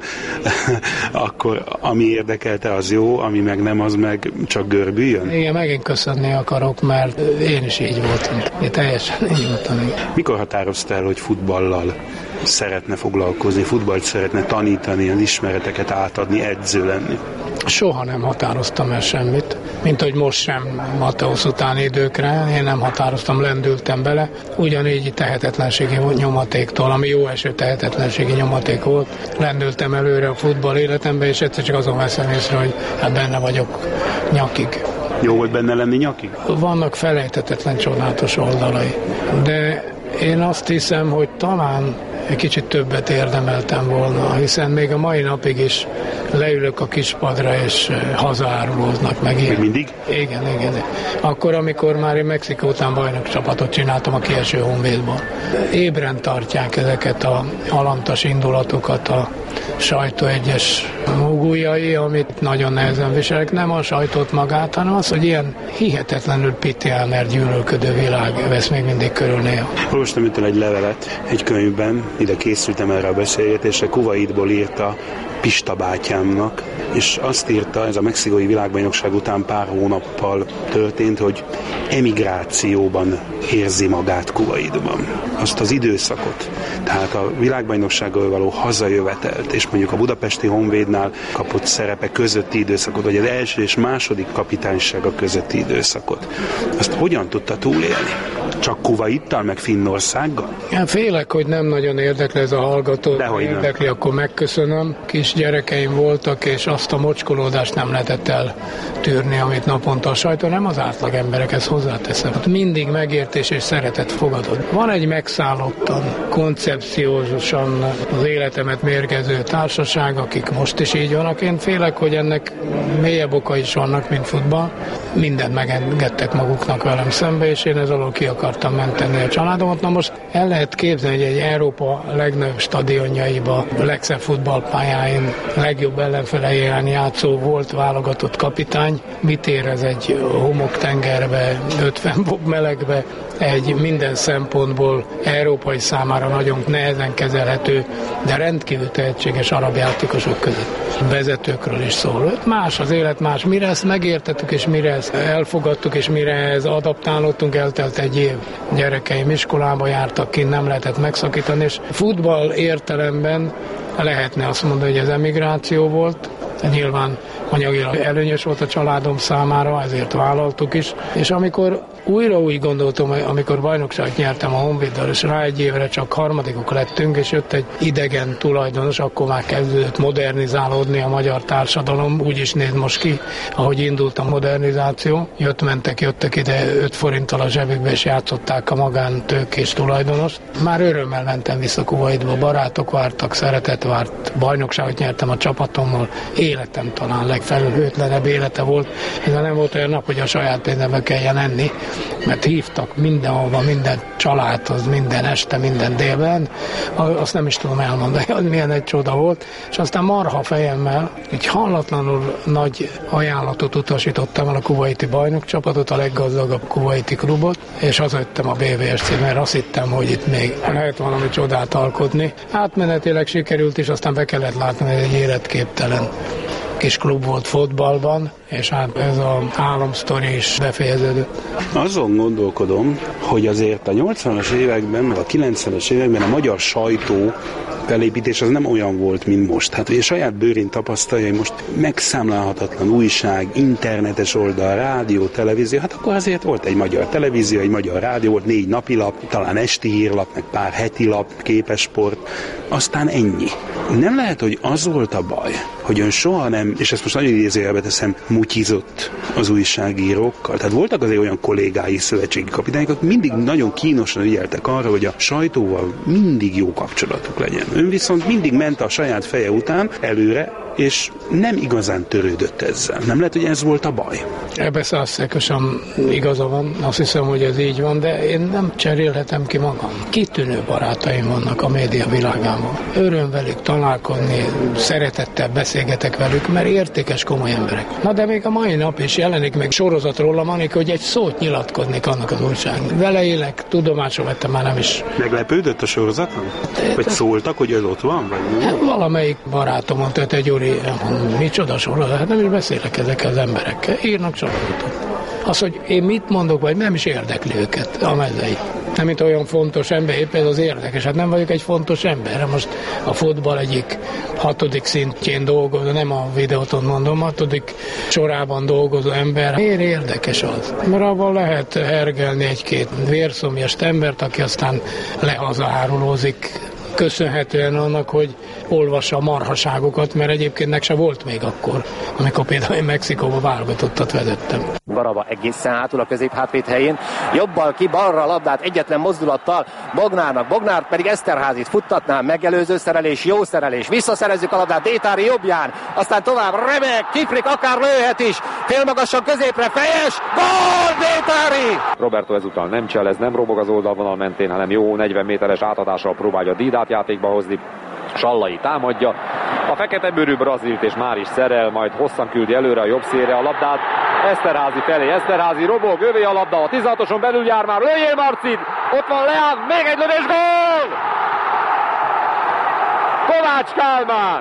akkor ami érdekelte, az jó, ami meg nem, az meg csak görbüljön? Igen, megint köszönni akarok, mert én is így voltam. Én teljesen így voltam. Mikor határozta el, hogy futballal szeretne foglalkozni, futballt szeretne tanítani, az ismereteket átadni, edző lenni? Soha nem határoztam el semmit, mint hogy most sem Mateusz utáni időkre, én nem határoztam, lendültem bele, ugyanígy tehetetlenségi nyomatéktól, ami jó eső tehetetlenségi nyomaték volt, lendültem előre a futball életembe, és egyszer csak azon veszem észre, hogy hát benne vagyok nyakig. Jó volt benne lenni nyakig? Vannak felejthetetlen csodálatos oldalai, de én azt hiszem, hogy talán egy kicsit többet érdemeltem volna, hiszen még a mai napig is leülök a kispadra, és hazaárulóznak meg. Még mindig? Igen. Akkor, amikor már én Mexikó után bajnok csapatot csináltam a kieső Honvédban. Ébren tartják ezeket a alantas indulatokat a sajtó egyes múgújai, amit nagyon nehezen viselek. Nem a sajtót magát, hanem az, hogy ilyen hihetetlenül pitiáner gyűlölködő világ vesz még mindig körül néha. Olvastam öntől egy levelet egy könyvben, ide készültem erre a beszélgetésre, Kuwaitból írta Pista bátyámnak, és azt írta, ez a mexikói világbajnokság után pár hónappal történt, hogy emigrációban érzi magát Kuwaitban. Azt az időszakot, tehát a világbajnoksággal való hazajövetelt, és mondjuk a budapesti Honvédnál kapott szerepe közötti időszakot, vagy az első és második kapitánysága közötti időszakot, azt hogyan tudta túlélni? Csak Kuwaittal, meg Finnországgal? Ja, félek, hogy nem nagyon érdekli ez a hallgató. Dehogy érdekli, nem. Akkor megköszönöm. Kis gyerekeim voltak, és azt a mocskolódást nem lehetett eltűrni, amit naponta a sajtó, nem az átlag emberek, ezt hozzáteszem. Mindig megértés és szeretet fogadod. Van egy megszállottan, koncepciózusan az életemet mérgező társaság, akik most is így vannak. Én félek, hogy ennek mélyebb oka is vannak, mint futball. Mindent megengedtek maguknak velem szembe, és én ez alól ki akartam menteni a családomat. Na most el lehet képzelni, hogy egy Európa legnagyobb stadionjaiba, a legszebb futballpályáin legjobb ellenfeleiben játszó volt válogatott kapitány. Mit érez egy homoktengerbe, 50 fok melegbe, egy minden szempontból európai számára nagyon nehezen kezelhető, de rendkívül tehetséges arab játékosok között. Vezetőkről is szól. Más az élet, más. Mire ezt megértettük, és mire ezt elfogadtuk, és mire ez adaptálódtunk, eltelt egy év. Gyerekeim iskolába jártak ki, nem lehetett megszakítani, és futball értelemben lehetne azt mondani, hogy ez emigráció volt. Nyilván anyagilag előnyös volt a családom számára, ezért vállaltuk is. És amikor újra úgy gondoltam, amikor bajnokságot nyertem a Honvéddal, és rá egy évre csak harmadikok lettünk, és jött egy idegen tulajdonos, akkor már kezdődött modernizálódni a magyar társadalom, úgy is néz most ki, ahogy indult a modernizáció. Jöttek ide 5 forinttal a zsebükbe, és játszották a magántőkés tulajdonost. Már örömmel mentem vissza Kuwaitba, barátok vártak, szeretet várt, bajnokságot nyertem a csapatommal, életem talán legfelhőtlenebb élete volt. Ez nem volt olyan nap, hogy a saját pénzembe kelljen enni, mert hívtak mindenhova, minden családhoz, minden este, minden délben. Azt nem is tudom elmondani, hogy milyen egy csoda volt. És aztán marha fejemmel, egy hallatlanul nagy ajánlatot utasítottam el a kuwaiti bajnokcsapatot, a leggazdagabb kuwaiti klubot, és hazajöttem a BVSC, mert azt hittem, hogy itt még lehet valami csodát alkotni. Átmenetileg sikerült, és aztán be kellett látni, hogy egy életképtelen kis klub volt fotballban, és hát ez az álomsztori is befejeződött. Azon gondolkodom, hogy azért a 80-as években, meg a 90-es években a magyar sajtó felépítés az nem olyan volt, mint most. Hát ugye saját bőrén tapasztalja, hogy most megszámlálhatatlan újság, internetes oldal, rádió, televízió, hát akkor azért volt egy magyar televízió, egy magyar rádió, volt 4 napilap, talán esti hírlap, meg pár heti lap, képesport, aztán ennyi. Nem lehet, hogy az volt a baj, hogy ön soha nem, és ezt most nagyon idézőjelbe teszem, mutyizott az újságírókkal. Tehát voltak azért olyan kollégái, szövetségi kapitányok, akik mindig nagyon kínosan ügyeltek arra, hogy a sajtóval mindig jó kapcsolatuk legyen. Ön viszont mindig ment a saját feje után előre, és nem igazán törődött ezzel. Nem lehet, hogy ez volt a baj? Ebbe 100%-osan igaza van, azt hiszem, hogy ez így van, de én nem cserélhetem ki magam. Kitűnő barátaim vannak a média világában. Öröm velük találkozni, szeretettel beszélgetek velük, mert értékes, komoly emberek. Na de még a mai nap is jelenik meg sorozat rólam, anélkül, hogy egy szót nyilatkoznék annak az újságnak. Vele élek, tudomásul vettem, már nem is. Meglepődött a sorozaton? Vagy szóltak, hogy ez ott van? Vagy hát, valamelyik barátom mondta, hogy Gyuri, micsoda sorozat, hát nem is beszélek ezekkel az emberekkel. Írnak sorozatot. Az, hogy én mit mondok, vagy nem is érdekli őket a mezei. Nem mint olyan fontos ember, épp ez az érdekes. Hát nem vagyok egy fontos ember. Most a fotball egyik 6. szintjén dolgozó, nem a videóton mondom, 6. sorában dolgozó ember. Miért érdekes az? Mert abban lehet hergelni egy-két vérszomjas embert, aki aztán lehazárulózik, köszönhetően annak, hogy olvassa a marhaságokat, mert egyébként nek se volt még akkor, amikor például én Mexikóba válogatottat vezettem. Baraba egészen hátul a középhátvéd helyén, jobbal ki, balra a labdát egyetlen mozdulattal Bognárnak, Bognár pedig Eszterházit futtatná, megelőző szerelés, jó szerelés, visszaszerezzük a labdát Détári jobbján, aztán tovább remek, Kiflik akár lőhet is, félmagasan középre, fejes, gól Détári! Roberto ezúttal nem cselez, nem robog az oldalvonal mentén, hanem jó 40 méteres átadással próbálja Dídát játékba hozni. Sallai támadja, a fekete bőrű brazilt és már is szerel, majd hosszan küldi előre a jobb szélre a labdát, Eszterházi felé, Eszterházi robog, övé a labda, a 16-oson belül jár már, lőjél Marcit, ott van Leán, még egy lövés, gól! Kovács Kálmán!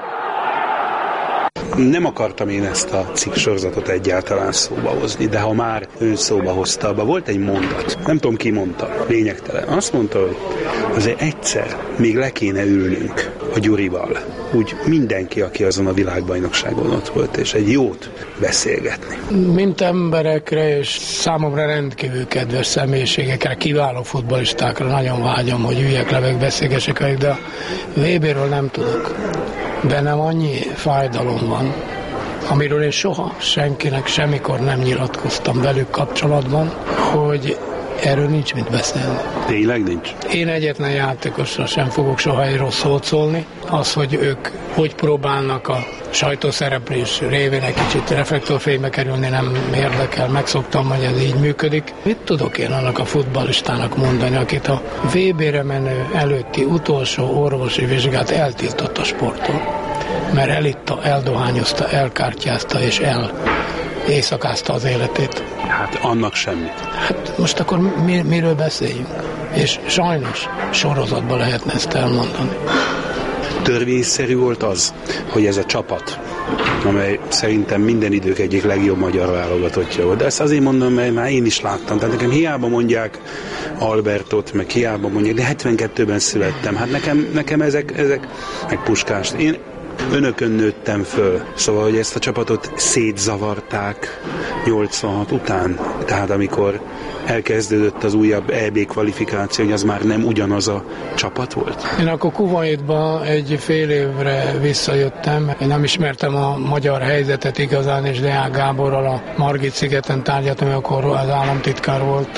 Nem akartam én ezt a cikksorozatot egyáltalán szóba hozni, de ha már ön szóba hozta, abban volt egy mondat. Nem tudom, ki mondta, lényegtelen. Azt mondta, hogy azért egyszer még le kéne ülnünk a Gyurival. Úgy mindenki, aki azon a világbajnokságon ott volt, és egy jót beszélgetni. Mint emberekre, és számomra rendkívül kedves személyiségekre, kiváló futballistákra nagyon vágyom, hogy üljek le, meg beszélgessek velük, de a VB-ről nem tudok. Bennem annyi fájdalom van, amiről én soha senkinek semmikor nem nyilatkoztam velük kapcsolatban, hogy erről nincs mit beszélni. Tényleg nincs? Én egyetlen játékosra sem fogok soha egy rossz szót szólni. Az, hogy ők hogy próbálnak a sajtószereplés révén egy kicsit reflektorfénybe kerülni, nem érdekel. Megszoktam, hogy ez így működik. Mit tudok én annak a futballistának mondani, akit a VB-re menő előtti utolsó orvosi vizsgát eltiltott a sporttól? Mert elitta, eldohányozta, elkártyázta és éjszakázta az életét. Hát annak semmi. Hát most akkor miről beszéljünk? És sajnos sorozatban lehetne ezt elmondani. Törvényszerű volt az, hogy ez a csapat, amely szerintem minden idők egyik legjobb magyar válogatottja volt. De ezt azért mondom, mert már én is láttam. Tehát nekem hiába mondják Albertot, meg hiába mondják, de 72-ben születtem. Hát nekem ezek meg Puskást. Én önökön nőttem föl. Szóval, hogy ezt a csapatot szétzavarták 86 után. Tehát amikor elkezdődött az újabb EB kvalifikáció, hogy az már nem ugyanaz a csapat volt? Én akkor Kuwaitba egy fél évre visszajöttem. Én nem ismertem a magyar helyzetet igazán, és Deák Gáborral a Margit-szigeten tárgyaltam, akkor az államtitkár volt,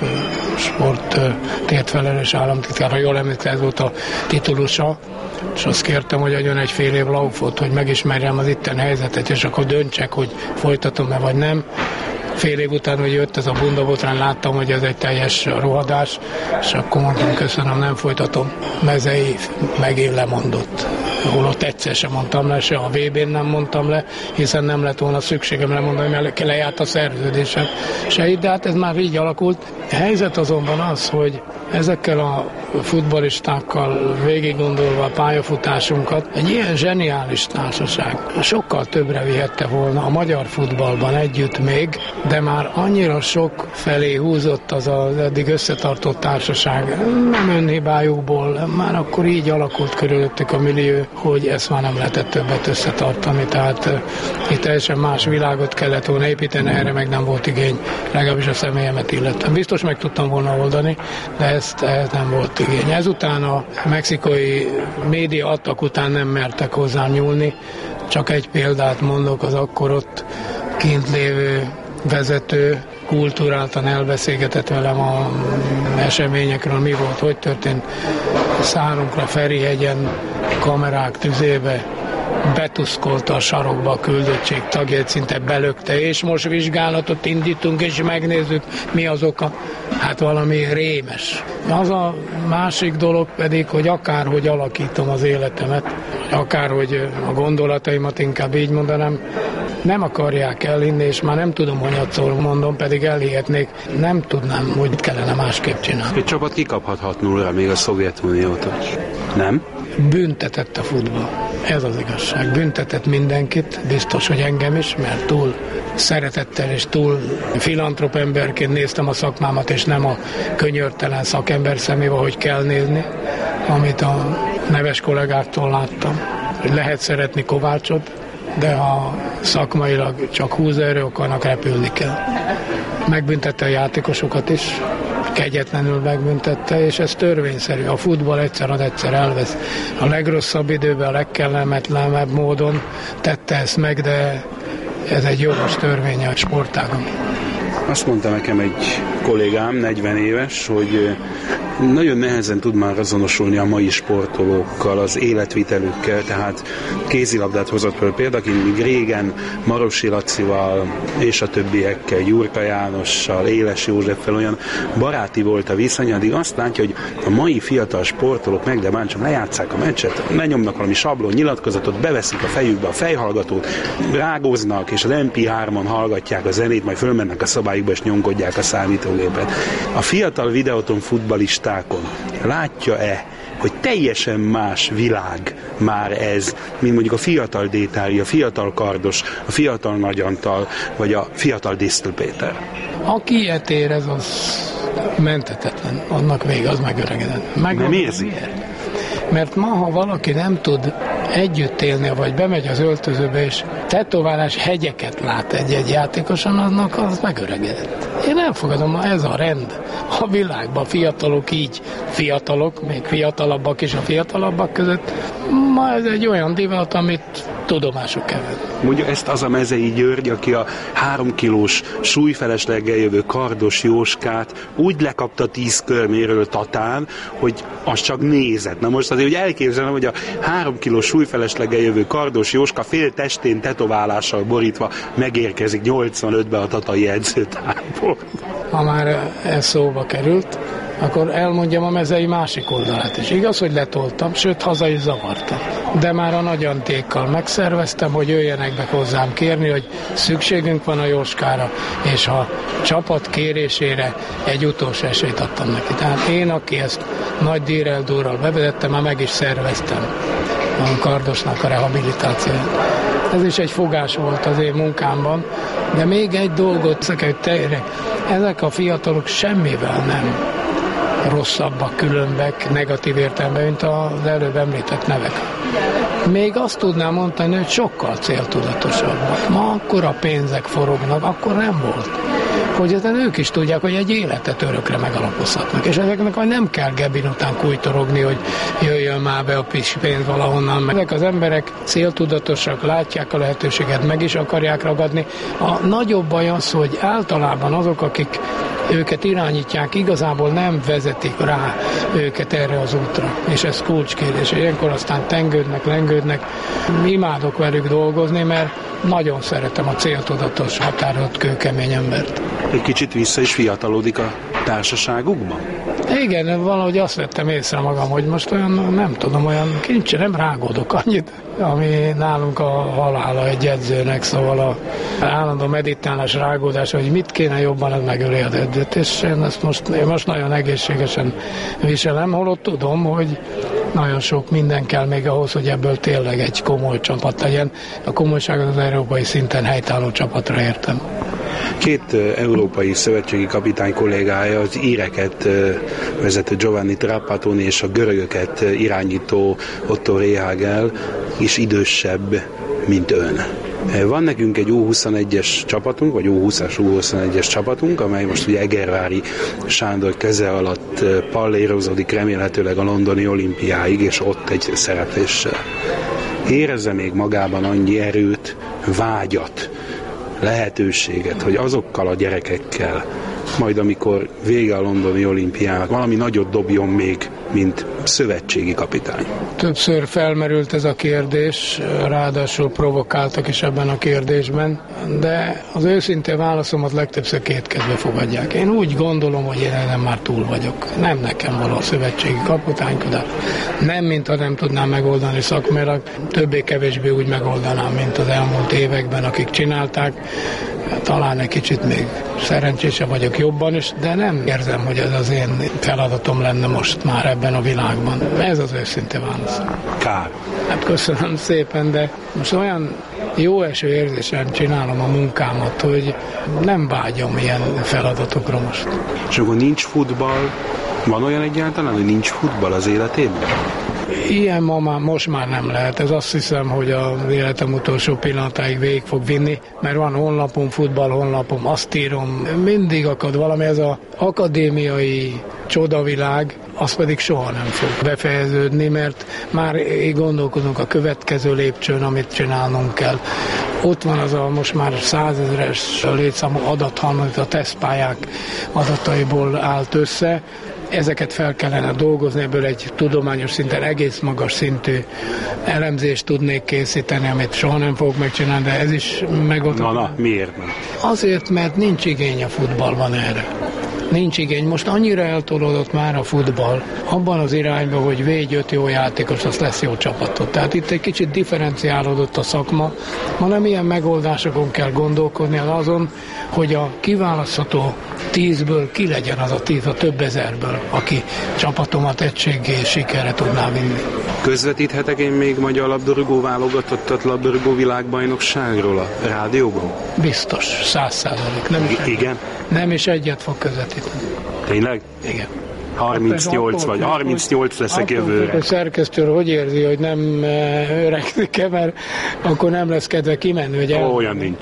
sport tétfelelős államtitkár, ha jól emlékszem, ez volt a titulusa, és azt kértem, hogy adjon egy fél év laufot, hogy megismerjem az itten helyzetet, és akkor döntsek, hogy folytatom-e vagy nem. Fél év után, hogy jött ez a bundabotrán, láttam, hogy ez egy teljes rohadás, és akkor mondtam, köszönöm, nem folytatom. Mezei megint lemondott. Holott egyszer sem mondtam le, se a VB-n nem mondtam le, hiszen nem lett volna szükségem lemondani, mert lejárt a szerződésem. Se így, de hát ez már így alakult. A helyzet azonban az, hogy ezekkel a futballistákkal végig gondolva a pályafutásunkat, egy ilyen zseniális társaság sokkal többre vihette volna a magyar futballban együtt még, de már annyira sok felé húzott az eddig összetartott társaság, nem önhibájukból, már akkor így alakult körülöttük a millió, hogy ezt már nem lehetett többet összetartani, tehát itt teljesen más világot kellett volna építeni, erre meg nem volt igény, legalábbis a személyemet illetve. Biztos meg tudtam volna oldani, de ezt nem volt igény. Ezután a mexikai média attak után nem mertek hozzám nyúlni, csak egy példát mondok, az akkor ott kint lévő vezető kulturáltan elbeszélgetett velem a eseményekről, mi volt, hogy történt. Szárunkra Ferihegyen kamerák tüzébe betuszkolta a sarokba a küldöttség tagját, szinte belökte, és most vizsgálatot indítunk, és megnézzük, mi az oka. Hát valami rémes. Az a másik dolog pedig, hogy akárhogy alakítom az életemet, akárhogy a gondolataimat, inkább így mondanám, nem akarják elhinni, és már nem tudom, hogy attól mondom, pedig elhihetnék, nem tudnám, hogy kellene másképp csinálni. Egy csapat kikaphat 6-0-ra még a Szovjetuniótól. Nem? Büntetett a futball. Ez az igazság. Büntetett mindenkit, biztos, hogy engem is, mert túl szeretettel és túl filantrop emberként néztem a szakmámat, és nem a könyörtelen szakember szemébe, hogy kell nézni, amit a neves kollégáktól láttam. Lehet szeretni Kovácsot, de ha szakmailag csak 20 erő akarnak, repülni kell. Megbüntette a játékosokat is, kegyetlenül megbüntette, és ez törvényszerű. A futball egyszer ad, egyszer elvesz. A legrosszabb időben, a legkellemetlenebb módon tette ezt meg, de ez egy jogos törvény a sportágon. Azt mondta nekem egy kollégám, 40 éves, hogy nagyon nehezen tud már azonosulni a mai sportolókkal, az életvitelükkel, tehát kézilabdát hozott példaként, míg régen Marosi Lacival és a többiekkel, Gyurka Jánossal, Éles Józseffel olyan baráti volt a viszony, addig azt látja, hogy a mai fiatal sportolók meg de báncsom lejátszák a meccset, lenyomnak valami sablon nyilatkozatot, beveszik a fejükbe a fejhallgatót, rágóznak, és az MP3-on hallgatják a zenét, majd fölmennek a szobájukba és nyomkodják a számítógépet. A fiatal videóton futballistákon látja-e, hogy teljesen más világ már ez, mint mondjuk a fiatal Détári, a fiatal Kardos, a fiatal Nagy Antal, vagy a fiatal Disztl Péter? Aki ilyet érez, az menthetetlen, annak vége, az megöregedett. Nem érzi? Mert ma, ha valaki nem tud együtt élni, vagy bemegy az öltözőbe, és tetoválás hegyeket lát egy játékoson, annak az megöregedett. Én elfogadom, ez a rend a világban, fiatalok így, fiatalok, még fiatalabbak is a fiatalabbak között. Ma ez egy olyan divat, amit tudomásuk kell. Mondja ezt az a Mezei György, aki a 3 kilós súlyfelesleggel jövő Kardos Jóskát úgy lekapta 10 körméről Tatán, hogy az csak nézett. Na most azért, hogy elképzelem, hogy a 3 kilós súlyfelesleggel jövő Kardos Jóska fél testén tetoválással borítva megérkezik 85-ben a tatai edzőtáborba. Ha már ez szóba került, akkor elmondjam a Mezei másik oldalát is. Igaz, hogy letoltam, sőt, haza is zavartam. De már a nagy Antékkal megszerveztem, hogy jöjjenek be hozzám kérni, hogy szükségünk van a Jóskára, és ha csapat kérésére egy utolsó esélyt adtam neki. Tehát én, aki ezt nagy díreldúrral bevezettem, már meg is szerveztem a Kardosnak a rehabilitációt. Ez is egy fogás volt az én munkámban, de még egy dolgot ezek a fiatalok semmivel nem rosszabbak, különbek, negatív értelemben, mint az előbb említett nevek. Még azt tudnám mondani, hogy sokkal céltudatosabbak. Ma akkora pénzek forognak, akkor nem volt. hogy ezen ők is tudják, hogy egy életet örökre megalapozhatnak. És ezeknek majd nem kell Gebin után kújtorogni, hogy jöjjön már be a kis pénz valahonnan. Ezek az emberek céltudatosak, látják a lehetőséget, meg is akarják ragadni. A nagyobb baj az, hogy általában azok, akik őket irányítják, igazából nem vezetik rá őket erre az útra. És ez kulcskérdés. Ilyenkor aztán tengődnek, lengődnek. Imádok velük dolgozni, mert nagyon szeretem a céltudatos, határozott, kőkemény embert. Egy kicsit vissza is fiatalodik a társaságukban? Igen, valahogy azt vettem észre magam, hogy most olyan, nem tudom, olyan kincs, nem rágódok annyit, ami nálunk a halála egy edzőnek, szóval a állandó meditálás, rágódás, hogy mit kéne jobban, ez megöli az edzőt, és én ezt most nagyon egészségesen viselem, holott tudom, hogy nagyon sok minden kell még ahhoz, hogy ebből tényleg egy komoly csapat legyen. A komolyságot az európai szinten helytálló csapatra értem. Két európai szövetségi kapitány kollégája, az íreket vezető Giovanni Trapattoni és a görögöket irányító Otto Rehhagel is idősebb, mint ön. Van nekünk egy U21-es csapatunk, vagy U20-as, U21-es csapatunk, amely most ugye Egervári Sándor keze alatt pallérozódik remélhetőleg a londoni olimpiáig, és ott egy szerepléssel. Érezze még magában annyi erőt, vágyat, lehetőséget, hogy azokkal a gyerekekkel, majd amikor vége a londoni olimpiának, valami nagyot dobjon még, mint szövetségi kapitány. Többször felmerült ez a kérdés, ráadásul provokáltak is ebben a kérdésben, de az őszintén válaszomat legtöbbször kétkedve fogadják. Én úgy gondolom, hogy én nem már túl vagyok. Nem nekem való a szövetségi kapitánykodás. Nem, mintha nem tudnám megoldani szakmailag, többé-kevésbé úgy megoldanám, mint az elmúlt években, akik csinálták. Talán egy kicsit még szerencsésebb vagyok jobban is, de nem érzem, hogy ez az én feladatom lenne most már ebben a világban. Ez az őszinte válasz. Kár. Hát köszönöm szépen, de most olyan jó eső érzésen csinálom a munkámat, hogy nem vágyom ilyen feladatokra most. És akkor nincs futball, van olyan egyáltalán, hogy nincs futball az életében? Ilyen most már nem lehet. Ez azt hiszem, hogy az életem utolsó pillanatáig végig fog vinni, mert van honlapom, futball honlapom, azt írom. Mindig akad valami, ez az akadémiai csodavilág, az pedig soha nem fog befejeződni, mert már gondolkodunk a következő lépcsőn, amit csinálnunk kell. Ott van az a most már 100 000-es létszámú adathalmaz, a tesztpályák adataiból állt össze. Ezeket fel kellene dolgozni, ebből egy tudományos szinten egész magas szintű elemzést tudnék készíteni, amit soha nem fogok megcsinálni, de ez is megoldható. Na, miért nem? Azért, mert nincs igény a futballban erre. Nincs igény. Most annyira eltolódott már a futball abban az irányban, hogy védj 5 jó játékos, az lesz jó csapatot. Tehát itt egy kicsit differenciálódott a szakma. Ma nem ilyen megoldásokon kell gondolkodni, azon, hogy a kiválasztható 10-ből ki legyen az a 10 a több ezerből, aki csapatomat egységgé és sikerre tudná vinni. Közvetíthetek én még magyar labdarúgó válogatottat labdarúgó világbajnokságról a rádióban? Biztos, 100%. Igen? Nem is egyet fog közvetíteni. Tényleg? Igen. 38 vagy, 38 leszek jövőre. A szerkesztő hogy érzi, hogy nem öregszik-e, mert akkor nem lesz kedve kimenni, hogy olyan nincs.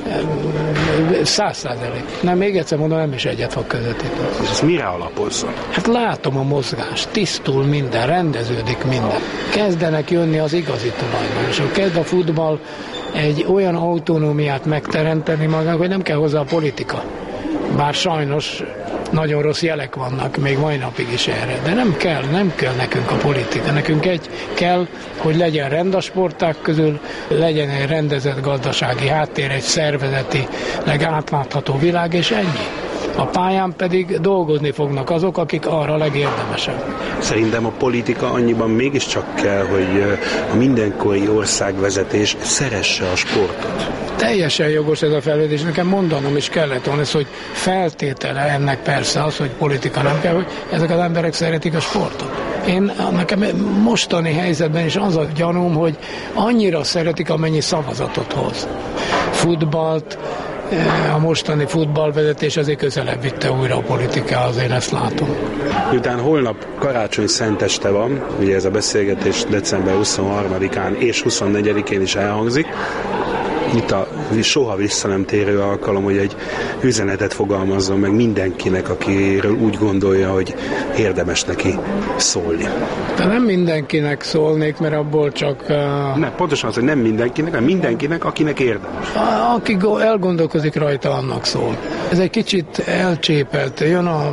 100%. Nem, még egyszer mondom, nem is egyet fog közvetíteni. És ezt mire alapozza? Hát látom a mozgást, tisztul minden, rendeződik minden. Kezdenek jönni az igazi tulajdonosok. Kezd a futball egy olyan autonómiát megteremteni magának, hogy nem kell hozzá a politika. Bár sajnos nagyon rossz jelek vannak még mai napig is erre, de nem kell nekünk a politika. Nekünk kell, hogy legyen rend a sportág közül, legyen egy rendezett gazdasági háttér, egy szervezeti, átlátható világ, és ennyi. A pályán pedig dolgozni fognak azok, akik arra legérdemesebb. Szerintem a politika annyiban mégiscsak kell, hogy a mindenkori országvezetés szeresse a sportot. Teljesen jogos ez a felvetés. Nekem mondanom is kellett volna, hogy feltétele ennek persze az, hogy politika nem kell, hogy ezek az emberek szeretik a sportot. Nekem mostani helyzetben is az a gyanúm, hogy annyira szeretik, amennyi szavazatot hoz. Futballt, a mostani futballvezetés azért közelebb vitte újra a politikához, én ezt látom. Miután holnap karácsony szenteste van, ugye ez a beszélgetés december 23-án és 24-én is elhangzik, itt a soha vissza nem térő alkalom, hogy egy üzenetet fogalmazzon meg mindenkinek, akiről úgy gondolja, hogy érdemes neki szólni. De nem mindenkinek szólnék, mert abból csak... Nem, pontosan az, hogy nem mindenkinek, hanem mindenkinek, akinek érdemes. Aki elgondolkozik rajta, annak szól. Ez egy kicsit elcsépelt. Jön a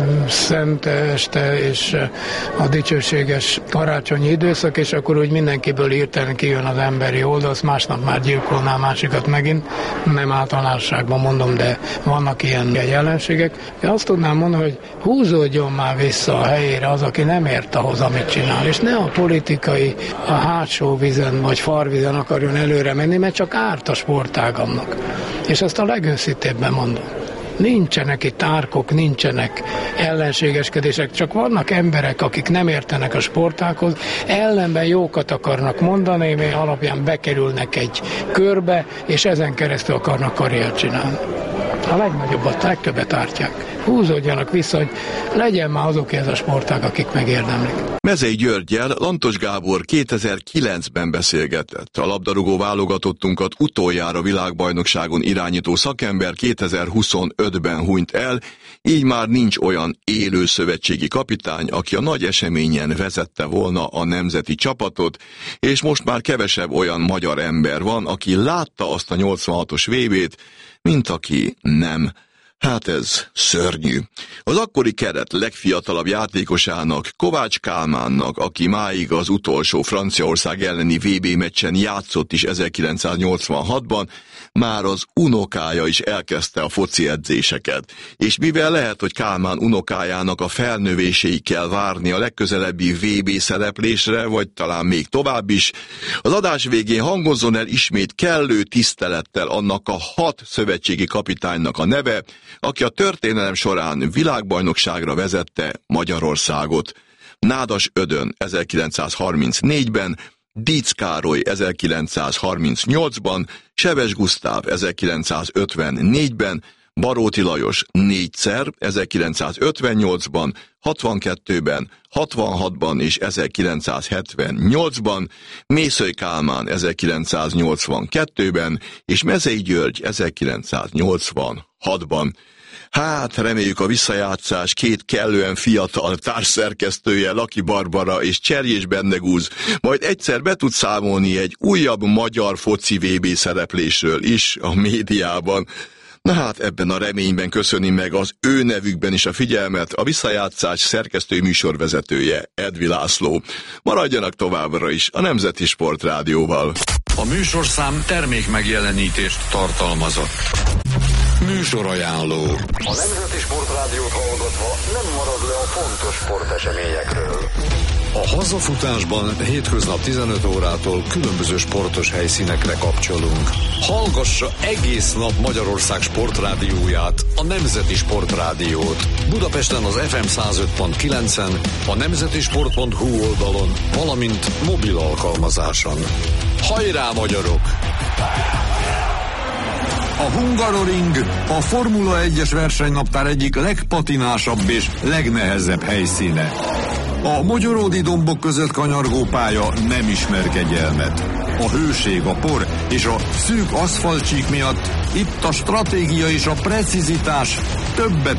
szent este és a dicsőséges karácsonyi időszak, és akkor úgy mindenkiből hirtelen kijön az emberi oldal, azt másnap már gyilkolná a másikat megint. Nem általánosságban mondom, de vannak ilyen jelenségek. Én azt tudnám mondani, hogy húzódjon már vissza a helyére az, aki nem ért ahhoz, amit csinál, és ne a politikai, a hátsó vízen vagy farvízen akarjon előre menni, mert csak árt a sportágamnak. És ezt a legőszintébben mondom. Nincsenek itt árkok, nincsenek ellenségeskedések, csak vannak emberek, akik nem értenek a sportákhoz, ellenben jókat akarnak mondani, mely alapján bekerülnek egy körbe, és ezen keresztül akarnak karriert csinálni. A legnagyobbat, legtöbbet ártják. Húzódjanak vissza, hogy legyen már azok ez a sportág, akik megérdemlik. Mezei Györggyel Lantos Gábor 2009-ben beszélgetett. A labdarúgó válogatottunkat utoljára világbajnokságon irányító szakember 2025-ben hunyt el, így már nincs olyan élő szövetségi kapitány, aki a nagy eseményen vezette volna a nemzeti csapatot, és most már kevesebb olyan magyar ember van, aki látta azt a 86-os VB-t, mint aki nem. Hát ez szörnyű. Az akkori keret legfiatalabb játékosának, Kovács Kálmánnak, aki máig az utolsó Franciaország elleni VB meccsen játszott is 1986-ban, már az unokája is elkezdte a foci edzéseket. És mivel lehet, hogy Kálmán unokájának a felnövéséig kell várni a legközelebbi VB szereplésre, vagy talán még tovább is, az adás végén hangozzon el ismét kellő tisztelettel annak a 6 szövetségi kapitánynak a neve, aki a történelem során világbajnokságra vezette Magyarországot. Nádas Ödön 1934-ben, Díc Károly 1938-ban, Seves Gusztáv 1954-ben, Baróti Lajos 4-szer, 1958-ban, 62-ben, 66-ban és 1978-ban, Mészöly Kálmán 1982-ben és Mezei György 1986-ban. Hát, reméljük a visszajátszás 2 kellően fiatal társszerkesztője, Laki Barbara és Cserjés Bendegúz majd egyszer be tud számolni egy újabb magyar foci VB szereplésről is a médiában. Na hát ebben a reményben köszöni meg az ő nevükben is a figyelmet a visszajátszás szerkesztő műsorvezetője, Edvi László. Maradjanak továbbra is a Nemzeti Sport Rádióval. A műsorszám termék megjelenítést tartalmazott. Műsorajánló. A Nemzeti Sport Rádiót hallgatva nem marad le a fontos sporteseményekről. A hazafutásban hétköznap 15 órától különböző sportos helyszínekre kapcsolunk. Hallgassa egész nap Magyarország sportrádióját, a Nemzeti Sport Rádiót. Budapesten az FM 105.9-en, a nemzetisport.hu oldalon, valamint mobil alkalmazáson. Hajrá, magyarok! A Hungaroring a Formula 1-es versenynaptár egyik legpatinásabb és legnehezebb helyszíne. A mogyoródi dombok között kanyargó pálya nem ismer kegyelmet. A hőség, a por és a szűk aszfaltcsík miatt itt a stratégia és a precizitás többet